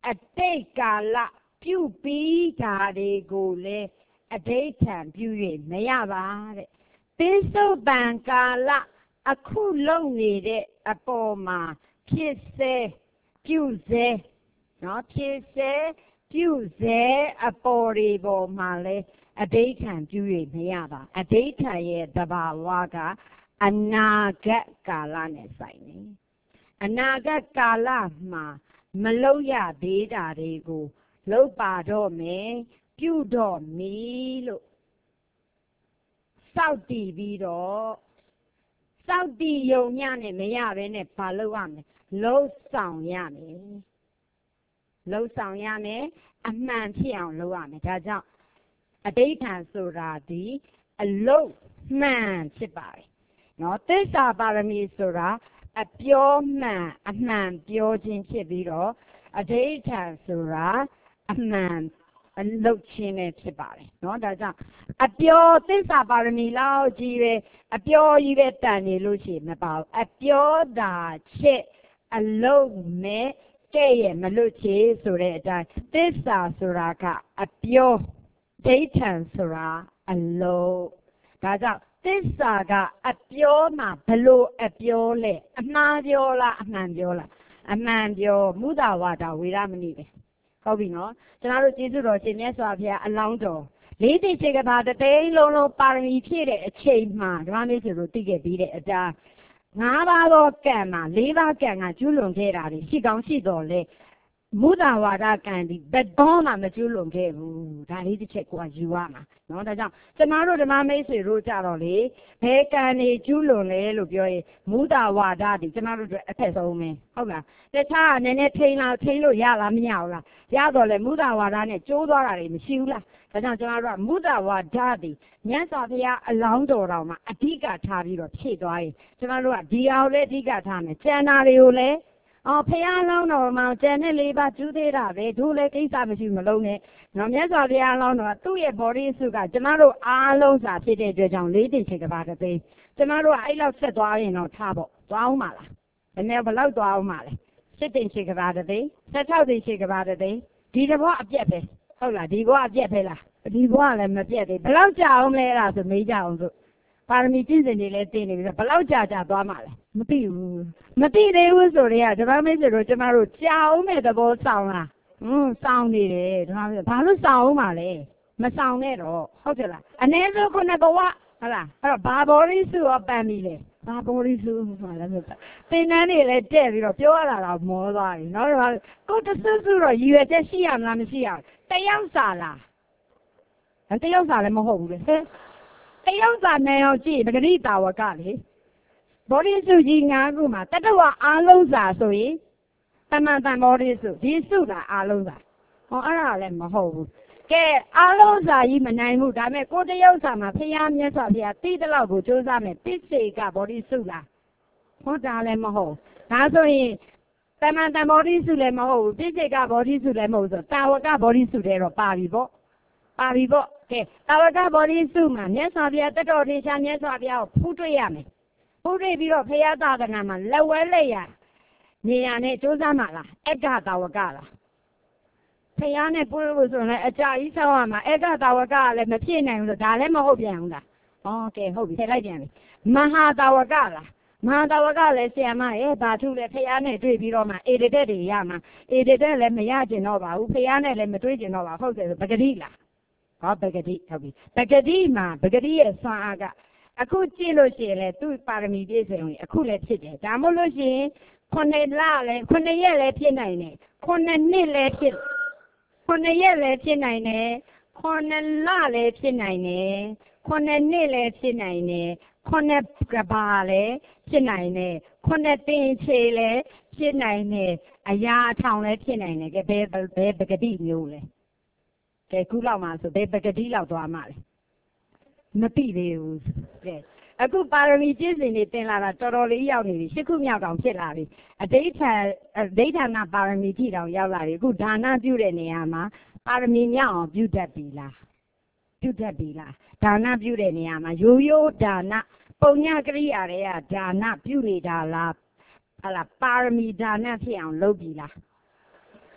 အတိတ်ကာလပြုပြီးတာတွေကိုလည်းအဓိဋ္ဌာန်ပြု၍မရပါတဲ့ပစ္စုပန်ကာလအခုလုံနေတဲ့အပေါ်မှာဖြစ်စေပြုစေနော်ဖြစ်စေပြုစေအပေါ်တွေပေါ်မှာလည်းအဓိဋ္ဌာန်ပြု၍မရပါအဓိဋ္ဌာန်ရဲ့သဘာဝကအနာဂတ်ကာလနဲ့ဆိုင်နေအနာဂတ်ကာလမှာမလုပ်ရသေးတာတွေကိုလုပ်ပါတော့မယ်ပြုတော့မီလို့စောင့်တည်ပြီးတော့စောင့်တည်ယုံညနဲ့မရဘဲနဲ့ဘာလုပ်ရမလဲလှုပ်ဆောင်ရမယ်လှုပ်ဆောင်ရမယ်အမှန်ဖြစ်အောင်လုပ်ရမယ်ဒါကြောင့်အဋိဌာန်ဆိုတာဒီအလုပ်မှန်ဖြစ်ပါတယ်နော်သစ္စာပါရမီဆိုတာအပြောမှန်အမှန်ပြောခြင်းဖြစ်ပြီးတော့အဋိဌာန်ဆိုတာအမှန်အလုပ်ချင်းနဲ့ဖြစ်ပါတယ်နော်ဒါကြောင့်အပြောသစ္စာပါရမီလောက်ကြီးပဲအပြောကြီးပဲတန်နေလို့ရှိရင်မပါဘူးအပြောတာချက်အလုပ်မဲ့ကဲ့ရဲ့မလွတ်ချေဆိုတဲ့အတိုင်းသစ္စာဆိုတာကအပြောဒိဋ္ဌံဆိုတာအလုပ်ဒါကြောင့်သစ္စာကအပြောမှာဘလို့အပြောလဲအမှားပြောလားအမှန်ပြောလားအမှန်ပြောမုဒ္ဒဝါဒဝေရမဏိပဲဟုတ်ပြီနော်ကျွန်တော်တို့ကျေးဇူးတော်ရှင်မြတ်စွာဘုရားအလောင်းတော်လေးသိချေကဘာတသိန်းလုံးလုံးပါရမီဖြည့်တဲ့အချိန်မှာဓမ္မမေဆိုလို့သိခဲ့ပြီးတဲ့အတားငါးပါးသောကံမှာလေးပါးကံကကျူးလွန်ခဲ့တာတွေရှိကောင်းရှိတော်လဲမုဒ္ဒဝါဒကံဒီဘယ်တော့မှမကျူးလွန်ခဲ့ဘူးဒါလေးတစ်ချက်ကိုယူရမှာနော်ဒါကြောင့်ကျမတို့ဓမ္မမိတ်ဆွေတို့ကြတော့လေဘယ်ကံတွေကျူးလွန်လဲလို့ပြောရင်မုဒ္ဒဝါဒဒီကျမတို့အတွက်အထက်ဆုံးပဲဟုတ်လားတခြားနည်းနည်းထိန်းလားထိန်းလို့ရလားမရဘူးလားရတော့လေမုဒ္ဒဝါဒနဲ့ကျိုးသွားတာတွေမရှိဘူးလားဒါကြောင့်ကျမတို့ကမုဒ္ဒဝါဒဒီမြတ်စွာဘုရားအလောင်းတော်တော်မှာအဓိကထားပြီးတော့ဖြည့်သွားရင်ကျမတို့ကဒီအောင်လည်းအဓိကထားမယ်ကျန်တာတွေကိုလည်းအော်ဖះလောင်းတော်မှာကျန်တဲ့လေးပါးကျူးသေးတာပဲတို့လည်းကိစ္စမရှိမလုံးနဲ့နော်မြတ်စွာဘုရားလောင်းတော်ကသူ့ရဲ့ body စုကကျမတို့အားလုံးစာဖြစ်တဲ့အတွက်ကြောင့်လေးတင်ချေကဘာတသိကျမတို့ကအဲ့လောက်ဆက်သွားရင်တော့ထားပေါ့သွားအောင်ပါလားဘယ်နဲ့ဘလောက်သွားအောင်ပါလဲစစ်တင်ချေကဘာတသိဆက်၆တင်ချေကဘာတသိဒီတဘောအပြက်ပဲဟုတ်လားဒီဘောအပြက်ပဲလားဒီဘောကလည်းမပြက်သေးဘလောက်ကြာအောင်လဲလားဆိုမေးကြအောင်ဆိုပါရမီကျင့်စဉ်တွေလည်းတင်နေပြီဘလောက်ကြာကြာသွားမှာလဲမသိဘူးမသိသေးဘူးဆိုတော့ဓမ္မမိတ်ဆွေတို့ကျမတို့ကြာအောင်မဲ့သဘောဆောင်လားဟွန်းဆောင်နေတယ်ဓမ္မမိတ်ဘာလို့ဆောင်အောင်ပါလဲမဆောင်နဲ့တော့ဟုတ်တယ်လားအနည်းဆုံးခုနှစ်ဘဝဟုတ်လားအဲ့တော့ဘာဘောရိစုရောပန်ပြီလေဘာဘောရိစုဆိုတာလည်းသင်္นานတွေလည်းတက်ပြီးတော့ပြောရတာတော့မောသွားပြီနော်ကိုတဆဆူတော့ရည်ရွယ်ချက်ရှိရမလားမရှိရဘူးတယောက်စာလားတယောက်စာလည်းမဟုတ်ဘူးလေတယောက်စာနဲ့အောင်ကြည့်ပဂရိတာဝကလေဘောဓိစုကြီးငါးခုမှာတတဝအားလုံးစာဆိုရင်တမန်တန်ဘောဓိစုဒီစုကအားလုံးစာဟောအဲ့ဒါလည်းမဟုတ်ဘူးကဲအားလုံးစာကြီးမနိုင်ဘူးဒါမဲ့ကိုတယောက်စာမှာဖျားမြတ်စွာဘုရားတိတလောက်ကိုစူးစမ်းမယ်ပစ္စေကဘောဓိစုလားဟောဒါလည်းမဟုတ်ဒါဆိုရင်တမန်တန်ဘောဓိစုလည်းမဟုတ်ဘူးပစ္စေကဘောဓိစုလည်းမဟုတ်ဆိုတာဝကဘောဓိစုတွေတော့ပါပြီပေါ့ပါပြီပေါ့ကဲတာဝကဘောဓိစုမှာမြတ်စွာဘုရားတတော်တေချာမြတ်စွာဘုရားကိုဖူးတွေ့ရမယ်ဖူးတွေ့ပြီးတော့ဖရာသာသနာမှာလက်ဝဲလက်ရနေရနဲ့စူးစမ်းပါလားအက္ခတာဝကလားဖရာနဲ့ပူးလို့ဆိုရင်အကြာကြီးဆောင်းရမှာအက္ခတာဝကလည်းမဖြစ်နိုင်ဘူးဆိုဒါလည်းမဟုတ်ပြန်ဘူးလားဩကဲဟုတ်ပြီထည့်လိုက်ပြန်ပြီမဟာတာဝကလားမဟာတာဝကလည်းဆရာမရဲ့ဘာထုလဲဖရာနဲ့တွေ့ပြီးတော့မှအေဒတက်တွေရမှာအေဒတက်လည်းမရကျင်တော့ပါဘူးဖရာနဲ့လည်းမတွေ့ကျင်တော့ပါဟုတ်တယ်ဆိုပဂတိလားဟောပဂတိဟုတ်ပြီပဂတိမှာပဂတိရဲ့ဆွမ်းအားကအခုကြည့်လို့ရှိရင်လေသူ့ပါရမီပြည့်စုံရင်အခုလည်းဖြစ်တယ်ဒါမို့လို့ရှိရင်ခုနှစ်လလည်းခုနှစ်ရက်လည်းဖြစ်နိုင်တယ်ခုနှစ်နှစ်လည်းဖြစ်ခုနှစ်ရက်လည်းဖြစ်နိုင်တယ်ခုနှစ်လလည်းဖြစ်နိုင်တယ်ခုနှစ်နှစ်လည်းဖြစ်နိုင်တယ်ခုနှစ်ကဘာလည်းဖြစ်နိုင်တယ်ခုနှစ်တင်ချေလည်းဖြစ်နိုင်တယ်အရာအထောင်လည်းဖြစ်နိုင်တယ်ကဲဘယ်ဘယ်ပဂတိမျိုးလဲကဲခုလောက်မှဆိုဘယ်ပဂတိလောက်သွားမှလဲမသိသေးဘူးကဲအခုပါရမီကျင့်စဉ်တွေတင်လာတာတော်တော်လေးရောက်နေပြီရှစ်ခုမြောက်တောင်ဖြစ်လာပြီအဋိဌာအဋိဌာဏပါရမီထိတောင်ရောက်လာပြီအခုဒါနပြုတဲ့နေရာမှာပါရမီမြောက်အောင်ပြုတတ်ပြီလားပြုတတ်ပြီလားဒါနပြုတဲ့နေရာမှာရိုးရိုးဒါနပုံညကရိယာတွေကဒါနပြုနေတာလားဟာလားပါရမီဒါနဖြစ်အောင်လုပ်ပြီလား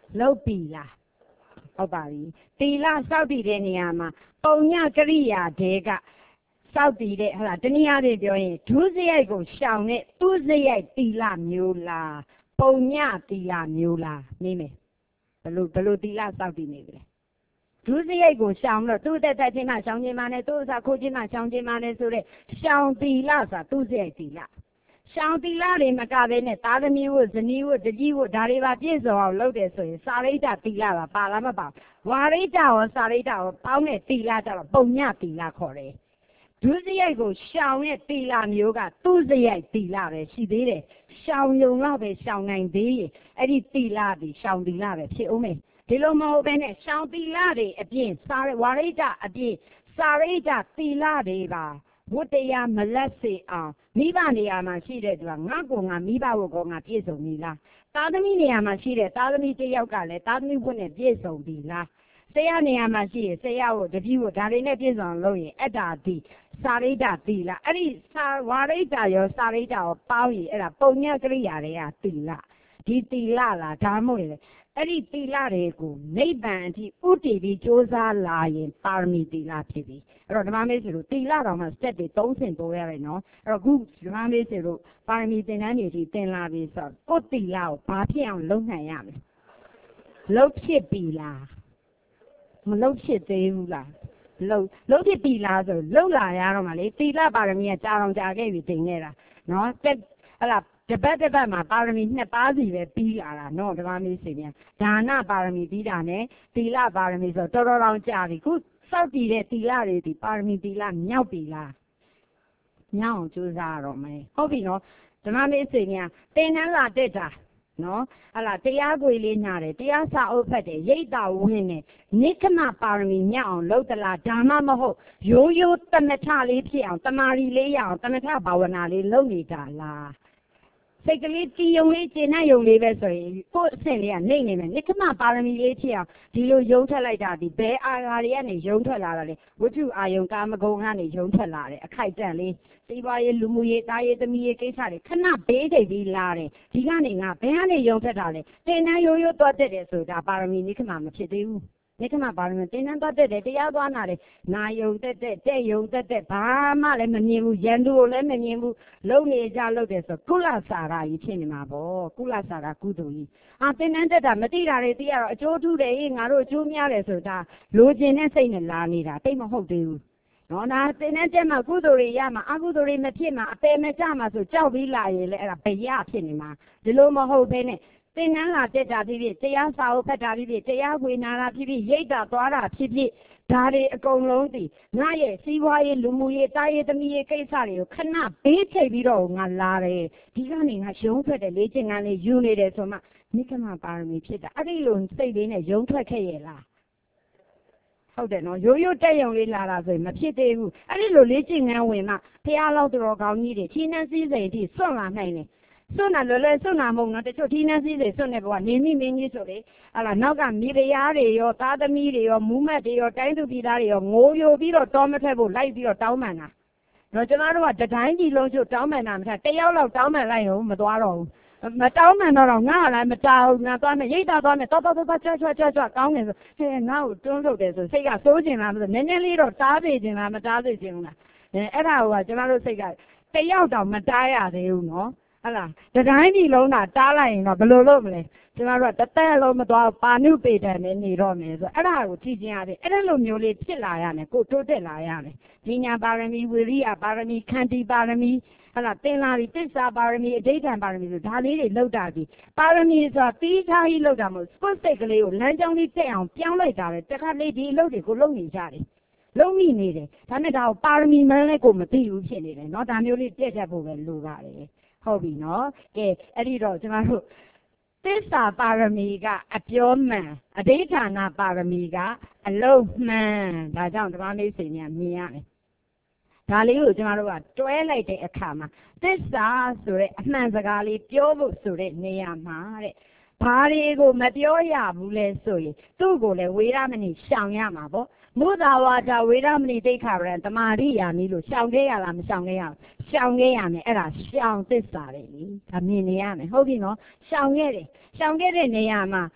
လုပ်ပြီလားဟုတ်ပါပြီတီလာစောက်တည်တဲ့နေရာမှာပုံညကရိယာတဲကစောက်တည်တဲ့ဟုတ်လားတနည်းအားဖြင့်ပြောရင်ဒုစရိုက်ကိုရှောင်တဲ့သူစရိုက်တီလာမျိုးလားပုံညတီလာမျိုးလားနေမယ်ဘလို့ဘလို့တီလာစောက်တည်နေပြီလဲဒုစရိုက်ကိုရှောင်လို့သူ့တက်တက်ချင်းမှရှောင်ခြင်းမှနဲ့သူ့အစားခိုးခြင်းမှရှောင်ခြင်းမှနဲ့ဆိုတဲ့ရှောင်တီလာဆိုတာသူစရိုက်တီလာရှောင်တီလာတွေမကဘဲနဲ့သားသမီးဝဇနီးဝတကြီးဝဒါတွေပါပြည့်စုံအောင်လုပ်တယ်ဆိုရင်စာရိတ္တတီလာပါပါလားမပါဝါရိတ္တရောစာရိတ္တရောပေါင်းတဲ့တီလာကြတော့ပုံညတီလာခေါ်တယ်ဒုစရိုက်ကိုရှောင်တဲ့တီလာမျိုးကသူ့စရိုက်တီလာပဲရှိသေးတယ်ရှောင်ယုံတော့ပဲရှောင်နိုင်သေးရင်အဲ့ဒီတီလာဒီရှောင်တီလာပဲဖြစ်အောင်မယ်ဒီလိုမဟုတ်ဘဲနဲ့ရှောင်တီလာတွေအပြင်စာဝါရိတ္တအပြင်စာရိတ္တတီလာတွေပါဝတ္တရားမလက်စေအောင်မိဘနေရာမှာရှိတဲ့သူကငါ့ကိုငါမိဘဝတ်ကောငါပြည့်စုံပြီလားသားသမီးနေရာမှာရှိတဲ့သားသမီးတစ်ယောက်ကလည်းသားသမီးဝတ်နဲ့ပြည့်စုံပြီလားဆရာနေရာမှာရှိရင်ဆရာကိုတပည့်ကိုဒါတွေနဲ့ပြည့်စုံလို့ရင်အဲ့ဒါဒီစာရိတ္တတီလာအဲ့ဒီစာဝါရိတ္တရောစာရိတ္တရောပေါင်းရင်အဲ့ဒါပုံညကရိယာတွေကတီလာဒီတီလာလားဒါမှမဟုတ်လေအဲ့ဒီတီလာတွေကိုနိဗ္ဗာန်အထိဥတည်ပြီးကြိုးစားလာရင်ပါရမီတီလာဖြစ်ပြီအဲ့တော့ဓမ္မမေးစီတို့တီလာတော်မှာ step တွေသုံးဆင့်တိုးရတယ်နော်အဲ့တော့ခုဓမ္မမေးစီတို့ပါရမီသင်တန်းတွေဒီသင်လာပြီဆိုတော့ကိုယ်တီလာကိုဘာဖြစ်အောင်လုပ်နိုင်ရမလဲလုပ်ဖြစ်ပြီလားမလုပ်ဖြစ်သေးဘူးလားလုံလုံဖြစ်ပြီလားဆိုလုံလာရတော့မှလေတီလာပါရမီကကြာအောင်ကြာခဲ့ပြီတင်နေတာနော်တက်ဟလာတပတ်တပတ်မှာပါရမီနှစ်ပါးစီပဲပြီးလာတာနော်ဓမ္မမေးစီမြန်ဒါနပါရမီပြီးတာနဲ့တီလာပါရမီဆိုတော်တော်တော်ကြာပြီခုစောက်တည်တဲ့တီလာတွေဒီပါရမီတီလာမြောက်ပြီလားမြောက်အောင်ကြိုးစားရတော့မယ်ဟုတ်ပြီနော်ဓမ္မမေးစီမြန်တင်နှန်းလာတက်တာနော်ဟလာတရားကိုလေးညာတယ်တရားစာအုပ်ဖတ်တယ်ရိတ်တာဝင်းနဲ့နိက္ခမပါရမီမြောက်အောင်လုပ်သလားဒါမှမဟုတ်ရိုးရိုးတမထလေးဖြစ်အောင်တမာရီလေးရအောင်တမထဘာဝနာလေးလုပ်နေတာလားစိတ်ကလေးကြည်ယုံလေးကျင့်တဲ့ယုံလေးပဲဆိုရင်ကိုယ့်အဆင့်လေးကနေနေမယ်နိက္ခမပါရမီလေးဖြစ်အောင်ဒီလိုယုံထွက်လိုက်တာဒီဘဲအာဃာတွေကနေယုံထွက်လာတာလေဝတ္ထုအာယုံကာမဂုဏ်ကနေယုံထွက်လာတယ်အခိုက်အတန့်လေးစီးပွားရေးလူမှုရေးတာရေးသမီးရေးကိစ္စတွေခဏဘေးထိပ်ပြီးလာတယ်ဒီကနေငါဘယ်ကနေယုံထွက်တာလဲတင်တန်းရိုးရိုးသွားတက်တယ်ဆိုတာပါရမီနိက္ခမမဖြစ်သေးဘူးနိက္ခမပါရမီတင်တန်းသွားတက်တယ်တရားသွားနာတယ်နာယုံတက်တက်တဲ့ယုံတက်တက်ဘာမှလည်းမမြင်ဘူးရန်သူကိုလည်းမမြင်ဘူးလုံနေကြလို့တယ်ဆိုကုလစာရာကြီးဖြစ်နေမှာပေါ့ကုလစာရာကုသိုလ်ကြီးအာတင်တန်းတက်တာမသိတာတွေသိရတော့အကျိုးထူးတယ်ဟေးငါတို့အကျိုးများတယ်ဆိုတာလိုချင်တဲ့စိတ်နဲ့လာနေတာတိတ်မဟုတ်သေးဘူးနော်ဒါတင်တန်းတက်မှာကုသိုလ်တွေရမှာအကုသိုလ်တွေမဖြစ်မှာအပယ်မကျမှာဆိုကြောက်ပြီးလာရင်လည်းအဲ့ဒါဘယဖြစ်နေမှာဒီလိုမဟုတ်ဘဲနဲ့သင်္ကန်းလာတက်တာဖြစ်ဖြစ်တရားစာအုပ်ဖတ်တာဖြစ်ဖြစ်တရားဝေနာတာဖြစ်ဖြစ်ရိတ်တာသွားတာဖြစ်ဖြစ်ဒါတွေအကုန်လုံးဒီငါရဲ့စီးပွားရေးလူမှုရေးတာရေးသမီးရေးကိစ္စတွေကိုခဏဘေးထိပ်ပြီးတော့ငါလာတယ်ဒီကနေငါရုံးထွက်တယ်လေ့ကျင့်ခန်းလေးယူနေတယ်ဆိုမှနိက္ခမပါရမီဖြစ်တာအဲ့ဒီလိုစိတ်လေးနဲ့ရုံးထွက်ခဲ့ရဲ့လားဟုတ်တယ်နော်ရိုးရိုးတက်ယုံလေးလာတာဆိုရင်မဖြစ်သေးဘူးအဲ့ဒီလိုလေ့ကျင့်ခန်းဝင်မှဖះလောက်တော်ကောင်းကြီးတွေခြေနှံစည်းစိမ်အထိစွန့်လာနိုင်တယ်စွန့်တာလွယ်လွယ်စွန့်တာမဟုတ်နော်တချို့ထီးနှန်းစည်းစိမ်စွန့်တဲ့ဘဝနေမိမင်းကြီးဆိုလေဟာလာနောက်ကမိဖုရားတွေရောသားသမီးတွေရောမူးမတ်တွေရောတိုင်းသူပြည်သားတွေရောငိုယိုပြီးတော့တောမထွက်ဖို့လိုက်ပြီးတော့တောင်းပန်တာတော့ကျွန်တော်တို့ကတတိုင်းကြီးလုံးချို့တောင်းပန်တာမထားတယောက်လောက်တောင်းပန်လိုက်ရောမသွားတော့ဘူးမတောင်းပန်တော့ငါကလည်းမတောင်းငါသွားမယ်ရိတ်တာသွားမယ်တော်တော်တော်ချွတ်ချွတ်ချွတ်ချွတ်ကောင်းနေဆိုဟဲ့ငါ့ကိုတွန်းထုတ်တယ်ဆိုစိတ်ကစိုးကျင်လားမဆိုနည်းနည်းလေးတော့တားပေကျင်လားမတားပေကျင်ဘူးလားအဲအဲ့ဒါကကျွန်တော်တို့စိတ်ကတယောက်တော့မတားရသေးဘူးနော်ဟလာတတိုင်းပြည်လုံးတာတားလိုက်ရင်တော့ဘယ်လိုလုပ်မလဲကျွန်တော်တို့ကတသက်လုံးမသွားပါဏုပေတံနဲ့နေတော့မယ်ဆိုအဲ့ဒါကိုကြည့်ချင်းရတယ်အဲ့ဒါလိုမျိုးလေးဖြစ်လာရမယ်ကိုတိုးတက်လာရမယ်ဉာဏ်ပါရမီဝိရိယပါရမီခန္တီပါရမီဟလာသင်္လာရီသစ္စာပါရမီအဋိဋ္ဌံပါရမီဆိုဒါလေးတွေလောက်တာပြီပါရမီဆိုတာတီးထားကြီးလောက်တာမဟုတ်စပုတ်စိတ်ကလေးကိုလမ်းကြောင်းလေးတက်အောင်ပြောင်းလိုက်တာပဲတခါလေးဒီအလုပ်တွေကိုလုပ်နေကြတယ်လုံးမိနေတယ်ဒါနဲ့ဒါကိုပါရမီမှန်းလည်းကိုမသိဘူးဖြစ်နေတယ်เนาะဒါမျိုးလေးပြည့်တတ်ဖို့ပဲလိုပါတယ်ဟုတ်ပြီနော်ကဲအဲ့ဒီတော့ကျွန်တော်တို့သစ္စာပါရမီကအပြောမှန်အဋိဌာဏပါရမီကအလုံးမှန်ဒါကြောင့်ဓမ္မမိတ်ဆွေများမြင်ရမယ်ဒါလေးကိုကျွန်တော်တို့ကတွဲလိုက်တဲ့အခါမှာသစ္စာဆိုတဲ့အမှန်စကားလေးပြောဖို့ဆိုတဲ့နေရာမှာတဲ့ဘာတွေကိုမပြောရဘူးလဲဆိုရင်သူ့ကိုလည်းဝေရမဏိရှောင်ရမှာပေါ့မုသာဝါဒဝေရမဏိတိခါရံတမာရိယာနည်းလို့ရှောင်ခဲ့ရလားမရှောင်ခဲ့ရဘူးရှောင်ခဲ့ရမယ်အဲ့ဒါရှောင်သစ္စာတွေလေဒါမြင်နေရမယ်ဟုတ်ပြီနော်ရှောင်ခဲ့တယ်ရှောင်ခဲ့တဲ့နေရာမှာ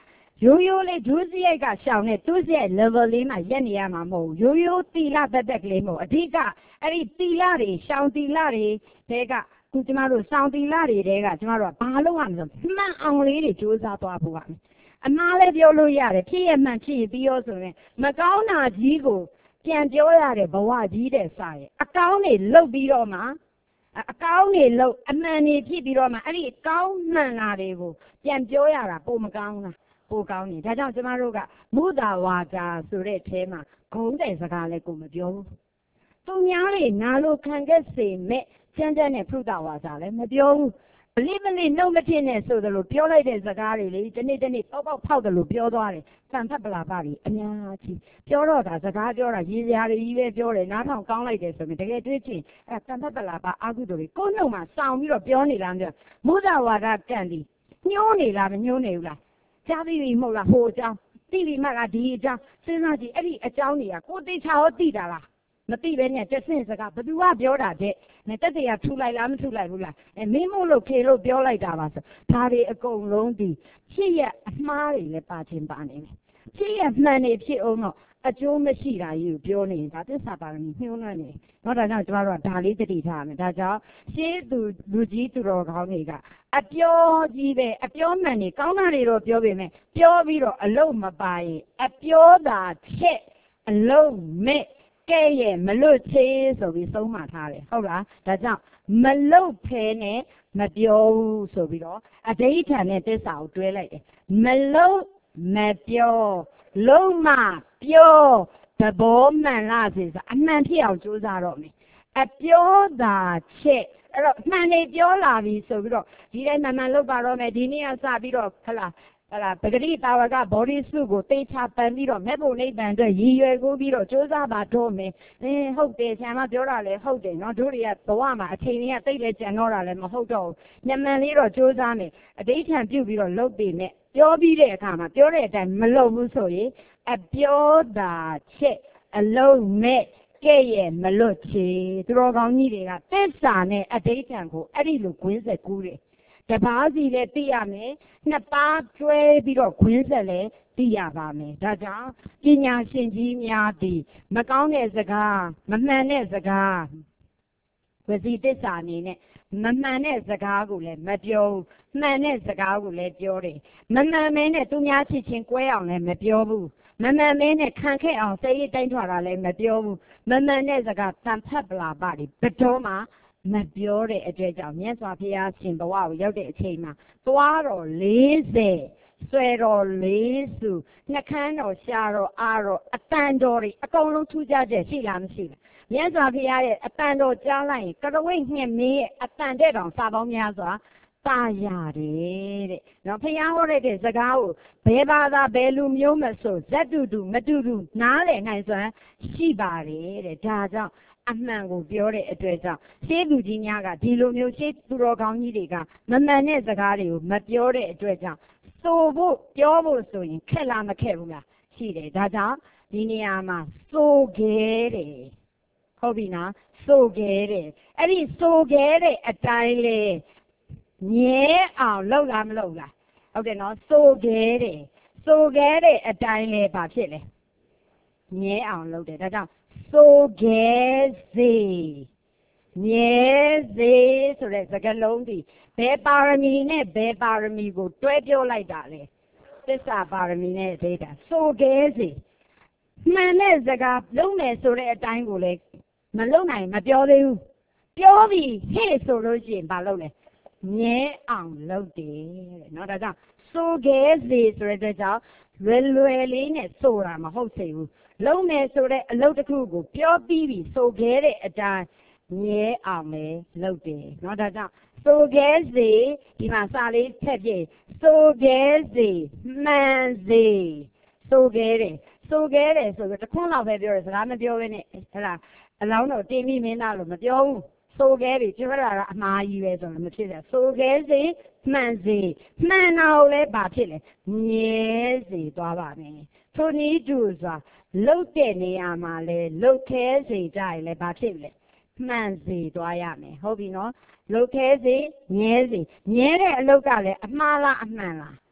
ရိုးရိုးလေးဒုစရိုက်ကရှောင်တဲ့သူ့ရဲ့ level လေးမှာရက်နေရမှာမဟုတ်ဘူးရိုးရိုးတီလာတက်တက်ကလေးမဟုတ်အဓိကအဲ့ဒီတီလာတွေရှောင်တီလာတွေတဲကခုကျမတို့စောင်တီလာတွေတဲကကျမတို့ကဘာလုပ်ရမလဲဆိုမှန်အောင်လေးတွေစူးစမ်းသွားဖို့ပါအမှားလည်းပြောလို့ရတယ်ဖြစ်ရမှန်ဖြစ်ပြီးရောဆိုရင်မကောင်းတာကြီးကိုပြန်ပြောရတဲ့ဘဝကြီးတဲ့စာရဲ့အကောင်းတွေလုတ်ပြီးတော့မှအကောင်းတွေလုတ်အမှန်တွေဖြစ်ပြီးတော့မှအဲ့ဒီအကောင်းမှန်တာတွေကိုပြန်ပြောရတာပုံမကောင်းလားပိုကောင်းနေဒါကြောင့်ကျမတို့ကမုသာဝါဒဆိုတဲ့အထဲမှာဂုံးတဲ့စကားလည်းကိုမပြောဘူးသူများတွေနာလို့ခံခဲ့စေမဲ့ချမ်းချမ်းနဲ့ဖုဒ္ဓဝါဒလည်းမပြောဘူးဘလိမလိနှုတ်မဖြစ်နဲ့ဆိုသလိုပြောလိုက်တဲ့စကားတွေလေဒီနေ့တနေ့ပေါက်ပေါက်ဖောက်တယ်လို့ပြောသွားတယ်ဖန်ဖက်ပလာပတွေအများကြီးပြောတော့တာစကားပြောတာရည်စရာတွေကြီးပဲပြောတယ်နားထောင်ကောင်းလိုက်တယ်ဆိုရင်တကယ်တွေးချင်အဲဖန်ဖက်ပလာပအာဟုတို့တွေကိုနှုတ်မှာစောင်းပြီးတော့ပြောနေလားပြောမုသာဝါဒကန့်ပြီးညှိုးနေလားမညှိုးနေဘူးလားကြားပြီးပြီမဟုတ်လားဟိုအကြောင်းသိပြီမှကဒီအကြောင်းစဉ်းစားကြည့်အဲ့ဒီအကြောင်းတွေကကိုသိချာရောသိတာလားမသိပဲနဲ့တဆင့်စကားဘသူကပြောတာတဲ့နဲ့တက်တရားထူလိုက်လားမထူလိုက်ဘူးလားအဲမင်းမို့လို့ခေလို့ပြောလိုက်တာပါဆိုဒါတွေအကုန်လုံးဒီဖြစ်ရအမှားတွေလည်းပါခြင်းပါနေတယ်ဖြစ်ရမှန်နေဖြစ်အောင်တော့အကျိုးမရှိတာကြီးကိုပြောနေရင်ဒါသစ္စာပါရမီညှိုးနှံ့နေတော့ဒါကြောင့်ကျမတို့ကဒါလေးတတိထားမယ်ဒါကြောင့်ရှင်းသူလူကြီးသူတော်ကောင်းတွေကအပြောကြီးပဲအပြောမှန်နေကောင်းတာတွေတော့ပြောပေမဲ့ပြောပြီးတော့အလုံးမပါရင်အပြောသာချက်အလုံးမဲ့ကဲရဲ့မလွတ်ချေဆိုပြီးသုံးမှထားတယ်ဟုတ်လားဒါကြောင့်မလွတ်ဖဲနဲ့မပြောဘူးဆိုပြီးတော့အဓိဋ္ဌာန်နဲ့သစ္စာကိုတွဲလိုက်တယ်မလွတ်မပြောလုံးမပြောသဘောမှန်လားဆိုစအမှန်ဖြစ်အောင်ကြိုးစားတော့မယ်အပြောသာချက်အဲ့တော့မှန်နေပြောလာပြီဆိုပြီးတော့ဒီတိုင်းမှန်မှန်လုပ်ပါတော့မယ်ဒီနေ့ကစပြီးတော့ဟလာဟလာပဂတိတာဝက body suit ကိုတေချာပန်ပြီးတော့မဲ့ဖို့နိဗ္ဗာန်အတွက်ရည်ရွယ်ကိုပြီးတော့ကြိုးစားပါတော့မယ်အင်းဟုတ်တယ်ဆရာမပြောတာလည်းဟုတ်တယ်နော်တို့တွေကဘဝမှာအချိန်တွေကတိတ်လဲကြံတော့တာလည်းမဟုတ်တော့ဘူးညမှန်လေးတော့ကြိုးစားမယ်အတိတ်ထံပြုတ်ပြီးတော့လုပ်ပြီးနဲ့ပြောပြီးတဲ့အခါမှာပြောတဲ့အတိုင်းမလုပ်ဘူးဆိုရင်အပြောသာချက်အလုံးမဲ့ကဲ့ရဲ့မလွတ်ချေသူတော်ကောင်းကြီးတွေကသစ္စာနဲ့အတိတ်ထံကိုအဲ့ဒီလိုကွင်းဆက်ကူးတယ်တပါးစီလည်းသိရမယ်နှစ်ပါးကျွဲပြီးတော့ခွင်းဆက်လည်းသိရပါမယ်ဒါကြောင့်ပညာရှင်ကြီးများသည်မကောင်းတဲ့စကားမမှန်တဲ့စကားဝစီသစ္စာအနေနဲ့မမှန်တဲ့စကားကိုလည်းမပြောဘူးမှန်တဲ့စကားကိုလည်းပြောတယ်မမှန်မဲနဲ့သူများချစ်ချင်းကွဲအောင်လည်းမပြောဘူးမမှန်မဲနဲ့ခံခဲ့အောင်စိတ်ရတိုင်းထွာတာလည်းမပြောဘူးမမှန်တဲ့စကားတန်ဖက်ပလာပါတွေဘတော်မှာမပြောတဲ့အတွက်ကြောင့်မြတ်စွာဘုရားရှင်ဘဝကိုရောက်တဲ့အချိန်မှာသွားတော်လေးဆယ်ဆွဲတော်လေးစုနှကန်းတော်ရှာတော်အားတော်အတန်တော်တွေအကုန်လုံးထူးခြားချက်ရှိလားမရှိလားမြတ်စွာဘုရားရဲ့အတန်တော်ကြားလိုက်ရင်ကရဝိတ်ညှက်မင်းရဲ့အတန်တဲ့တောင်စာပေါင်းများစွာတာရတယ်တဲ့နော်ဘုရားဟောတဲ့စကားကိုဘယ်ဘာသာဘယ်လူမျိုးမဆိုဇက်တူတူမတူတူနားလည်နိုင်စွမ်းရှိပါတယ်တဲ့ဒါကြောင့်အမှန်ကိုပြောတဲ့အတွက်ကြောင့်ရှေးလူကြီးများကဒီလိုမျိုးရှေးသူတော်ကောင်းကြီးတွေကမမှန်တဲ့စကားတွေကိုမပြောတဲ့အတွက်ကြောင့်ဆိုဖို့ပြောဖို့ဆိုရင်ခက်လားမခက်ဘူးလားရှိတယ်ဒါကြောင့်ဒီနေရာမှာဆိုခဲ့တယ်ဟုတ်ပြီနော်ဆိုခဲ့တယ်အဲ့ဒီဆိုခဲ့တဲ့အတိုင်းလေမြဲအောင်လုပ်လားမလုပ်လားဟုတ်တယ်နော်ဆိုခဲ့တယ်ဆိုခဲ့တဲ့အတိုင်းလေဘာဖြစ်လဲမြဲအောင်လုပ်တယ်ဒါကြောင့်ဆိုခဲ့စေမြဲစေဆိုတဲ့စကားလုံးဒီဘယ်ပါရမီနဲ့ဘယ်ပါရမီကိုတွဲပြောလိုက်တာလဲသစ္စာပါရမီနဲ့ဒိဋ္ဌာဆိုခဲ့စေမှန်တဲ့စကားလုံးမယ်ဆိုတဲ့အတိုင်းကိုလည်းမလုံးနိုင်မပြောသေးဘူးပြောပြီးဟဲ့ဆိုလို့ရှိရင်မလုပ်လဲမြဲအောင်လုပ်တယ်တဲ့เนาะဒါကြောင့်ဆိုခဲ့စေဆိုတဲ့အတွက်ကြောင့်လွယ်လွယ်လေးနဲ့ဆိုတာမဟုတ်စေဘူးလုံးမယ်ဆိုတဲ့အလုပ်တစ်ခုကိုပြောပြီးပြီဆိုခဲ့တဲ့အတိုင်းမြဲအောင်ပဲလုပ်တယ်เนาะဒါကြောင့်ဆိုခဲ့စေဒီမှာစာလေးထည့်ပြဆိုခဲ့စေမှန်စေဆိုခဲ့တယ်ဆိုခဲ့တယ်ဆိုတော့တခွန်းလောက်ပဲပြောတယ်စကားမပြောဘဲနဲ့ဟဲ့လားအလောင်းတော်တင်းပြီးမင်းသားလို့မပြောဘူးဆိုခဲ့ပြီပြောတာကအမှားကြီးပဲဆိုတော့မဖြစ်ဘူးဆိုခဲ့စေမှန်စေမှန်တော့လည်းဘာဖြစ်လဲမြဲစေသွားပါမယ်ထိုနည်းတူစွာလုတ်တဲ့နေရာမှာလဲလုတ်ခဲစေကြရင်လည်းဘာဖြစ်လဲမှန်စေသွားရမယ်ဟုတ်ပြီနော်လုတ်ခဲစေမြဲစေမြဲတဲ့အလုပ်ကလည်းအမှားလားအမှန်လား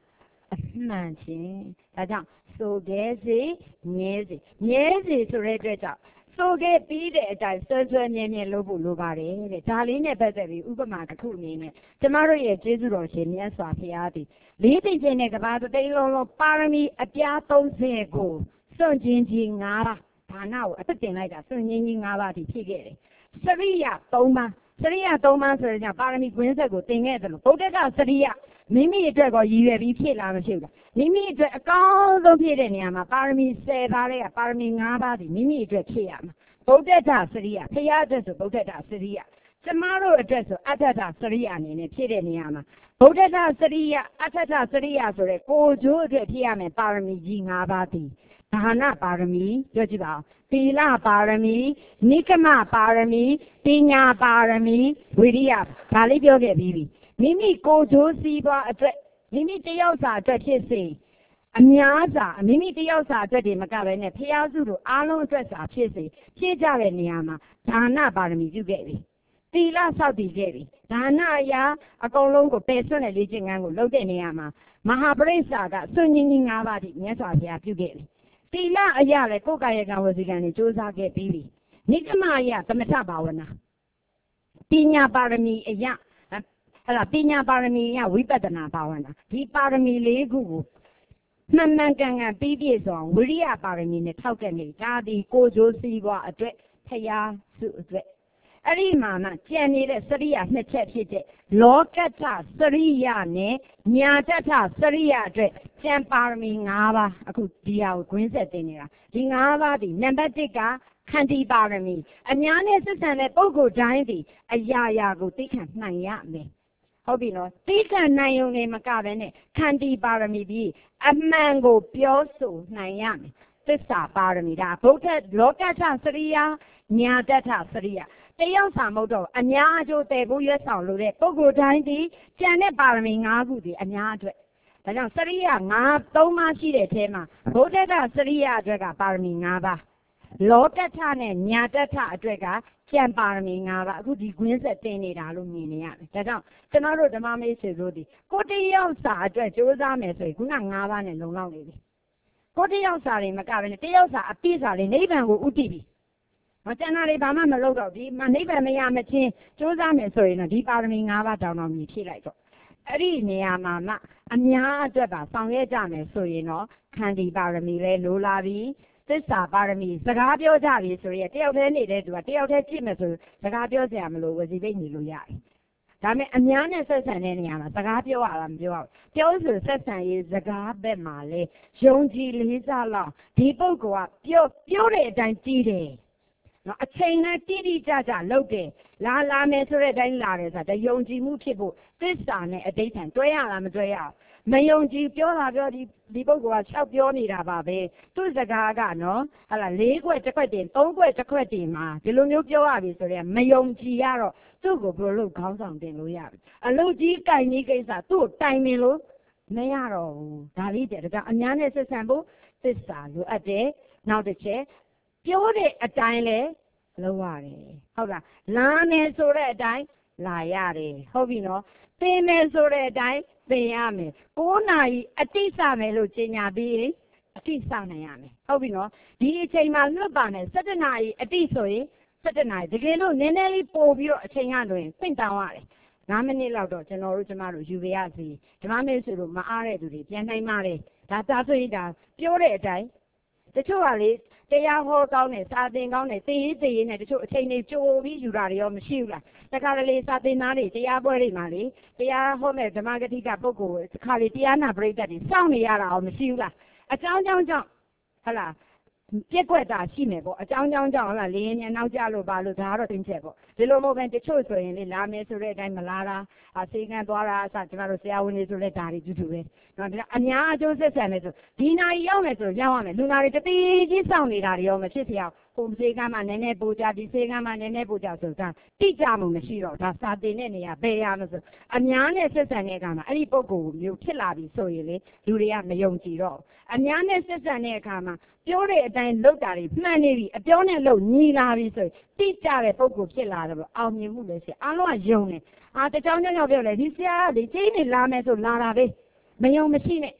မှန်ခြင်းဒါကြောင့်ဆိုခဲ့စေမြဲစေမြဲစေဆိုတဲ့အတွက်ကြောင့်ဆိုခဲ့ပြီးတဲ့အတိုင်းဆွဲဆွဲမြဲမြဲလုပ်ဖို့လိုပါတယ်တဲ့ဒါလေးနဲ့ပတ်သက်ပြီးဥပမာတစ်ခုအနေနဲ့ကျမတို့ရဲ့ကျေးဇူးတော်ရှင်မြတ်စွာဘုရားသည်လေးသိချင်းနဲ့ကဘာသိန်းလုံးလုံးပါရမီအပြားသုံးဆယ်ကိုစွန့်ခြင်းကြီး၅ပါးဒါနကိုအသက်တင်လိုက်တာစွန့်ခြင်းကြီး၅ပါးထိဖြစ်ခဲ့တယ်စရိယ၃ပါးစရိယ၃ပါးဆိုတဲ့ကြောင့်ပါရမီကွင်းဆက်ကိုတင်ခဲ့တယ်လို့ဗုဒ္ဓကစရိယမိမိအတွက်ကိုရည်ရွယ်ပြီးဖြစ်လာမဖြစ်ဘူးလားမိမိအတွက်အကောင်းဆုံးဖြစ်တဲ့နေရာမှာပါရမီ၁၀ပါးတဲ့ပါရမီ၅ပါးဒီမိမိအတွက်ဖြစ်ရမှာဗုဒ္ဓတစရိယဖရာအတွက်ဆိုဗုဒ္ဓတစရိယကျမတို့အတွက်ဆိုအတ္တတစရိယအနေနဲ့ဖြစ်တဲ့နေရာမှာဗုဒ္ဓတစရိယအတ္တတစရိယဆိုတဲ့ကိုယ်ကျိုးအတွက်ဖြစ်ရမယ်ပါရမီကြီး၅ပါးဒီဒါနပါရမီပြောကြည့်ပါဦးသီလပါရမီနိကမပါရမီပညာပါရမီဝိရိယဒါလေးပြောခဲ့ပြီးပြီမိမိကိုယ်ကျိုးစီးပွားအတွက်မိမိတယောက်စာအတွက်ဖြစ်စေအများစာမိမိတယောက်စာအတွက်ဒီမကပဲနဲ့ဖျားစုတို့အားလုံးအတွက်စာဖြစ်စေဖြစ်ကြတဲ့နေရာမှာဒါနပါရမီပြုခဲ့ပြီသီလဆောက်တည်ခဲ့ပြီဒါနအရာအကုန်လုံးကိုပယ်ဆွတဲ့လေ့ကျင့်ခန်းကိုလုပ်တဲ့နေရာမှာမဟာပရိစ္ဆာကစွန့်ញင်းကြီး၅ပါးဒီမြတ်စွာဘုရားပြုခဲ့ပြီသီလအရာလည်းကိုယ်ကာယကံဝစီကံတွေစ조사ခဲ့ပြီးပြီနိကမအရာသမထဘာဝနာပညာပါရမီအရာဟဲ့လားပညာပါရမီအရာဝိပဿနာဘာဝနာဒီပါရမီလေးခုကိုမှန်မှန်ကန်ကန်ပြီးပြည့်စုံဝိရိယပါရမီနဲ့ထောက်ကနေဒါဒီကိုယ်ကျိုးစီးပွားအတွက်ဖရာစုအတွက်အဲ့ဒီမှာမှကြံနေတဲ့စရိယနှစ်ချက်ဖြစ်တဲ့လောကတ္ထစရိယနဲ့ညာတ္ထစရိယအတွက်ကြံပါရမီ၅ပါးအခုဒီဟာကိုခွင်းဆက်တင်နေတာဒီ၅ပါးဒီနံပါတ်၁ကခန္တီပါရမီအများနဲ့ဆက်ဆံတဲ့ပုဂ္ဂိုလ်တိုင်းဒီအရာရာကိုသိခံနိုင်ရမယ်ဟုတ်ပြီနော်သိခံနိုင်ုံနဲ့မကပဲနဲ့ခန္တီပါရမီပြီးအမှန်ကိုပြောဆိုနိုင်ရမယ်သစ္စာပါရမီဒါဗုဒ္ဓလောကတ္ထစရိယညာတ္ထစရိယတယောက်စာမဟုတ်တော့အများအကျိုးတည်ဖို့ရွက်ဆောင်လို့တဲ့ပုဂ္ဂိုလ်တိုင်းဒီကျန်တဲ့ပါရမီ၅ခုဒီအများအတွက်ဒါကြောင့်စရိယ၅သုံးပါးရှိတဲ့အထဲမှာဗုဒ္ဓတစရိယအတွက်ကပါရမီ၅ပါးလောကတ္ထနဲ့ညာတ္ထအတွက်ကကျန်ပါရမီ၅ပါးအခုဒီကွင်းဆက်တင်နေတာလို့မြင်နေရတယ်ဒါကြောင့်ကျွန်တော်တို့ဓမ္မမိတ်ဆွေတို့ဒီကိုတယောက်စာအတွက်ကြိုးစားမယ်ဆိုရင်ခုန၅ပါးနဲ့လုံလောက်နေပြီကိုတယောက်စာတွေမကဘဲနဲ့တယောက်စာအပြည့်စာလေးနိဗ္ဗာန်ကိုဥတည်ပြီမကျန်တာတွေဘာမှမလုပ်တော့ဒီမနိဗ္ဗာန်မရမချင်းကြိုးစားမယ်ဆိုရင်တော့ဒီပါရမီ၅ပါးတောင်းတော်မြည်ဖြည့်လိုက်တော့အဲ့ဒီနေရာမှာမှအများအတွက်ပါဆောင်ရွက်ကြမယ်ဆိုရင်တော့ခန္တီပါရမီလဲလိုလာပြီသစ္စာပါရမီစကားပြောကြပြီဆိုရင်တယောက်တည်းနေတဲ့သူကတယောက်တည်းကြည့်မယ်ဆိုစကားပြောစရာမလိုဝစီပိတ်နေလို့ရတယ်ဒါပေမဲ့အများနဲ့ဆက်ဆံတဲ့နေရာမှာစကားပြောရတာမပြောရဘူးပြောဆိုဆက်ဆံရေးစကားဘက်မှာလဲယုံကြည်လေးစားလောက်ဒီပုဂ္ဂိုလ်ကပြောပြောတဲ့အတိုင်းကြည့်တယ်နော်အချိန်နဲ့တိတိကျကျလုပ်တယ်လာလာမယ်ဆိုတဲ့အတိုင်းလာတယ်ဆိုတာယုံကြည်မှုဖြစ်ဖို့သစ္စာနဲ့အတိတ်ထံတွဲရလားမတွဲရဘူးမယုံကြည်ပြောတာပြောဒီဒီပုဂ္ဂိုလ်က၆ပြောနေတာပါပဲသူ့စကားကနော်ဟာလာ၄ခွက်တစ်ခွက်တင်၃ခွက်တစ်ခွက်တင်မှာဒီလိုမျိုးပြောရပြီဆိုတော့မယုံကြည်ရတော့သူ့ကိုဘယ်လိုလုပ်ခေါင်းဆောင်တင်လို့ရပြီအလုပ်ကြီးကင်ကြီးကိစ္စသူ့ကိုတိုင်ပင်လို့မရတော့ဘူးဒါလေးတည်းဒါကြောင့်အများနဲ့ဆက်ဆံဖို့သစ္စာလိုအပ်တယ်နောက်တစ်ချက်ပြောတဲ့အတိုင်းလဲလုပ်ရတယ်ဟုတ်လားလာမယ်ဆိုတဲ့အတိုင်းလာရတယ်ဟုတ်ပြီနော်သင်မယ်ဆိုတဲ့အတိုင်းသင်ရမယ်၉နာရီအတိစမယ်လို့ကြေညာပြီးရင်အတိစနိုင်ရမယ်ဟုတ်ပြီနော်ဒီအချိန်မှာလွတ်ပါမယ်၁၇နာရီအတိဆိုရင်၁၇နာရီတကယ်လို့နည်းနည်းလေးပို့ပြီးတော့အချိန်ကလွင်ပင့်တောင်းရတယ်၅မိနစ်လောက်တော့ကျွန်တော်တို့ကျမတို့ယူပြရစီဓမ္မမေဆိုလို့မအားတဲ့သူတွေပြန်နိုင်ပါတယ်ဒါသာဆိုရင်ဒါပြောတဲ့အတိုင်းတချို့ကလေတရားဟောကောင်းတယ်စာသင်ကောင်းတယ်သိရေးသိရေးနဲ့တချို့အချိန်တွေကြိုပြီးယူတာတွေရောမရှိဘူးလားတခါတလေစာသင်သားတွေတရားပွဲတွေမှာလေတရားဟောမဲ့ဓမ္မဂတိကပုဂ္ဂိုလ်တခါလေတရားနာပရိသတ်တွေစောင့်နေရတာရောမရှိဘူးလားအကြောင်းကြောင့်ကြောင့်ဟုတ်လားပြက်ကွက်တာရှိမယ်ပေါ့အကြောင်းကြောင့်ကြောင့်ဟုတ်လားလေရင်နောက်ကြလို့ပါလို့ဒါကတော့တင်းချက်ပေါ့ဒီလိုမဟုတ်ဘဲတချို့ဆိုရင်လေလာမယ်ဆိုတဲ့အတိုင်းမလာတာအစေခံသွားတာအစကျမတို့ဆရာဝန်တွေဆိုလဲဒါတွေတူတူပဲနော်ဒါအများအကျိုးဆက်ဆံမယ်ဆိုဒီနာရီရောက်မယ်ဆိုရောက်ရမယ်လူနာတွေတတိကြီးစောင့်နေတာတွေရောမဖြစ်ဖြစ်အောင်ဟိုစေခံမှနည်းနည်းပူကြဒီစေခံမှနည်းနည်းပူကြဆိုတာတိကျမှုမရှိတော့ဒါစာတင်တဲ့နေရာဘယ်ရမဆိုအများနဲ့ဆက်ဆံတဲ့အခါမှာအဲ့ဒီပုံကိုမျိုးဖြစ်လာပြီဆိုရင်လေလူတွေကမယုံကြည်တော့အများနဲ့ဆက်ဆံတဲ့အခါမှာပြောတဲ့အတိုင်းလုပ်တာတွေမှန်နေပြီအပြောနဲ့လုပ်ညီလာပြီဆိုရင်တိကျတဲ့ပုံကိုဖြစ်လာတယ်လို့အောင်မြင်မှုလည်းရှိအားလုံးကယုံတယ်အာတချောင်းချောင်းပြောလေဒီဆရာကဒီချိန်နေလာမယ်ဆိုလာတာပဲမယုံမရှိနဲ့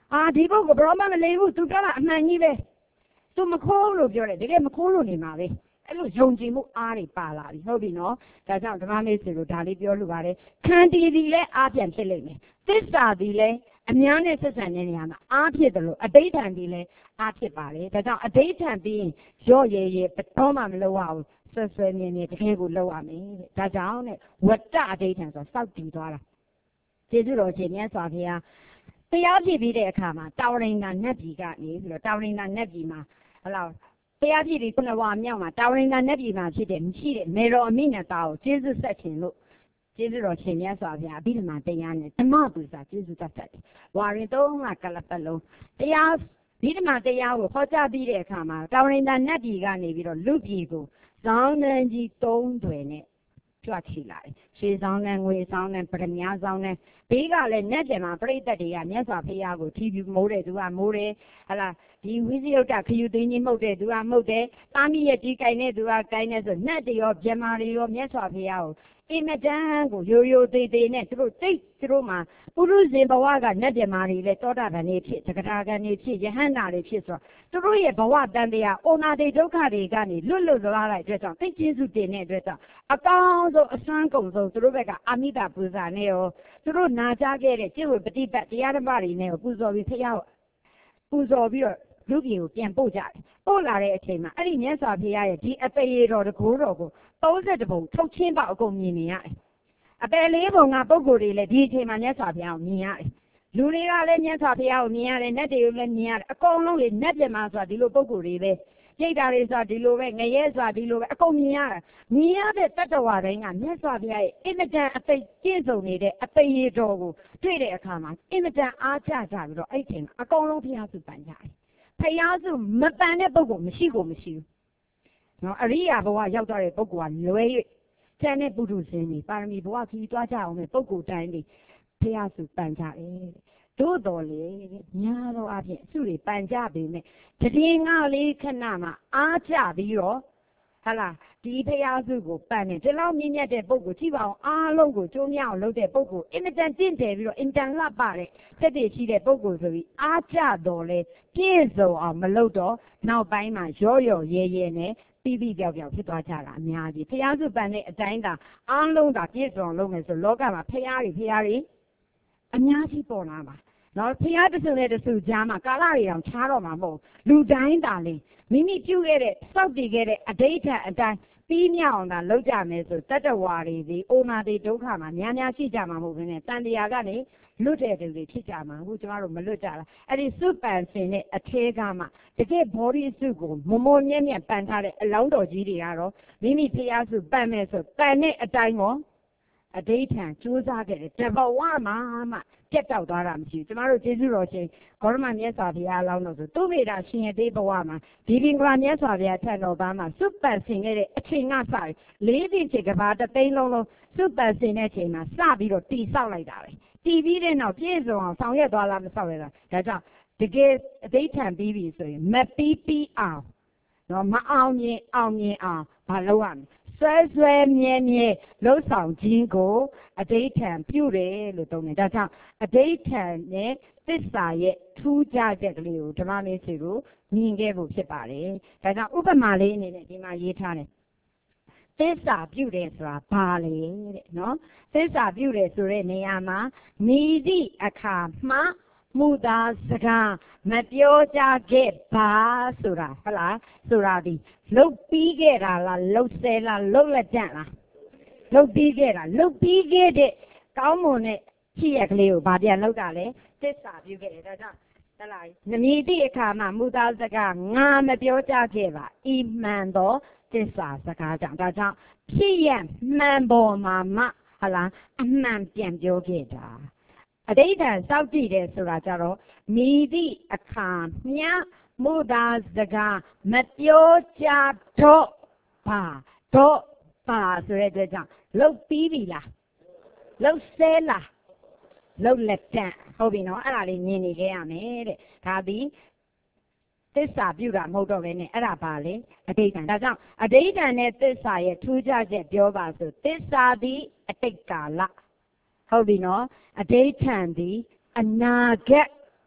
အာဒီပုဂ္ဂိုလ်ဘရောမမလေးဘူးသူပြောတာအမှန်ကြီးပဲသူမခိုးလို့ပြောတယ်တကယ်မခိုးလို့နေမှာပဲအဲ့လိုယုံကြည်မှုအားတွေပါလာပြီဟုတ်ပြီနော်ဒါကြောင့်ဓမ္မမေစီလို့ဒါလေးပြောလို့ပါတယ်ခန္တီဒီလည်းအားပြန်ဖြစ်လိမ့်မယ်သစ္စာဒီလည်းအများနဲ့ဆက်ဆံတဲ့နေရာမှာအားဖြစ်တယ်လို့အတိဋ္ဌံဒီလည်းအားဖြစ်ပါတယ်ဒါကြောင့်အတိဋ္ဌံပြီးရင်ရော့ရဲရဲဘယ်တော့မှမလုပ်ရဘူးဆွဆွဲမြင်မြင်တကယ်ကိုလုပ်ရမယ်တဲ့ဒါကြောင့်တဲ့ဝတ္တအတိဋ္ဌံဆိုစောက်တည်သွားတာကျေးဇူးတော်ရှင်မြတ်စွာဘုရားတရားပြည့်ပြီးတဲ့အခါမှာတာဝရိန္ဒာနတ်ပြည်ကနေပြီးတော့တာဝရိန္ဒာနတ်ပြည်မှာဟလာတရားပြည့်ပြီးခုနဝါမြောက်မှာတာဝရိန္ဒာနတ်ပြည်မှာဖြစ်တဲ့မရှိတဲ့မေတော်အမိနတာကိုကျေးဇူးဆက်ခြင်းလို့ကျေးဇူးတော်ရှင်မြတ်စွာဘုရားအဘိဓမ္မာတရားနဲ့ဓမ္မပူဇာကျေးဇူးတတ်တယ်ဝါရင်သုံးလကလပတ်လုံးတရားအဘိဓမ္မာတရားကိုဟောကြားပြီးတဲ့အခါမှာတာဝရိန္ဒာနတ်ပြည်ကနေပြီးတော့လူပြည်ကိုဇောင်းနှံကြီးသုံးတွေနဲ့ကြွချီလာတယ်ရွှေဆောင်နဲ့ငွေဆောင်နဲ့ပရမ ्या ဆောင်နဲ့ဘေးကလည်းနတ်ပြည်မှာပြိတ္တတွေကမြတ်စွာဘုရားကိုထီးပြမိုးတယ်သူကမိုးတယ်ဟလာဒီဝိဇိယုတ္တခယူသိင်းကြီးမှုတ်တယ်သူကမှုတ်တယ်တာမိရဲ့ဒီကိုင်နဲ့သူကကိုင်နဲ့ဆိုနတ်တွေရောဗြဟ္မာတွေရောမြတ်စွာဘုရားကိုအင်မတန်ကိုရိုးရိုးသေးသေးနဲ့သူတို့တိတ်သူတို့မှာပုရုဇဉ်ဘဝကနတ်ဗြဟ္မာတွေလည်းတောတာဗန်တွေဖြစ်သက္ကတာဂန်တွေဖြစ်ယဟန္တာတွေဖြစ်ဆိုတော့သူတို့ရဲ့ဘဝတန်တရားအိုနာတိဒုက္ခတွေကနေလွတ်လွတ်သွားလိုက်အတွက်ကြောင့်သိကျေစုတင်တဲ့အတွက်ကြောင့်အကောင်းဆုံးအစွမ်းကုန်ဆုံးသူတို့ဘက်ကအာမိတာပူဇာနဲ့ရောသူတို့နာကြားခဲ့တဲ့ကျင့်ဝတ်ပฏิပတ်တရားဓမ္မတွေနဲ့ပူဇော်ပြီးဖျားပူဇော်ပြီးတော့လူပြည်ကိုပြန်ပို့ကြတယ်ပို့လာတဲ့အချိန်မှာအဲ့ဒီမြတ်စွာဘုရားရဲ့ဒီအပေတော်တကိုးတော်ကိုသုံးဆယ်ပုံထုတ်ချင်းပေါအကုန်မြင်နေရတယ်အပေလေးပုံကပုံကိုယ်တွေလည်းဒီအချိန်မှာမြတ်စွာဘုရားကိုမြင်ရတယ်လူတွေကလည်းမြတ်စွာဘုရားကိုမြင်ရတယ်နတ်တွေကိုလည်းမြင်ရတယ်အကုန်လုံးလေနတ်ပြမဆိုတာဒီလိုပုံကိုယ်တွေပဲကျိတ်တာတွေဆိုတာဒီလိုပဲငရဲဆိုတာဒီလိုပဲအကုန်မြင်ရတာမြင်ရတဲ့တတ္တဝါတိုင်းကမြတ်စွာဘုရားရဲ့အင်မတန်အသိကျင့်ဆုံးနေတဲ့အပေတော်ကိုတွေ့တဲ့အခါမှာအင်မတန်အားကျကြပြီးတော့အဲ့ဒီအချိန်မှာအကုန်လုံးဘုရားစုပန်ကြတယ်ဖယားစုမပန်တဲ့ပုဂ္ဂိုလ်မရှိကိုမရှိဘူးနော်အရိယာဘဝရောက်သွားတဲ့ပုဂ္ဂိုလ်ကလွဲ၍ကျန်တဲ့ပုထုဇဉ်တွေပါရမီဘဝကြီးတွားကြအောင်မဲ့ပုဂ္ဂိုလ်တိုင်းတွေဖယားစုပန်ကြတယ်သို့တော်လေညာတော့အပြင်အစုတွေပန်ကြပေမဲ့တည်ငါလေးခဏမှအားကြပြီးတော့ဟာလားဒီဖယားစုကိုပန်နေဒီလောက်မြင့်မြတ်တဲ့ပုဂ္ဂိုလ်ကြည့်ပါအောင်အားလုံးကိုကျိုးမြောက်လုပ်တဲ့ပုဂ္ဂိုလ်အင်မတန်တင့်တယ်ပြီးတော့အင်တန်လှပတဲ့တက်တည်ရှိတဲ့ပုဂ္ဂိုလ်ဆိုပြီးအားကြတော်လေပြည့်စုံအောင်မလုပ်တော့နောက်ပိုင်းမှာရော့ရော့ရဲရဲနဲ့ပြီးပြီးပြောက်ပြောက်ဖြစ်သွားကြတာအများကြီးဖယားစုပန်တဲ့အတိုင်းသာအားလုံးသာပြည့်စုံလုပ်မယ်ဆိုလောကမှာဖယားတွေဖယားတွေအများကြီးပေါ်လာပါနော်ဖယားတဆူနဲ့တဆူကြားမှာကာလတွေတောင်ခြားတော့မှာမဟုတ်လူတိုင်းသာလေမိမိပြုခဲ့တဲ့စောက်တည်ခဲ့တဲ့အဋိဌာန်အတိုင်းပြီးမြောက်အောင်သာလုပ်ကြမယ်ဆိုတတ္တဝါတွေဒီအိုနာတိဒုက္ခမှာများများရှိကြမှာမဟုတ်ဘဲနဲ့တန်တရားကနေလွတ်တဲ့သူတွေဖြစ်ကြမှာအခုကျမတို့မလွတ်ကြလားအဲ့ဒီစုပန်စင်တဲ့အထဲကမှတကယ် body စုကိုမမုံမြဲမြဲပန်ထားတဲ့အလောင်းတော်ကြီးတွေကတော့မိမိဖယားစုပန်မယ်ဆိုပန်တဲ့အတိုင်းရောအဋိဌာန်ကြိုးစားခဲ့တယ်တဘဝမှာမှပြတ်တောက်သွားတာမရှိဘူးကျမတို့ကျေးဇူးတော်ရှင်ဂေါရမမြတ်စွာဘုရားအလောင်းတော်ဆိုသူ့မိတာရှင်ရသေးဘဝမှာဒီပင်ကလာမြတ်စွာဘုရားထံတော်ဘာမှာစုပတ်ဆင်ခဲ့တဲ့အချိန်ကစပြီးလေးသိချေကဘာတသိန်းလုံးလုံးစုပတ်ဆင်တဲ့အချိန်မှာစပြီးတော့တီဆောက်လိုက်တာပဲတီပြီးတဲ့နောက်ပြည့်စုံအောင်ဆောင်ရွက်သွားလားမဆောက်ရတာဒါကြောင့်တကယ်အဋိဌာန်ပြီးပြီဆိုရင်မပြီးပြီးအောင်နော်မအောင်မြင်အောင်မြင်အောင်မလုပ်ရမယ်ဆွဲဆွဲမြဲမြဲလှုပ်ဆောင်ခြင်းကိုအဋိဌာန်ပြုတယ်လို့သုံးတယ်ဒါကြောင့်အဋိဌာန်နဲ့သစ္စာရဲ့ထူးခြားချက်ကလေးကိုဓမ္မမေစီကိုမြင်ခဲ့ဖို့ဖြစ်ပါတယ်ဒါကြောင့်ဥပမာလေးအနေနဲ့ဒီမှာရေးထားတယ်သစ္စာပြုတယ်ဆိုတာဘာလဲတဲ့နော်သစ္စာပြုတယ်ဆိုတဲ့နေရာမှာမိသည့်အခါမှမူသာစကားမပြောကြခဲ့ပါဆိုတာဟုတ်လားဆိုတာဒီလုတ်ပြီးခဲ့တာလားလုတ်ဆဲလားလုတ်လက်ကြန့်လားလုတ်ပြီးခဲ့တာလုတ်ပြီးခဲ့တဲ့ကောင်းမွန်တဲ့ဖြစ်ရကလေးကိုဗာပြန်လုတ်တာလေသစ္စာပြုခဲ့တယ်ဒါကြောင့်ဟလားနမီတိအခါမှာမူသာစကားငါမပြောကြခဲ့ပါဤမှန်သောသစ္စာစကားကြောင့်ဒါကြောင့်ဖြစ်ရမှန်ပေါ်မှာမှဟလားအမှန်ပြန်ပြောခဲ့တာအဋိဌာန်စောက်ကြည့်တယ်ဆိုတာကြတော့မိသည့်အခါမြမူသာစကားမပြောကြတော့ပါတော့ပါဆိုတဲ့အတွက်ကြောင့်လှုပ်ပြီးပြီလားလှုပ်ဆဲလားလှုပ်လက်တန့်ဟုတ်ပြီနော်အဲ့ဒါလေးမြင်နေခဲ့ရမယ်တဲ့ဒါသည်သစ္စာပြုတာမဟုတ်တော့ဘဲနဲ့အဲ့ဒါပါလေအဋိဌာန်ဒါကြောင့်အဋိဌာန်နဲ့သစ္စာရဲ့ထူးခြားချက်ပြောပါဆိုသစ္စာသည်အတိတ်ကာလဟုတ်ပြီနော်အဋိဌာန်သည်အနာဂတ်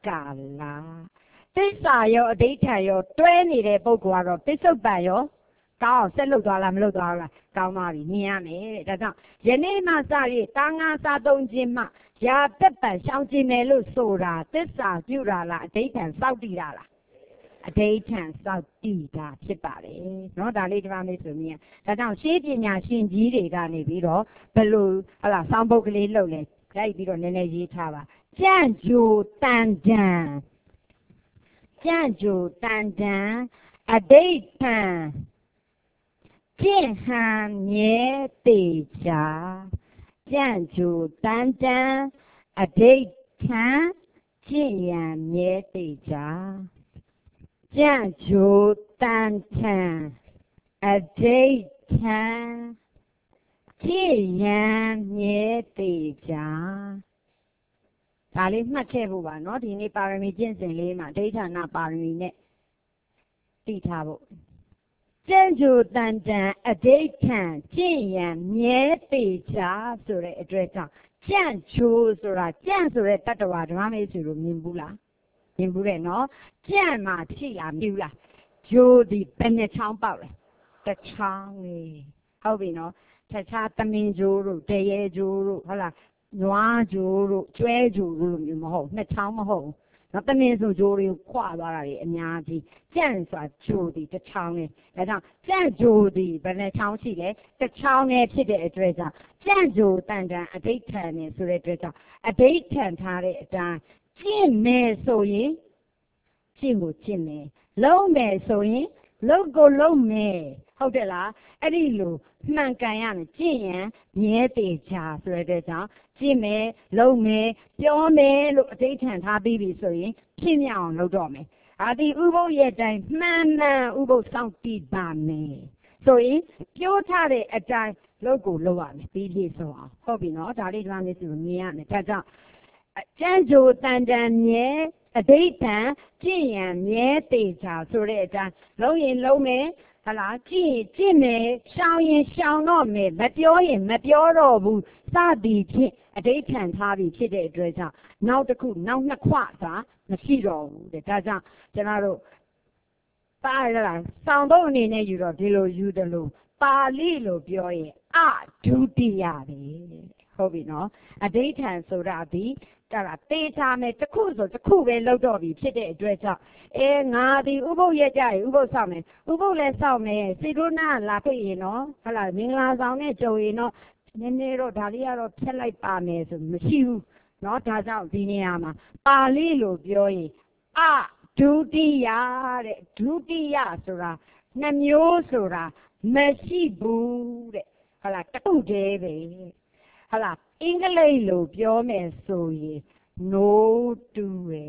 ကာလသစ္စာရောအဋ္ဌံရောတွဲနေတဲ့ပုဂ္ဂိုလ်ကတော့ပစ္စုပန်ရောကောင်းဆက်လုပ်သွားလားမလုပ်သွားလားကောင်းသွားပြီမြင်ရမယ်တဲ့ဒါကြောင့်ယနေ့မှစရည်တာငါစားသုံးခြင်းမှရာသက်ပံရှောင်ကျင်မယ်လို့ဆိုတာသစ္စာပြုတာလားအဋ္ဌံစောက်တည်တာလားအဋ္ဌံစောက်တည်တာဖြစ်ပါတယ်နော်ဒါလေးဒီမှာမေးဆိုမြင်ဒါကြောင့်ရှေးပညာရှင်ကြီးတွေကနေပြီးတော့ဘယ်လိုဟလာစောင်းပုတ်ကလေးလှုပ်လဲလိုက်ပြီးတော့နည်းနည်းရေးထားပါကြံ့ကြိုတန်တန်ကြံ့ကြိုတန်တန်အဋ္ဌံကျင့်ဟန်မြဲတေချာကြံ့ကြိုတန်တန်အဋ္ဌံကျင့်ရန်မြဲတေချာကြံ့ကြိုတန်တန်အဋ္ဌံကျင့်ရန်မြဲတေချာဒါလေးမှတ်ခဲ့ဖို့ပါနော်ဒီနေ့ပါရမီကျင့်စဉ်လေးမှာဒိဋ္ဌာနာပါရမီနဲ့သိထားဖို့ကျင့်ကြိုတန်တန်အဋ္ဌံကျင့်ရန်မြဲတေချာဆိုတဲ့အတွေ့အကြုံကြံ့ကြိုဆိုတာကြံ့ဆိုတဲ့တတ္တဝါဓမ္မမေဆိုလို့မြင်ဘူးလားမြင်ဘူးတဲ့နော်ကြံ့မှာရှိလားမမြင်ဘူးလားဂျိုဒီဘယ်နှချောင်းပေါက်လဲတစ်ချောင်းလေးဟုတ်ပြီနော်တခြားသမင်ဂျိုတို့တရေဂျိုတို့ဟုတ်လားနွားဂျိုတို့ကျွဲဂျိုတို့လိုမျိုးမဟုတ်နှစ်ချောင်းမဟုတ်နော်သမင်ဆိုဂျိုတွေကိုခွာသွားတာတွေအများကြီးကြံ့ဆိုတာဂျိုဒီတစ်ချောင်းလေးဒါကြောင့်ကြံ့ဂျိုဒီဘယ်နှချောင်းရှိလဲတစ်ချောင်းနဲ့ဖြစ်တဲ့အတွက်ကြောင့်ကြံ့ဂျိုတန်တန်အဋ္ဌံနဲ့ဆိုတဲ့အတွက်ကြောင့်အဋ္ဌံထားတဲ့အတိုင်းကျင့်မယ်ဆိုရင်ကျင့်ကိုကျင့်မယ်လုံးမယ်ဆိုရင်လုံးကိုလုံးမယ်ဟုတ်တယ်လားအဲ့ဒီလိုမှန်ကန်ရမယ်ကျင့်ရင်မြဲတေချာဆိုတဲ့အတွက်ကြောင့်ကျင့်မယ်လုံးမယ်ပြောမယ်လို့အဋ္ဌံထားပြီးပြီဆိုရင်ဖြစ်မြောက်အောင်လုပ်တော့မယ်အာဒီဥပုပ်ရဲ့တိုင်းမှန်မှန်ဥပုပ်စောင့်တည်ပါမယ်ဆိုရင်ပြောထားတဲ့အတိုင်းလုပ်ကိုလုပ်ရမယ်ပြီးပြည့်စုံအောင်ဟုတ်ပြီနော်ဒါလေးဒီမှာမျိုးစီမြင်ရမယ်ဒါကြောင့်ကျမ်းကြိုတန်တန်မြဲအဋ္ဌံကျင့်ရန်မြဲတေချာဆိုတဲ့အတိုင်းလုံးရင်လုံးမယ်ဟလာကြည့်ကြည့်မယ်ရှောင်ရင်ရှောင်တော့မယ်မပြောရင်မပြောတော့ဘူးစသည်ဖြင့်အဋ္ဌံထားပြီးဖြစ်တဲ့အတွက်ကြောင့်နောက်တစ်ခုနောက်နှစ်ခွသာမရှိတော့ဘူးတဲ့ဒါကြောင့်ကျွန်တော်တို့ပါရလားစောင်းတော့အနေနဲ့ယူတော့ဒီလိုယူတယ်လို့ပါဠိလိုပြောရင်အဒုတိယပဲဟုတ်ပြီနော်အဋ္ဌံဆိုတာဒီအဲ့ဒါတေးထားမယ်တစ်ခုဆိုတစ်ခုပဲလောက်တော့ပြီဖြစ်တဲ့အတွက်ကြောင့်အဲငါဒီဥပုပ်ရက်ကြရင်ဥပုပ်ဆောက်မယ်ဥပုပ်လည်းဆောက်မယ်စေတုနာလာဖိတ်ရင်နော်ဟုတ်လားမင်္ဂလာဆောင်နဲ့ကြုံရင်တော့နည်းနည်းတော့ဒါလေးကတော့ဖြတ်လိုက်ပါမယ်ဆိုမရှိဘူးနော်ဒါကြောင့်ဒီနေရာမှာပါဠိလိုပြောရင်အဒုတိယတဲ့ဒုတိယဆိုတာနှမျိုးဆိုတာမရှိဘူးတဲ့ဟုတ်လားတစ်ခုတည်းပဲဟုတ်လားအင်္ဂလိပ်လိုပြောမယ်ဆိုရင် no to ပဲ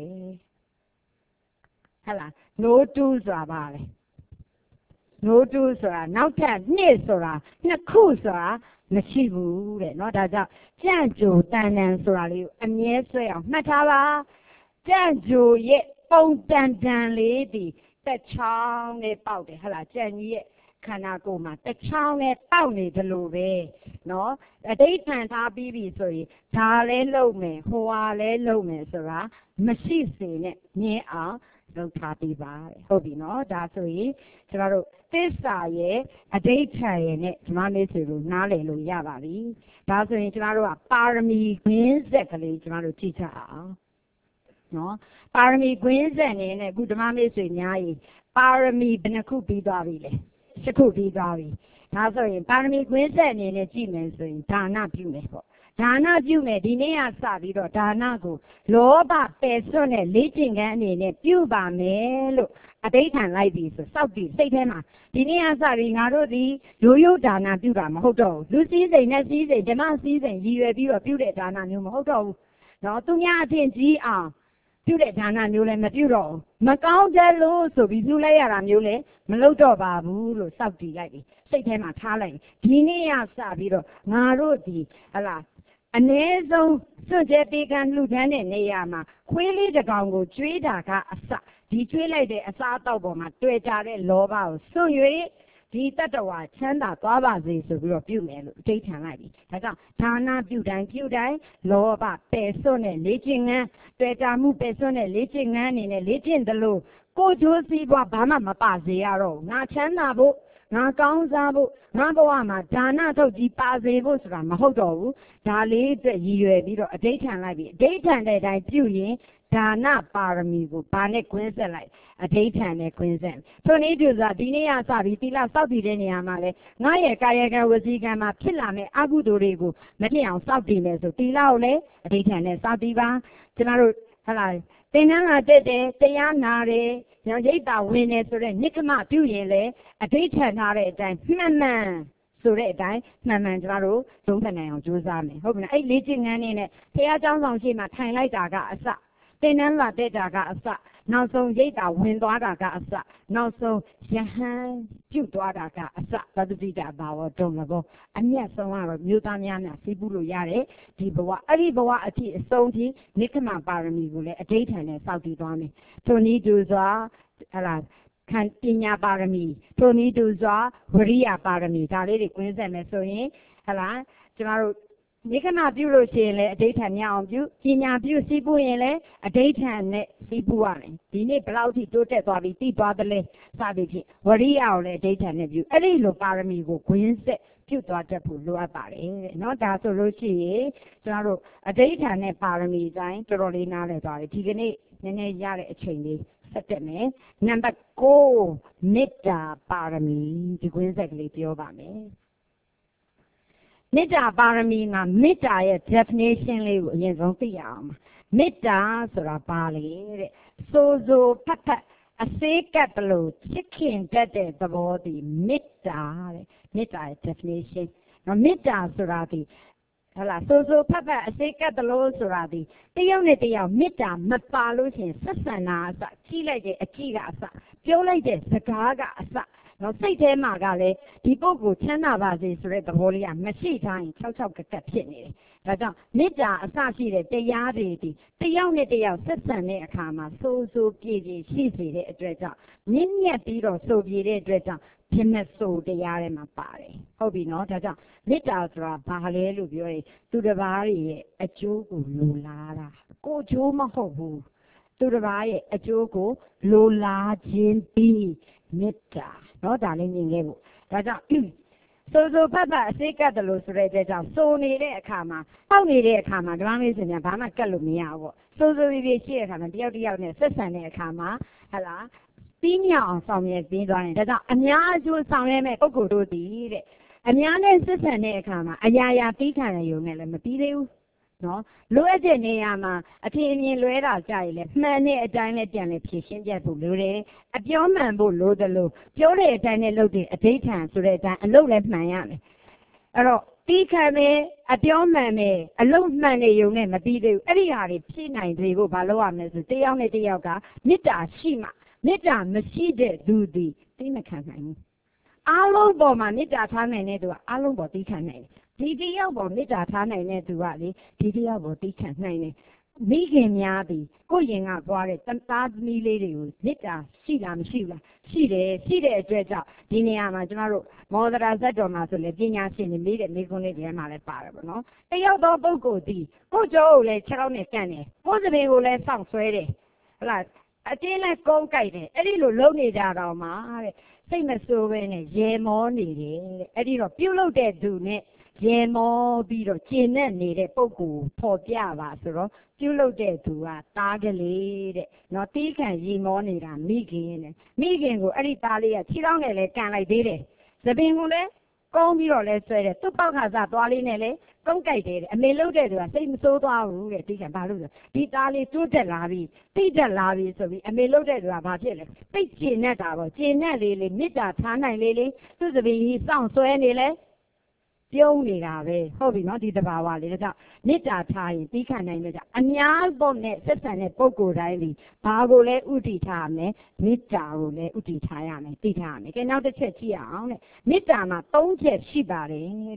ဟုတ်လား no to ဆိုတာပါလေ no to ဆိုတာနောက်ထပ်နှစ်ဆိုတာနှစ်ခုဆိုတာမရှိဘူးတဲ့เนาะဒါကြောင့်ကြံ့ကြိုတန်တန်ဆိုတာလေးကိုအမြဲဆွဲအောင်မှတ်ထားပါကြံ့ကြိုရဲ့ပုံတန်တန်လေးဒီတစ်ချောင်းနဲ့ပေါက်တယ်ဟုတ်လားကြံ့ကြီးရဲ့ခန္ဓာကိုယ်မှာတစ်ချောင်းနဲ့ပေါက်နေတယ်လို့ပဲเนาะအဋ္ဌံထားပြီးပြီဆိုရင်ဒါလည်းလုံးမယ်ဟိုဟာလည်းလုံးမယ်ဆိုတာမရှိစေနဲ့မြင်အောင်လုပ်ထားပြီးပါဟုတ်ပြီเนาะဒါဆိုရင်ကျွန်တော်တို့သစ္စာရဲ့အဋ္ဌံရဲ့နဲ့ဓမ္မလေးဆိုလို့နားလည်လို့ရပါပြီဒါဆိုရင်ကျွန်တော်တို့ကပါရမီခွင်းဆက်ကလေးကျွန်တော်တို့ကြည့်ချအောင်เนาะပါရမီခွင်းဆက်နေနဲ့အခုဓမ္မလေးဆိုညာကြီးပါရမီဘယ်နှခုပြီးသွားပြီလဲတစ်ခုပြီးသွားပြီဒါဆိုရင်ပါရမီခွင်းဆက်အနေနဲ့ကြည့်မယ်ဆိုရင်ဒါနပြုမယ်ပေါ့ဒါနပြုမယ်ဒီနေ့ကစပြီးတော့ဒါနကိုလောဘပယ်စွန့်တဲ့လေးကျင့်ခန်းအနေနဲ့ပြုပါမယ်လို့အဋ္ဌံလိုက်ပြီဆိုစောက်ပြီးစိတ်ထဲမှာဒီနေ့ကစပြီးငါတို့ဒီရိုးရိုးဒါနပြုတာမဟုတ်တော့ဘူးလူစည်းစိမ်နဲ့စည်းစိမ်ဓမ္မစည်းစိမ်ရည်ရွယ်ပြီးတော့ပြုတဲ့ဒါနမျိုးမဟုတ်တော့ဘူးနော်သူများအထင်ကြီးအောင်ပြုတဲ့ဒါနမျိုးလည်းမပြုတော့ဘူးမကောင်းတယ်လို့ဆိုပြီးပြုလိုက်ရတာမျိုးလည်းမလုပ်တော့ပါဘူးလို့စောက်တည်လိုက်ပြီစိတ်ထဲမှာထားလိုက်ဒီနေ့ကစပြီးတော့ငါတို့ဒီဟလာအ ਨੇ ဆုံးစွန့်ကြဲပေးကမ်းလှူဒန်းတဲ့နေရာမှာခွေးလေးတစ်ကောင်ကိုကျွေးတာကအစဒီကျွေးလိုက်တဲ့အစားအသောက်ပေါ်မှာတွေ့ကြတဲ့လောဘကိုစွန့်၍ဒီတတ္တဝါချမ်းသာသွားပါစေဆိုပြီးတော့ပြုမယ်လို့အဓိဋ္ဌာန်လိုက်ပြီဒါကြောင့်ဒါနပြုတိုင်းပြုတိုင်းလောဘပယ်စွန့်တဲ့လေ့ကျင့်ငန်းတွေ့တာမှုပယ်စွန့်တဲ့လေ့ကျင့်ငန်းအနေနဲ့လေ့ကျင့်သလိုကိုကျိုးစည်းပွားဘာမှမပါစေရတော့ငါချမ်းသာဖို့ငါကောင်းစားဖို့ငါဘဝမှာဒါနထုတ်ကြီးပါစေဖို့ဆိုတာမဟုတ်တော့ဘူးဒါလေးအတွက်ရည်ရွယ်ပြီးတော့အဓိဋ္ဌာန်လိုက်ပြီးအဓိဋ္ဌာန်တဲ့အတိုင်းပြုရင်ဒါနပါရမီကိုဘာနဲ့ကွင်းဆက်လိုက်အဓိဋ္ဌာန်နဲ့ကွင်းဆက်ထိုနည်းတူစွာဒီနေ့ရစပြီးသီလစောင့်တည်တဲ့နေရာမှာလဲငါရဲ့ကာယကံဝစီကံမှာဖြစ်လာမဲ့အကုသိုလ်တွေကိုမဖြစ်အောင်စောင့်တည်မယ်ဆိုသီလကိုလည်းအဓိဋ္ဌာန်နဲ့စောင့်တည်ပါကျွန်တော်တို့ဟလာသင်္นานလာတက်တယ်တရားနာတယ်ညောင်ရိပ်တာဝင်တယ်ဆိုတော့နိက္ခမပြုရင်လေအဓိဋ္ဌာန်ထားတဲ့အတိုင်းမှန်မှန်ဆိုတဲ့အတိုင်းမှန်မှန်ကျွန်တော်တို့သုံးသပ်နိုင်အောင်ကြိုးစားမယ်ဟုတ်ပြီလားအဲ့လေ့ကျင့်ငန်းနေနဲ့ဘုရားကျောင်းဆောင်ရှိမှထိုင်လိုက်တာကအစသင်္นานလာတက်တာကအစနောက်ဆုံးရိပ်တာဝင်သွားတာကအစနောက်ဆုံးယဟန်ပြုတ်သွားတာကအစသတ္တိတာဘာဝတုံးဘောအမျက်ဆုံးကတော့မြို့သားများများသိပူလို့ရတယ်ဒီဘဝအဲ့ဒီဘဝအထိအဆုံးထိနိက္ခမပါရမီကိုလည်းအဓိဋ္ဌာန်နဲ့စောင့်တည်သွားမယ်ထိုနည်းတူစွာဟလာခံပညာပါရမီထိုနည်းတူစွာဝရိယပါရမီဒါလေးတွေကွင်းဆက်မယ်ဆိုရင်ဟလာကျမတို့နိက္ခမပြုလို့ရှိရင်လည်းအဓိဋ္ဌာန်မြအောင်ပြုပညာပြုစီးပူရင်လည်းအဓိဋ္ဌာန်နဲ့စီးပူရမယ်ဒီနေ့ဘယ်လောက်ထိတိုးတက်သွားပြီးတည်သွားသလဲစသည်ဖြင့်ဝရိယကိုလည်းအဓိဋ္ဌာန်နဲ့ပြုအဲ့ဒီလိုပါရမီကိုကွင်းဆက်ပြုသွားတတ်ဖို့လိုအပ်ပါတယ်တဲ့နော်ဒါဆိုလို့ရှိရင်ကျွန်တော်တို့အဓိဋ္ဌာန်နဲ့ပါရမီတိုင်းတော်တော်လေးနားလည်သွားတယ်ဒီကနေ့နည်းနည်းရတဲ့အချိန်လေးဆက်တက်မယ်နံပါတ်ကိုမေတ္တာပါရမီဒီကွင်းဆက်ကလေးပြောပါမယ်မေတ္တာပါရမီမှာမေတ္တာရဲ့ definition လေးကိုအရင်ဆုံးသိရအောင်မေတ္တာဆိုတာဘာလဲတဲ့စိုးစိုးဖတ်ဖတ်အစေးကပ်တယ်လို့ချစ်ခင်တတ်တဲ့သဘောတည်းမေတ္တာတဲ့မေတ္တာရဲ့ definition နော်မေတ္တာဆိုတာဒီဟလာစိုးစိုးဖတ်ဖတ်အစေးကပ်တယ်လို့ဆိုတာဒီတယောက်နဲ့တယောက်မေတ္တာမပါလို့ရှိရင်ဆက်ဆံတာအစကြီးလိုက်တဲ့အကြည့်ကအစပြောလိုက်တဲ့စကားကအစနော်စိတ်ထဲမှာကလည်းဒီပုဂ္ဂိုလ်ချမ်းသာပါစေဆိုတဲ့သဘောလေးကမရှိထားရင်၆၆ကက်ကက်ဖြစ်နေတယ်။ဒါကြောင့်မေတ္တာအစရှိတဲ့တရားတွေဒီတယောက်နဲ့တယောက်ဆက်ဆံတဲ့အခါမှာစိုးစိုးပြေပြေရှိစေတဲ့အတွက်ကြောင့်မြင့်မြတ်ပြီးတော့စိုးပြေတဲ့အတွက်ကြောင့်ပြမစိုးတရားထဲမှာပါတယ်။ဟုတ်ပြီနော်။ဒါကြောင့်မေတ္တာဆိုတာဘာလဲလို့ပြောရင်သူတစ်ပါးရဲ့အကျိုးကိုလိုလားတာကိုအကျိုးမဟုတ်ဘူး။သူတစ်ပါးရဲ့အကျိုးကိုလိုလားခြင်းပြီးမေတ္တာနော်ဒါလေးမြင်ခဲ့ဖို့ဒါကြောင့်စိုးစိုးဖတ်ဖတ်အစိတ်ကတ်တယ်လို့ဆိုတဲ့အတွက်ကြောင့်စိုးနေတဲ့အခါမှာပေါက်နေတဲ့အခါမှာဓမ္မမေးစင်များဘာမှကတ်လို့မရဘူးပေါ့စိုးစိုးပြီးပြီးရှိတဲ့အခါမှာတယောက်တယောက်နဲ့ဆက်ဆံတဲ့အခါမှာဟလာပြီးမြောက်အောင်ဆောင်ရွက်ပြီးသွားတယ်ဒါကြောင့်အများအကျိုးဆောင်ရွက်မဲ့ပုဂ္ဂိုလ်တို့တည်တဲ့အများနဲ့ဆက်ဆံတဲ့အခါမှာအရာရာပြီးခံရရုံနဲ့လည်းမပြီးသေးဘူးနော်လိုအပ်တဲ့နေရာမှာအထင်အမြင်လွဲတာကြရည်လဲမှန်တဲ့အတိုင်းနဲ့ပြန်လဲဖြည့်ရှင်းပြဖို့လိုတယ်အပြောမှန်ဖို့လိုတယ်လို့ပြောတဲ့အတိုင်းနဲ့လုပ်တဲ့အဓိဋ္ဌာန်ဆိုတဲ့အတိုင်းအလုပ်လည်းမှန်ရမယ်အဲ့တော့ပြီးခံမယ်အပြောမှန်မယ်အလုပ်မှန်နေရုံနဲ့မပြီးသေးဘူးအဲ့ဒီဟာတွေဖြည့်နိုင်သေးဖို့မလုပ်ရမယ်ဆိုတယောက်နဲ့တယောက်ကမေတ္တာရှိမှမေတ္တာမရှိတဲ့သူသည်သိမခံနိုင်ဘူးအားလုံးပေါ်မှာမေတ္တာထားနိုင်တဲ့သူကအားလုံးပေါ်သိခံနိုင်တယ်ဒီတယောက်ပေါ်မေတ္တာထားနိုင်တဲ့သူကလေဒီတယောက်ပေါ်သိခံနိုင်တယ်မိခင်များသည်ကိုယ့်ရင်ကသွားတဲ့တသားသမီးလေးတွေကိုမေတ္တာရှိလားမရှိဘူးလားရှိတယ်ရှိတဲ့အတွက်ကြောင့်ဒီနေရာမှာကျမတို့မောဒရာဇတ်တော်မှာဆိုလေပညာရှင်တွေမေးတဲ့မိကွန်းလေးတွေမှာလည်းပါတယ်ပေါ့နော်တယောက်သောပုဂ္ဂိုလ်သည်ကိုယ့်ကြောကိုလည်းခြေထောက်နဲ့ကန်တယ်ကိုယ်စပင်ကိုလည်းစောင့်ဆွဲတယ်ဟလားအတင်းနဲ့ကုန်းကြိုက်တယ်အဲ့ဒီလိုလုပ်နေကြတော့မှတဲ့စိတ်မဆိုးပဲနဲ့ရေမောနေတယ်တဲ့အဲ့ဒီတော့ပြုတ်လို့တဲ့သူနဲ့ရေမောပြီးတော့ကျင်နဲ့နေတဲ့ပုံကိုဖော်ပြပါဆိုတော့ပြုလုပ်တဲ့သူကသားကလေးတဲ့နော်တီးခံရေမောနေတာမိခင်နဲ့မိခင်ကိုအဲ့ဒီသားလေးကခြေထောက်နဲ့လည်းကန်လိုက်သေးတယ်သပင်ကိုလည်းကုန်းပြီးတော့လဲဆွဲတယ်သူ့ပေါက်ခါစားသွားလေးနဲ့လည်းကုန်းကြိုက်တယ်အမေလုပ်တဲ့သူကစိတ်မဆိုးသွားဘူးတဲ့တီးခံဘာလို့လဲဒီသားလေးတိုးတက်လာပြီတိတက်လာပြီဆိုပြီးအမေလုပ်တဲ့သူကဘာဖြစ်လဲသိကျင်နဲ့တာပေါ့ကျင်နဲ့လေးလေးမေတ္တာထားနိုင်လေးလေးသူ့သပင်ကြီးစောင့်ဆွဲနေလဲပြုံးနေတာပဲဟုတ်ပြီနော်ဒီတဘာဝလေးဒါကြောင့်မေတ္တာထားရင်ပြီးခံနိုင်လို့ကြောင့်အများပေါ်နဲ့ဆက်ဆံတဲ့ပုံကိုယ်တိုင်းဒီဘာကိုလဲဥတည်ထားရမယ်မေတ္တာကိုလည်းဥတည်ထားရမယ်သိထားရမယ်ကဲနောက်တစ်ချက်ကြည့်အောင်တဲ့မေတ္တာမှာသုံးချက်ရှိပါတယ်တဲ့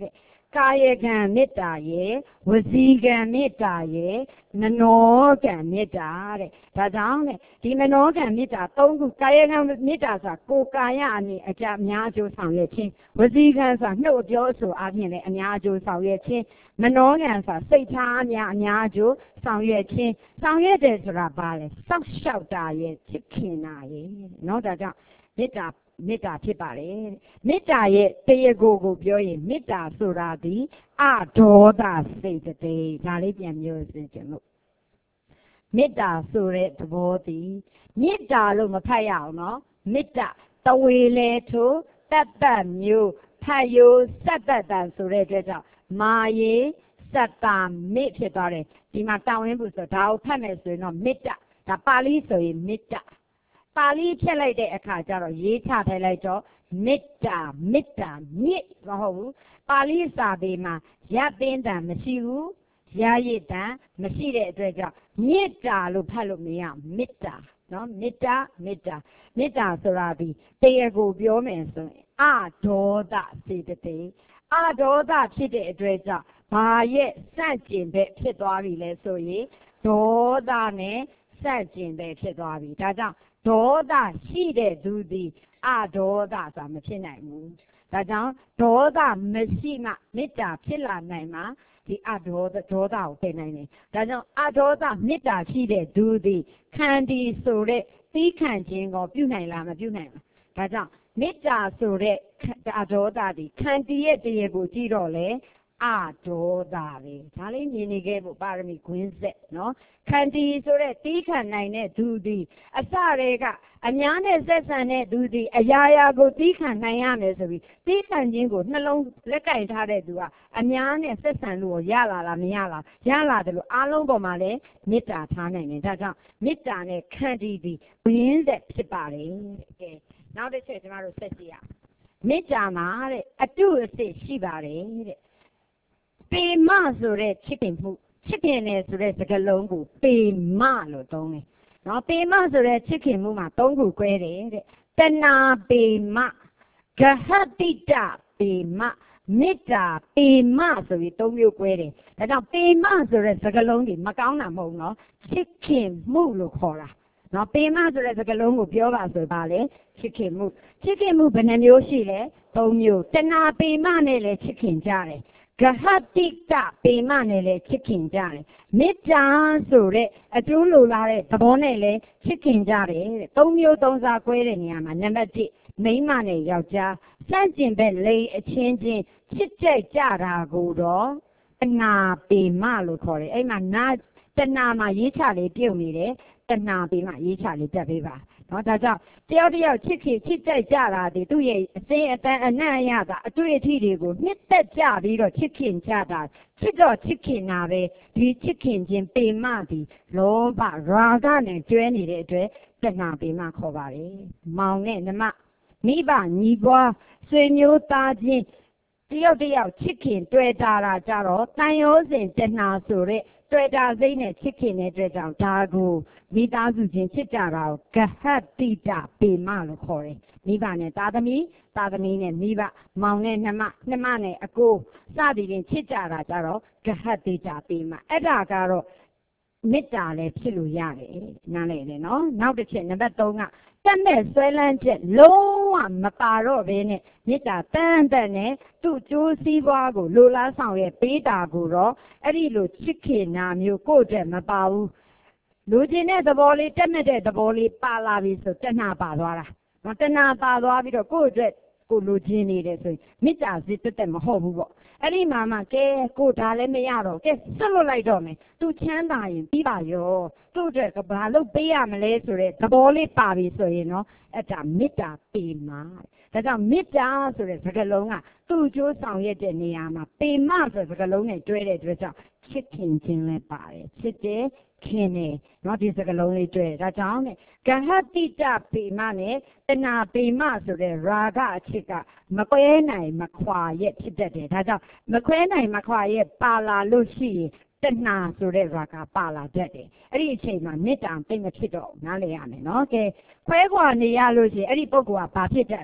ကာယကံမေတ္တာရဲ့ဝစီကံမေတ္တာရဲ့မနောကံမေတ္တာတဲ့ဒါကြောင့်တဲ့ဒီမနောကံမေတ္တာသုံးခုကာယကံမေတ္တာဆိုတာကိုယ်ကာယအနေအကြအများအကျိုးဆောင်ရွက်ခြင်းဝစီကံဆိုတာနှုတ်အပြောအဆိုအပြင်လည်းအများအကျိုးဆောင်ရွက်ခြင်းမနောကံဆိုတာစိတ်ထားအများအများအကျိုးဆောင်ရွက်ခြင်းဆောင်ရွက်တယ်ဆိုတာဘာလဲစောင့်ရှောက်တာရဲ့ချစ်ခင်တာရဲ့နော်ဒါကြောင့်မေတ္တာမေတ္တာဖြစ်ပါတယ်မေတ္တာရဲ့တရားကိုကိုပြောရင်မေတ္တာဆိုတာဒီအဒေါသစိတ်တည်းဒါလေးပြန်ပြောစင်ကျွန်တော်မေတ္တာဆိုတဲ့သဘောဒီမေတ္တာလို့မဖတ်ရအောင်နော်မေတ္တာတဝေလေထိုတတ်တတ်မျိုးဖတ်ယိုစက်တတ်တန်ဆိုတဲ့အတွက်ကြောင့်မာယေစက်တာမေဖြစ်သွားတယ်ဒီမှာတာဝန်ဘူးဆိုဒါကိုဖတ်မယ်ဆိုရင်တော့မေတ္တာဒါပါဠိဆိုရင်မေတ္တာပါဠိဖြတ်လိုက်တဲ့အခါကျတော့ရေးချထိုင်လိုက်တော့မေတ္တာမေတ္တာမြစ်မဟုတ်ဘူးပါဠိစာပေမှာရသင်းတန်မရှိဘူးရရည်တန်မရှိတဲ့အတွက်ကြောင့်မေတ္တာလို့ဖတ်လို့မရမေတ္တာနော်မေတ္တာမေတ္တာမေတ္တာဆိုတာဒီတရားကိုပြောမယ်ဆိုရင်အဒေါသစေတသိက်အဒေါသဖြစ်တဲ့အတွက်ကြောင့်ဘာရဲ့စန့်ကျင်ဘက်ဖြစ်သွားပြီလဲဆိုရင်ဒေါသနဲ့စန့်ကျင်ဘက်ဖြစ်သွားပြီဒါကြောင့်ဒေါသရှိတဲ့သူသည်အဒေါသဆိုတာမဖြစ်နိုင်ဘူးဒါကြောင့်ဒေါသမရှိမှမေတ္တာဖြစ်လာနိုင်မှာဒီအဒေါသဒေါသကိုပယ်နိုင်တယ်ဒါကြောင့်အဒေါသမေတ္တာရှိတဲ့သူသည်ခန္တီဆိုတဲ့သီးခံခြင်းကိုပြုနိုင်လားမပြုနိုင်ဘူးဒါကြောင့်မေတ္တာဆိုတဲ့အဒေါသသည်ခန္တီရဲ့တရားကိုကြည့်တော့လေအဒေါသပဲဒါလေးမြင်နေခဲ့ဖို့ပါရမီခွင်းဆက်နော်ခန္တီဆိုတဲ့တီးခံနိုင်တဲ့သူသည်အစတွေကအများနဲ့ဆက်ဆံတဲ့သူသည်အရာရာကိုတီးခံနိုင်ရမယ်ဆိုပြီးတီးခံခြင်းကိုနှလုံးလက်ကင်ထားတဲ့သူကအများနဲ့ဆက်ဆံလို့ရလာလားမရလားရလာတယ်လို့အားလုံးပေါ်မှာလည်းမေတ္တာထားနိုင်တယ်ဒါကြောင့်မေတ္တာနဲ့ခန္တီသည်ဝင်းဆက်ဖြစ်ပါတယ်ကဲနောက်တစ်ချက်ကျမတို့ဆက်ကြည့်ရအောင်မေတ္တာမှာတဲ့အတုအစစ်ရှိပါတယ်တဲ့ပေမဆိုတဲ့ချစ်ခင်မှုချစ်ခင်တယ်ဆိုတဲ့စကားလုံးကိုပေမလို့သုံးတယ်နော်ပေမဆိုတဲ့ချစ်ခင်မှုမှာသုံးခု꿰တယ်တဲ့တဏပေမဂဟတိတပေမမေတ္တာပေမဆိုပြီးသုံးမျိုး꿰တယ်ဒါကြောင့်ပေမဆိုတဲ့စကားလုံးဒီမကောင်းတာမဟုတ်နော်ချစ်ခင်မှုလို့ခေါ်တာနော်ပေမဆိုတဲ့စကားလုံးကိုပြောပါဆိုပါလေချစ်ခင်မှုချစ်ခင်မှုဘယ်နှမျိုးရှိလဲသုံးမျိုးတဏပေမနဲ့လည်းချစ်ခင်ကြတယ်ဂဟတိတပေမနဲ့လည်းချစ်ခင်ကြတယ်မေတ္တာဆိုတဲ့အကျိုးလိုလားတဲ့သဘောနဲ့လည်းချစ်ခင်ကြတယ်တဲ့သုံးမျိုးသုံးစား꿰တဲ့နေရာမှာနံပါတ်တစ်မိန်းမနဲ့ယောက်ျားစန့်ကျင်ဘက်လိန်အချင်းချင်းချစ်ကြိုက်ကြတာကိုတော့တဏပေမလို့ခေါ်တယ်အဲ့မှာနာတဏမှာရေးချလေးပြုတ်နေတယ်တဏပေမရေးချလေးတက်ပေးပါနော်ဒါကြောင့်တယောက်တယောက်ချစ်ခင်ချစ်ကြိုက်ကြတာဒီသူ့ရဲ့အစင်းအတန်းအနံ့အရတာအတွေ့အထိတွေကိုနှစ်သက်ကြပြီးတော့ချစ်ခင်ကြတာချစ်တော့ချစ်ခင်တာပဲဒီချစ်ခင်ခြင်းပေမသည်လောဘရာဂနဲ့ကျွဲနေတဲ့အတွက်တဏပေမခေါ်ပါတယ်မောင်နဲ့နှမမိဘညီပွားဆွေမျိုးသားချင်းတယောက်တယောက်ချစ်ခင်တွေ့တာတာကြတော့တန်ရောစဉ်တဏဆိုတဲ့တွေ့တာစိတ်နဲ့ချစ်ခင်တဲ့အတွက်ကြောင့်ဒါကိုမိသားစုချင်းချစ်ကြတာကိုဂဟတိတပေမလို့ခေါ်တယ်မိဘနဲ့သားသမီးသားသမီးနဲ့မိဘမောင်နဲ့နှမနှမနဲ့အကိုစသည်ဖြင့်ချစ်ကြတာကြတော့ဂဟတိတပေမအဲ့ဒါကတော့မေတ္တာလည်းဖြစ်လို့ရတယ်နားလည်တယ်နော်နောက်တစ်ချက်နံပါတ်သုံးကတတ်မဲ့ဆွဲလန်းချက်လုံးဝမပါတော့ဘဲနဲ့မေတ္တာတန်တန်နဲ့သူ့ကျိုးစည်းပွားကိုလိုလားဆောင်ရဲ့ပေးတာကိုတော့အဲ့ဒီလိုချစ်ခင်နာမျိုးကိုယ့်အတွက်မပါဘူးလူချင်းတဲ့သဘောလေးတက်မဲ့တဲ့သဘောလေးပါလာပြီဆိုတဏှာပါသွားတာနော်တဏှာပါသွားပြီးတော့ကိုယ့်အတွက်ကိုလူချင်းနေတယ်ဆိုရင်မေတ္တာစိတ်တက်တက်မဟုတ်ဘူးပေါ့အဲ့ဒီမှာမှကဲကိုဒါလည်းမရတော့ကဲဆက်လွတ်လိုက်တော့မယ်သူချမ်းသာရင်ပြီးပါရောသူ့အတွက်ကဘာလို့ပေးရမလဲဆိုတဲ့သဘောလေးပါပြီဆိုရင်နော်အဲ့ဒါမေတ္တာပေမှာဒါကြောင့်မေတ္တာဆိုတဲ့စကားလုံးကသူ့အကျိုးဆောင်ရတဲ့နေရာမှာပေမဆိုတဲ့စကားလုံးနဲ့တွဲတဲ့အတွက်ကြောင့်ချစ်ခင်ခြင်းလည်းပါတယ်ချစ်တဲ့ခင်နေနော်ဒီစကားလုံးလေးတွေ့ဒါကြောင့်ねဂဟတိတပေမနဲ့တဏပေမဆိုတဲ့ရာဂအချစ်ကမကွဲနိုင်မခွာရဲ့ဖြစ်တတ်တယ်ဒါကြောင့်မခွဲနိုင်မခွာရဲ့ပါလာလို့ရှိရင်တဏဆိုတဲ့ရာဂပါလာတတ်တယ်အဲ့ဒီအချိန်မှာမေတ္တာသိမဖြစ်တော့နားလည်ရမယ်နော်ကဲခွဲခွာနေရလို့ရှိရင်အဲ့ဒီပုဂ္ဂိုလ်ကဘာဖြစ်တတ်လဲ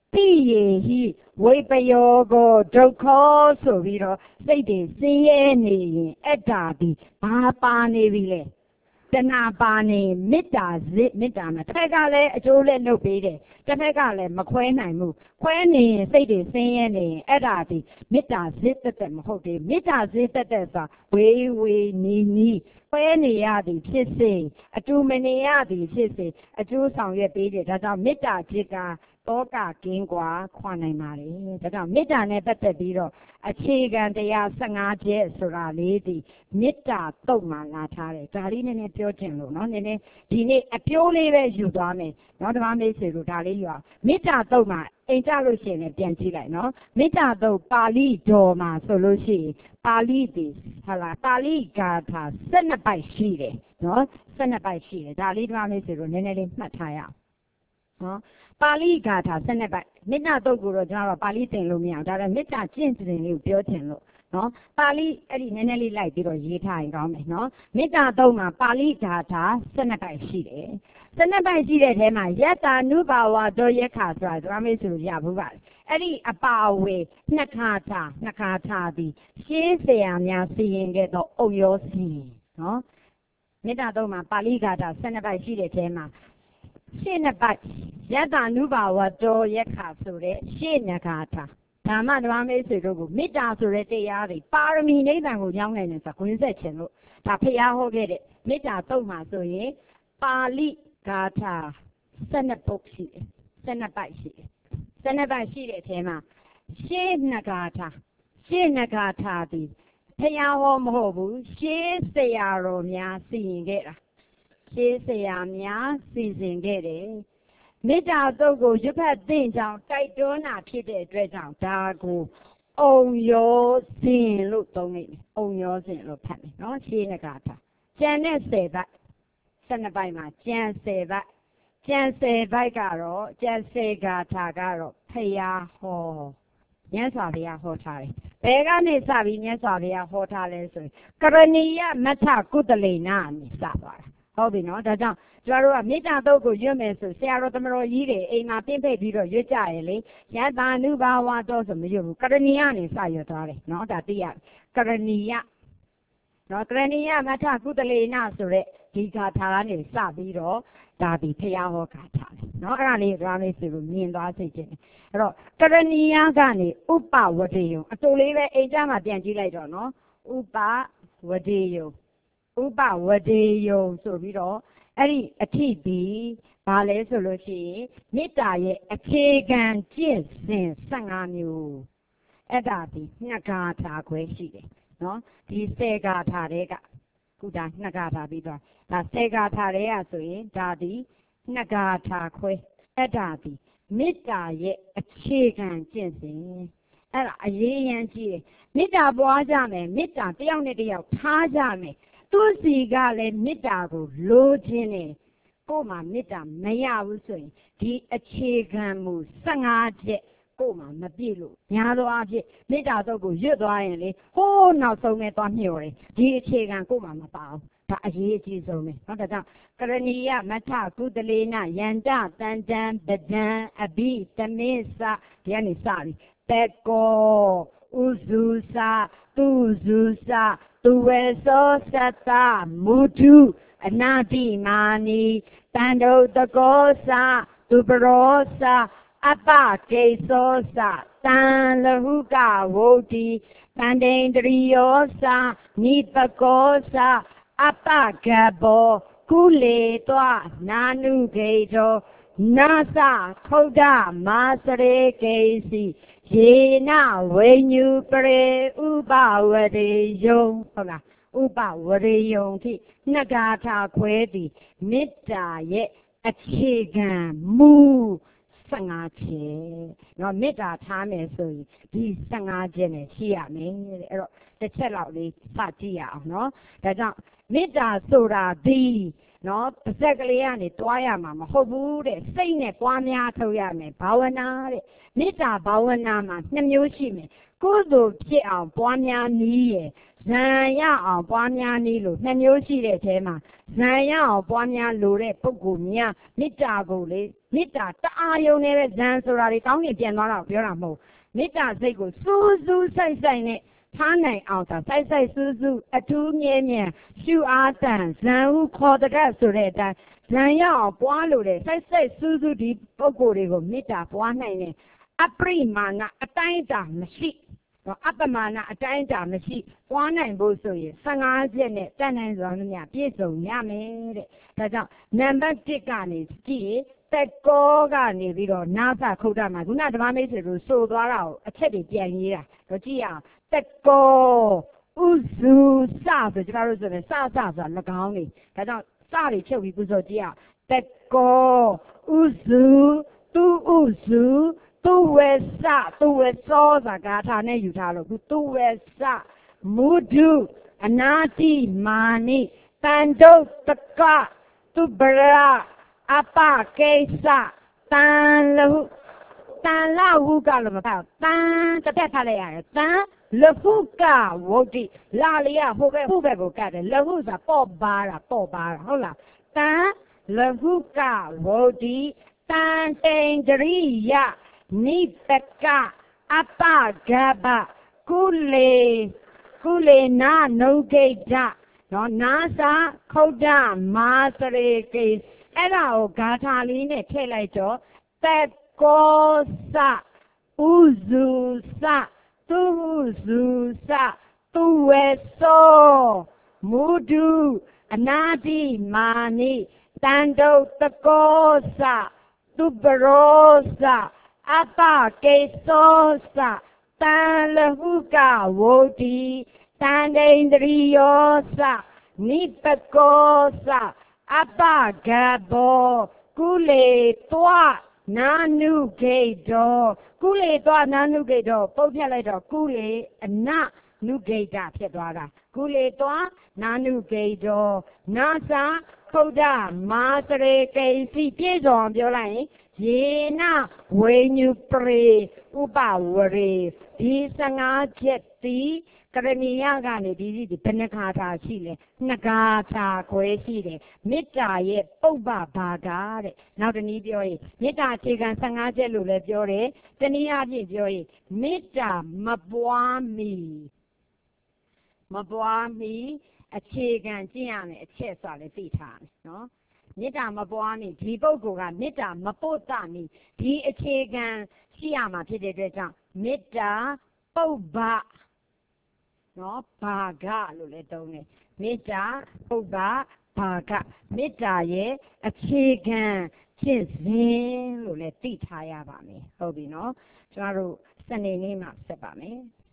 တိယေဟိဝိပယောကိုဒုက္ခဆိုပြီးတော့စိတ်တွေဆင်းရဲနေရင်အဲ့ဒါဒီဘာပါနေပြီလဲတဏှာပါနေမေတ္တာစစ်မေတ္တာမှာတစ်ဖက်ကလည်းအကျိုးလည်းလုပ်ပေးတယ်တစ်ဖက်ကလည်းမခွဲနိုင်ဘူးခွဲနေရင်စိတ်တွေဆင်းရဲနေရင်အဲ့ဒါဒီမေတ္တာစစ်တက်တက်မဟုတ်သေးမေတ္တာစစ်တက်တက်ဆိုဝေးဝေးနီးနီးခွဲနေရသည်ဖြစ်စေအတူမနေရသည်ဖြစ်စေအကျိုးဆောင်ရွက်ပေးတယ်ဒါကြောင့်မေတ္တာจิตကတောကကင်းกว่าခွာနိုင်ပါတယ်ဒါကြောင့်မေတ္တာနဲ့ပတ်သက်ပြီးတော့အခြေခံတရားဆယ့်ငါးချက်ဆိုတာလေးဒီမေတ္တာတုတ်မှလာထားတယ်ဒါလေးနည်းနည်းပြောချင်လို့နော်နည်းနည်းဒီနေ့အပြိုးလေးပဲယူသွားမယ်နော်ဓမ္မမိတ်ဆွေတို့ဒါလေးယူအောင်မေတ္တာတုတ်မှအိမ်ကြလို့ရှိရင်လည်းပြန်ကြည့်လိုက်နော်မေတ္တာတုတ်ပါဠိတော်မှာဆိုလို့ရှိရင်ပါဠိဒီဟာလာပါဠိဂါထာဆယ့်နှစ်ပိုက်ရှိတယ်နော်ဆယ့်နှစ်ပိုက်ရှိတယ်ဒါလေးဓမ္မမိတ်ဆွေတို့နည်းနည်းလေးမှတ်ထားရအောင်နော်ပါဠိဂါထာဆယ့်နှစ်ပိုက်မေတ္တာတုတ်ကိုတော့ကျွန်တော်တို့ပါဠိသင်လို့မရအောင်ဒါပေမဲ့မေတ္တာကျင့်စဉ်လေးကိုပြောချင်လို့နော်ပါဠိအဲ့ဒီနည်းနည်းလေးလိုက်ပြီးတော့ရေးထားရင်ကောင်းမယ်နော်မေတ္တာတုတ်မှာပါဠိဂါထာဆယ့်နှစ်ပိုက်ရှိတယ်ဆယ့်နှစ်ပိုက်ရှိတဲ့ထဲမှာယတ္တာနုဘာဝတောယက္ခဆိုတာဓမ္မမိတ်ဆွေတို့ရဘူးပါအဲ့ဒီအပါအဝင်နှစ်ခါထားနှစ်ခါထားပြီးရှင်းเสียများစီရင်ခဲ့တော့အုပ်ရောစီနော်မေတ္တာတုတ်မှာပါဠိဂါထာဆယ့်နှစ်ပိုက်ရှိတဲ့ထဲမှာရှင်းနှစ်ပိုက်ယတ္တာနုဘာဝတောယက္ခဆိုတဲ့ရှင်းနှစ်ခါထားဓမ္မဓမ္မမိတ်ဆွေတို့ကိုမေတ္တာဆိုတဲ့တရားတွေပါရမီနိဗ္ဗာန်ကိုရောက်နိုင်တယ်ဆိုတာဝင်ဆက်ခြင်းလို့ဒါဖျားဟောခဲ့တဲ့မေတ္တာတုတ်မှာဆိုရင်ပါဠိဂါထာဆယ့်နှစ်ပုဒ်ရှိတယ်ဆယ့်နှစ်ပိုက်ရှိတယ်ဆယ့်နှစ်ပိုက်ရှိတဲ့အထဲမှာရှင်းနှစ်ဂါထာရှင်းနှစ်ဂါထာဒီဖျားဟောမဟုတ်ဘူးရှင်းဆရာတော်များစီရင်ခဲ့တာရှင်းဆရာများစီစဉ်ခဲ့တယ်မေတ္တာတုတ်ကိုရွတ်ဖတ်သင့်ကြောင်းတိုက်တွန်းတာဖြစ်တဲ့အတွက်ကြောင့်ဒါကိုအုံရောစဉ်လို့သုံးလိုက်မယ်အုံရောစဉ်လို့ဖတ်မယ်နော်ရှင်းနှစ်ဂါထာကျန်တဲ့ဆယ်ပိုက်ဆယ့်နှစ်ပိုက်မှာကျန်ဆယ်ပိုက်ကျန်ဆယ်ပိုက်ကတော့ကျန်ဆယ်ဂါထာကတော့ဖယားဟောမြတ်စွာဘုရားဟောထားတယ်ဘယ်ကနေစပြီးမြတ်စွာဘုရားဟောထားလဲဆိုရင်ကရဏီယမထကုတလေနာအစသွားတာဟုတ်ပြီနော်ဒါကြောင့်ကျွန်တော်တို့ကမေတ္တာတုတ်ကိုရွတ်မယ်ဆိုဆရာတော်သမတော်ကြီးတွေအိမ်မှာပြင့်ဖိတ်ပြီးတော့ရွတ်ကြရလေယတ္တာနုဘာဝတောဆိုမရွတ်ဘူးကရဏီယနေစရွတ်သွားတယ်နော်ဒါသိရကရဏီယနော်ကရဏီယမထကုတလေနာဆိုတဲ့ဒီဂါထာကနေစပြီးတော့ဒါဒီဖျားဟောဂါထာလေနော်အဲ့ဒါလေးဓမ္မလေးဆိုလို့မြင်သွားစေခြင်းအဲ့တော့ကရဏီယကနေဥပဝဒေယုံအတူလေးပဲအိမ်ကြမှာပြန်ကြည့်လိုက်တော့နော်ဥပဝဒေယုံဥပဝဒေယုံဆိုပြီးတော့အဲ့ဒီအထိပြီးဘာလဲဆိုလို့ရှိရင်မေတ္တာရဲ့အခြေခံကျင့်စဉ်ဆယ့်ငါးမျိုးအဲ့ဒါဒီနှစ်ဂါထာခွဲရှိတယ်နော်ဒီဆယ်ဂါထာတွေကခုဒါနှစ်ဂါထာပြီးတော့ဒါဆယ်ဂါထာတွေကဆိုရင်ဒါဒီနှစ်ဂါထာခွဲအဲ့ဒါဒီမေတ္တာရဲ့အခြေခံကျင့်စဉ်အဲ့ဒါအရေးရန်ကြီးတယ်မေတ္တာပွားကြမယ်မေတ္တာတယောက်နဲ့တယောက်ထားကြမယ်သူစီကလည်းမေတ္တာကိုလိုချင်တယ်ကို့မှာမေတ္တာမရဘူးဆိုရင်ဒီအခြေခံမူဆယ့်ငါးချက်ကို့မှာမပြည့်လို့ညာသောအဖြစ်မေတ္တာတုတ်ကိုရွတ်သွားရင်လေဟိုးနောက်ဆုံးနဲ့သွားမျှော်တယ်ဒီအခြေခံကို့မှာမပါဘူးဒါအရေးအကြီးဆုံးပဲเนาะဒါကြောင့်ကရဏီယမထကုတလေနယန္တတန်တံပဒံအဘိတမေသဒီကနေစပြီတက်ကောဥစုစာသူစုစာသူဝေသောသတ္တမုထုအနာတိမာနီတန္တုတကောစာသူပရောစာအပကိသောစာတံလဟုကဝုဒ္ဓိတန္တိန္တရိယောစာနိပကောစာအပကဘောကုလေတောနာနုဂေတောနာသခုဒ္ဓမာစရေကေစီယေနဝိညုပရေဥပဝရေယုံဟုတ်လားဥပဝရေယုံထိနှစ်ဂါထာခွဲသည်မေတ္တာရဲ့အခြေခံမူဆယ့်ငါးချက်เนาะမေတ္တာထားမယ်ဆိုရင်ဒီဆယ့်ငါးချက်နဲ့ရှိရမယ်တဲ့အဲ့တော့တစ်ချက်လောက်လေးစကြည့်ရအောင်เนาะဒါကြောင့်မေတ္တာဆိုတာဒီနော်ပါဇက်ကလေးကနေတွားရမှာမဟုတ်ဘူးတဲ့စိတ်နဲ့ပွားများထုတ်ရမယ်ဘာဝနာတဲ့မေတ္တာဘာဝနာမှာနှစ်မျိုးရှိမယ်ကုသိုလ်ဖြစ်အောင်ပွားများနည်းရယ်ဇံရအောင်ပွားများနည်းလို့နှစ်မျိုးရှိတဲ့အထဲမှာဇံရအောင်ပွားများလို့တဲ့ပုဂ္ဂိုလ်များမေတ္တာကိုလေမေတ္တာတအားယုံနေတဲ့ဇန်ဆိုတာတွေကောင်းကင်ပြန်သွားတာပြောတာမဟုတ်မေတ္တာစိတ်ကိုစူးစူးဆိုင်ဆိုင်နဲ့ထားနိုင်အောင်သာဆိုင်ဆိုင်စူးစူးအထူးမြဲမြံရှုအားတန်ဇန်ဟုခေါ်တဲ့ဆိုတဲ့အတိုင်းဇန်ရအောင်ပွားလို့တဲ့ဆိုင်ဆိုင်စူးစူးဒီပုဂ္ဂိုလ်တွေကိုမေတ္တာပွားနိုင်တယ်အပရိမာဏအတိုင်းအတာမရှိအပမာဏအတိုင်းအတာမရှိပွားနိုင်ဖို့ဆိုရင်၁၅ချက်နဲ့တတ်နိုင်စွာများပြည့်စုံရမယ်တဲ့ဒါကြောင့်နံပါတ်၁ကနေကြည့်တက်ကောကနေပြီးတော့နာသခုဒ္ဓမှာခုနဓမ္မမိတ်ဆွေတို့ဆိုသွားတာကိုအချက်တွေပြန်ရေးတာတော့ကြည့်အောင်တက်ကောဥစုစဆိုကျွန်တော်တို့ဆိုရင်စစဆိုတာ၎င်းနေဒါကြောင့်စတွေချုပ်ပြီးပူဇော်ကြည့်အောင်တက်ကောဥစုသူဥစုသူဝေစသူဝေစောသာဂါထာနဲ့ယူထားလို့သူဝေစမုဒုအနာတိမာနိတန်ဒုတကသူပရာအပကိစ္စတန်လဟုတန်လဟုကလို့မပေါ့တန်တစ်ဖက်ထားလိုက်ရတယ်တန်လဟုကဝုဒ္ဓိလာလျာဟိုဘက်ဟိုဘက်ကိုကတ်တယ်လဟုဆိုတာပေါ့ပါတာပေါ့ပါတာဟုတ်လားတန်လဟုကဝုဒ္ဓိတန်တိန်တရိယနိပကအပဂဘကုလေကုလေနာနုဂိတနော်နာစာခုဒ္ဓမာစရေကိအဲ့ဒါကိုဂါထာလေးနဲ့ထည့်လိုက်တော့တက်ကောစဥစုစသူစုစသူဝေသောမုဒုအနာတိမာနိတန်ဒုတကောစသူပရောစအပကေသောစတန်လဟုကဝုဒ္ဓိတန်ဒိန္ဒရိယောစနိပကောစအပဂဘောကုလေတွာနာနုဂိတောကုလေတွာနာနုဂိတောပုတ်ဖြတ်လိုက်တော့ကုလေအနနုဂိတဖြစ်သွားတာကုလေတွာနာနုဂိတောနာစာခုဒ္ဓမာစရေကိစီပြည့်စုံပြောလိုက်ရင်ယေနဝိညုပရေဥပဝရေဒီ၁၅ချက်တီကရဏီယကနေဒီဒီဘယ်နှခါထာရှိလဲနှစ်ခါထာခွဲရှိတယ်မေတ္တာရဲ့ပုပ္ပဘာဂတဲ့နောက်တနည်းပြောရင်မေတ္တာအခြေခံ၁၅ချက်လို့လည်းပြောတယ်တနည်းအားဖြင့်ပြောရင်မေတ္တာမပွားမီမပွားမီအခြေခံကျင့်ရမယ်အချက်ဆိုလည်းသိထားတယ်နော်မေတ္တာမပွားမီဒီပုဂ္ဂိုလ်ကမေတ္တာမပို့တမီဒီအခြေခံရှိရမှာဖြစ်တဲ့အတွက်ကြောင့်မေတ္တာပုပ္ပနော်ဘာဂလို့လည်းသုံးတယ်မေတ္တာပုပ္ပဘာဂမေတ္တာရဲ့အခြေခံဖြစ်စဉ်လို့လည်းသိထားရပါမယ်ဟုတ်ပြီနော်ကျွန်တော်တို့စနေနေ့မှာဆက်ပါမယ်